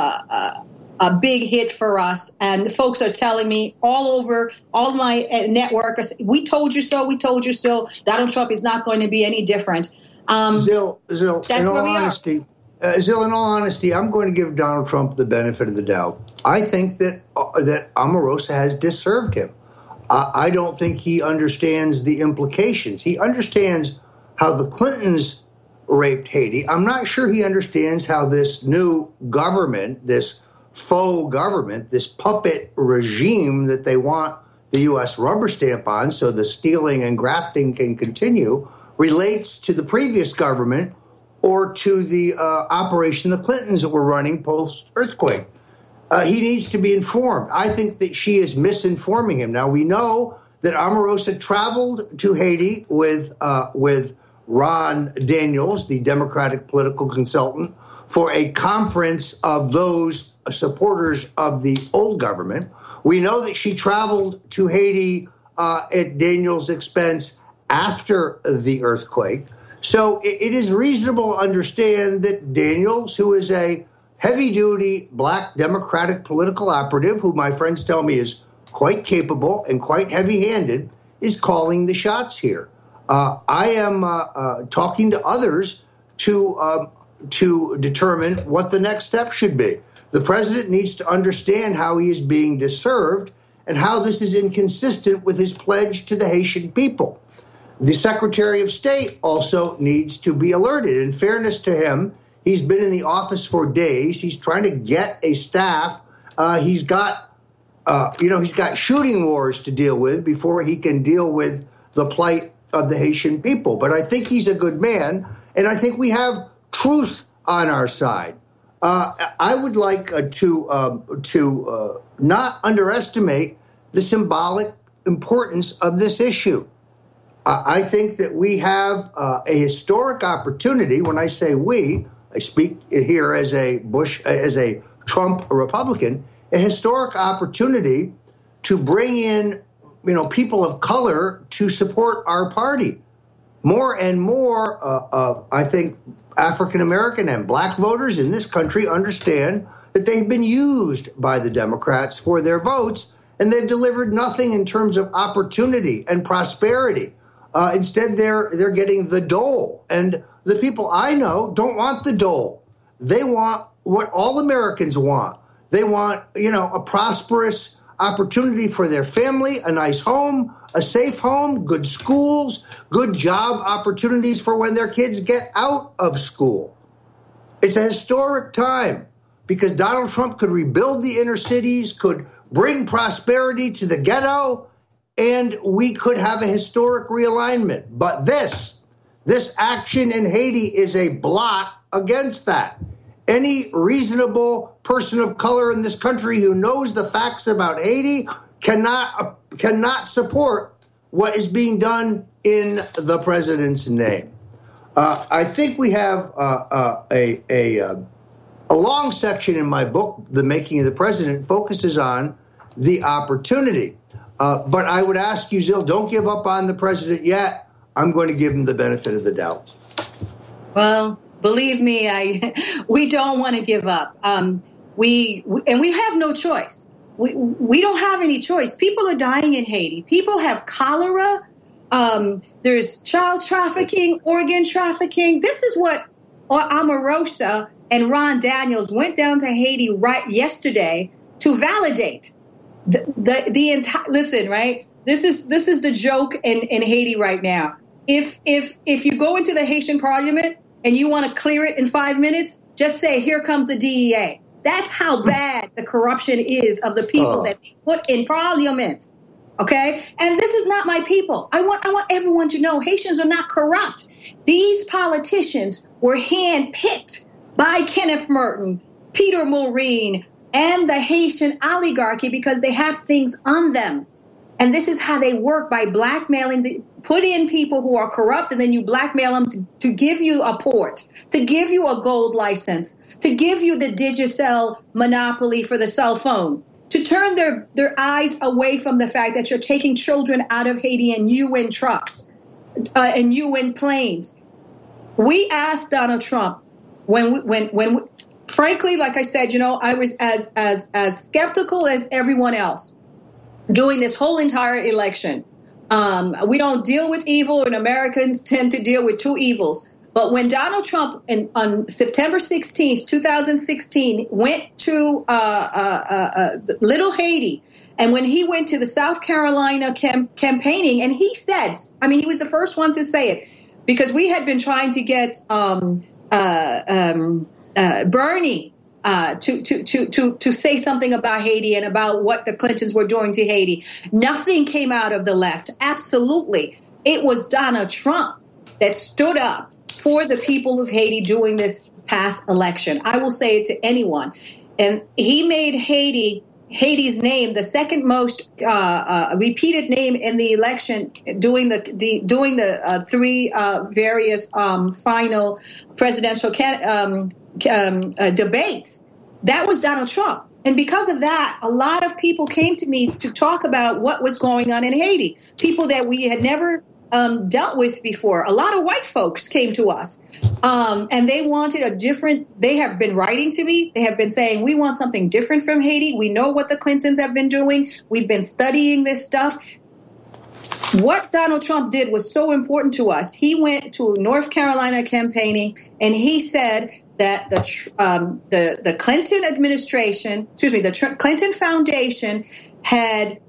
a big hit for us. And folks are telling me all over, all my network, we told you so, we told you so. Donald Trump is not going to be any different. Zill, that's in where all we honesty, Zill, in all honesty, I'm going to give Donald Trump the benefit of the doubt. I think that Omarosa has disserved him. I don't think he understands the implications. He understands how the Clintons raped Haiti. I'm not sure he understands how this new government, this faux government, this puppet regime that they want the U.S. rubber stamp on so the stealing and grafting can continue, relates to the previous government or to the operation the Clintons were running post-earthquake. He needs to be informed. I think that she is misinforming him. Now, we know that Omarosa traveled to Haiti with Ron Daniels, the Democratic political consultant, for a conference of those supporters of the old government. We know that she traveled to Haiti at Daniels' expense after the earthquake. So it is reasonable to understand that Daniels, who is a heavy-duty black Democratic political operative, who my friends tell me is quite capable and quite heavy-handed, is calling the shots here. I am talking to others to determine what the next step should be. The president needs to understand how he is being disserved and how this is inconsistent with his pledge to the Haitian people. The Secretary of State also needs to be alerted. In fairness to him, he's been in the office for days. He's trying to get a staff. He's got shooting wars to deal with before he can deal with the plight of the Haitian people. But I think he's a good man, and I think we have truth on our side. I would like to not underestimate the symbolic importance of this issue. I think that we have a historic opportunity. When I say we, I speak here as a Trump Republican, a historic opportunity to bring in people of color to support our party. More and more, I think African-American and black voters in this country understand that they've been used by the Democrats for their votes, and they've delivered nothing in terms of opportunity and prosperity. Instead, they're getting the dole. And the people I know don't want the dole. They want what all Americans want. They want, a prosperous opportunity for their family, a nice home, a safe home, good schools, good job opportunities for when their kids get out of school. It's a historic time because Donald Trump could rebuild the inner cities, could bring prosperity to the ghetto, and we could have a historic realignment. But this action in Haiti is a blot against that. Any reasonable person of color in this country who knows the facts about Haiti cannot support what is being done in the president's name. I think we have A long section in my book, The Making of the President, focuses on the opportunity. But I would ask you, Zil, don't give up on the president yet. I'm going to give him the benefit of the doubt. Well, believe me, we don't want to give up. We have no choice. We don't have any choice. People are dying in Haiti. People have cholera. There's child trafficking, organ trafficking. This is what Omarosa and Ron Daniels went down to Haiti right yesterday to validate the entire. Listen, right? This is the joke in Haiti right now. If you go into the Haitian Parliament and you want to clear it in 5 minutes, just say, "Here comes the DEA." That's how bad the corruption is of the people that they put in Parliament. Okay, and this is not my people. I want everyone to know Haitians are not corrupt. These politicians were handpicked by Kenneth Merton, Peter Maureen, and the Haitian oligarchy because they have things on them. And this is how they work, by blackmailing, put in people who are corrupt, and then you blackmail them to give you a port, to give you a gold license, to give you the Digicel monopoly for the cell phone, to turn their eyes away from the fact that you're taking children out of Haiti in UN trucks and UN planes. We asked Donald Trump when frankly, like I said, I was as skeptical as everyone else during this whole entire election. We don't deal with evil, and Americans tend to deal with two evils. But when Donald Trump on September 16th, 2016, went to Little Haiti, and when he went to the South Carolina campaigning, and he said, he was the first one to say it, because we had been trying to get Bernie to say something about Haiti and about what the Clintons were doing to Haiti. Nothing came out of the left. Absolutely. It was Donald Trump that stood up for the people of Haiti during this past election. I will say it to anyone. And he made Haiti's name the second most repeated name in the election, doing the three various final presidential debates. That was Donald Trump. And because of that, a lot of people came to me to talk about what was going on in Haiti. People that we had never dealt with before. A lot of white folks came to us, and they wanted they have been writing to me. They have been saying, we want something different from Haiti. We know what the Clintons have been doing. We've been studying this stuff. What Donald Trump did was so important to us. He went to North Carolina campaigning, and he said that the Clinton administration, the Clinton Foundation had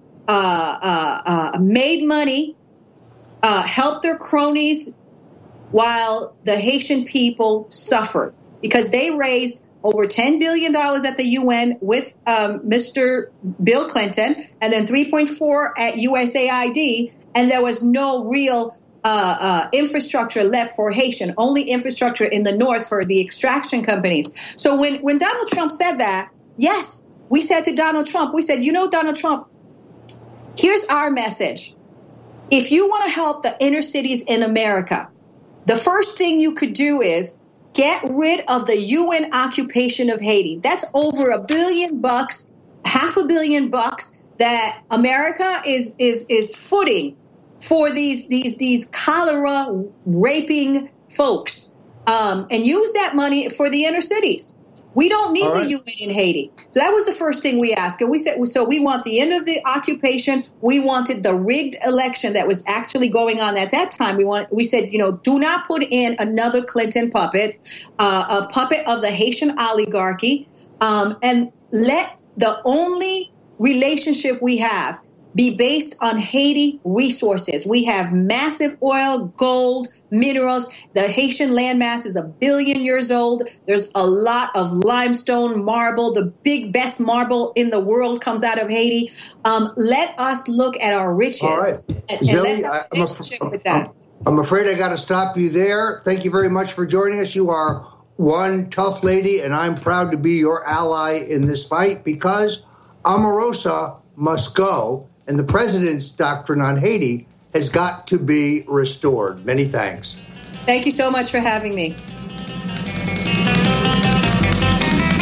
made money, helped their cronies while the Haitian people suffered, because they raised over $10 billion at the UN with Mr. Bill Clinton, and then 3.4 at USAID, and there was no real infrastructure left for Haitian, only infrastructure in the north for the extraction companies. So when Donald Trump said that, yes, we said to Donald Trump, Donald Trump, here's our message. If you want to help the inner cities in America, the first thing you could do is get rid of the UN occupation of Haiti. That's over $1 billion, $500 million that America is footing for these cholera raping folks, and use that money for the inner cities. We don't need the UN in Haiti. So that was the first thing we asked. And we said, so we want the end of the occupation. We wanted the rigged election that was actually going on at that time. We said, do not put in another Clinton puppet, a puppet of the Haitian oligarchy, and let the only relationship we have be based on Haiti resources. We have massive oil, gold, minerals. The Haitian landmass is 1 billion years old. There's a lot of limestone, marble. The best marble in the world comes out of Haiti. Let us look at our riches. All right. And let's have a relationship with that. I'm afraid I got to stop you there. Thank you very much for joining us. You are one tough lady, and I'm proud to be your ally in this fight, because Omarosa must go, and the president's doctrine on Haiti has got to be restored. Many thanks. Thank you so much for having me.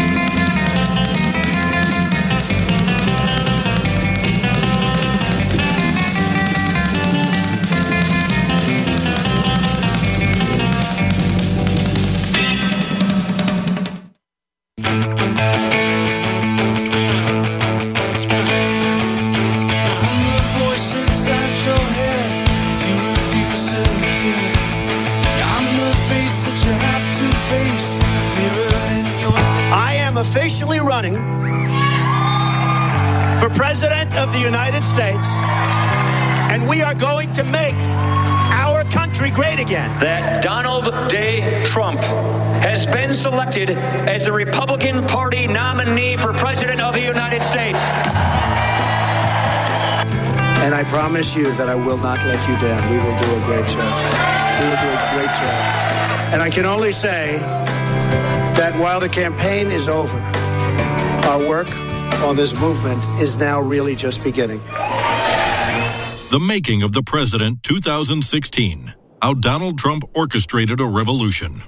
am officially running for President of the United States, and we are going to make our country great again. That Donald J. Trump has been selected as the Republican Party nominee for President of the United States. And I promise you that I will not let you down. We will do a great job. We will do a great job. And I can only say that while the campaign is over, our work on this movement is now really just beginning. The Making of the President 2016. How Donald Trump Orchestrated a Revolution.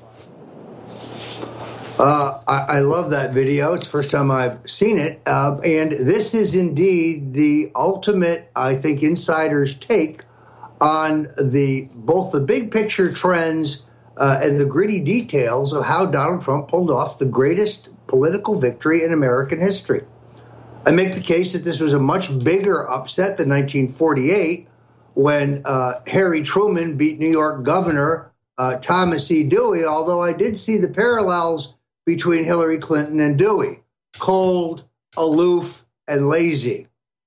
I love that video. It's the first time I've seen it. And this is indeed the ultimate, I think, insider's take on both the big picture trends and the gritty details of how Donald Trump pulled off the greatest political victory in American history. I make the case that this was a much bigger upset than 1948 when Harry Truman beat New York Governor Thomas E. Dewey, although I did see the parallels between Hillary Clinton and Dewey. Cold, aloof, and lazy.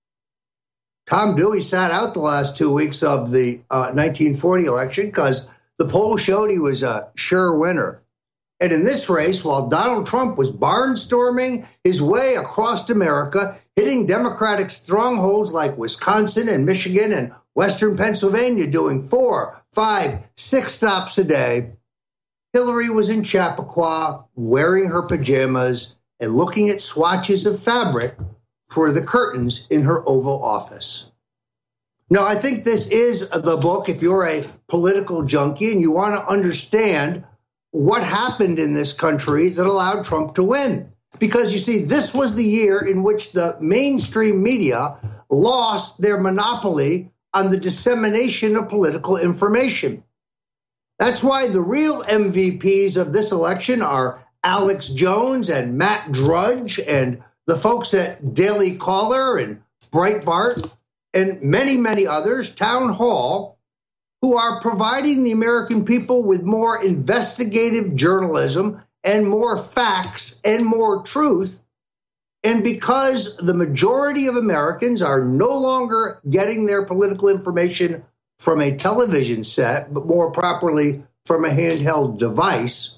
Tom Dewey sat out the last 2 weeks of the 1940 election because the polls showed he was a sure winner. And in this race, while Donald Trump was barnstorming his way across America, hitting Democratic strongholds like Wisconsin and Michigan and Western Pennsylvania, doing 4, 5, 6 stops a day, Hillary was in Chappaqua, wearing her pajamas and looking at swatches of fabric for the curtains in her Oval Office. Now, I think this is the book, if you're a political junkie and you want to understand what happened in this country that allowed Trump to win. Because, you see, this was the year in which the mainstream media lost their monopoly on the dissemination of political information. That's why the real MVPs of this election are Alex Jones and Matt Drudge and the folks at Daily Caller and Breitbart and many, many others, Town Hall, who are providing the American people with more investigative journalism and more facts and more truth. And because the majority of Americans are no longer getting their political information from a television set, but more properly from a handheld device,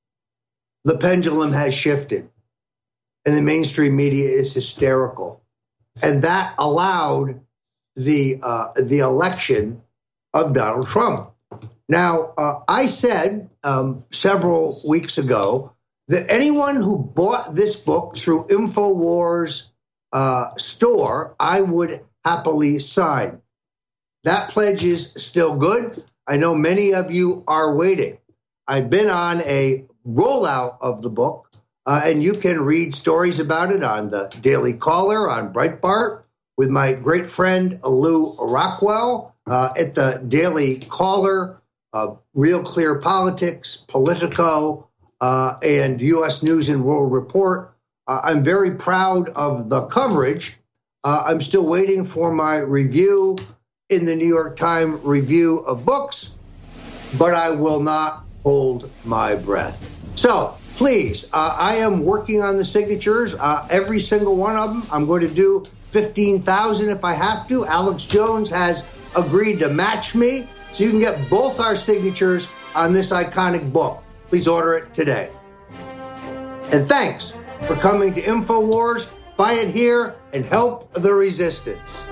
the pendulum has shifted. And the mainstream media is hysterical. And that allowed the election of Donald Trump. Now, I said several weeks ago that anyone who bought this book through InfoWars store, I would happily sign. That pledge is still good. I know many of you are waiting. I've been on a rollout of the book, and you can read stories about it on the Daily Caller, on Breitbart, with my great friend Lou Rockwell at the Daily Caller, Real Clear Politics, Politico, and U.S. News and World Report. I'm very proud of the coverage. I'm still waiting for my review in the New York Times Review of Books, but I will not hold my breath. So please, I am working on the signatures, every single one of them. I'm going to do 15,000 if I have to. Alex Jones has agreed to match me, so you can get both our signatures on this iconic book. Please order it today. And thanks for coming to InfoWars. Buy it here and help the resistance.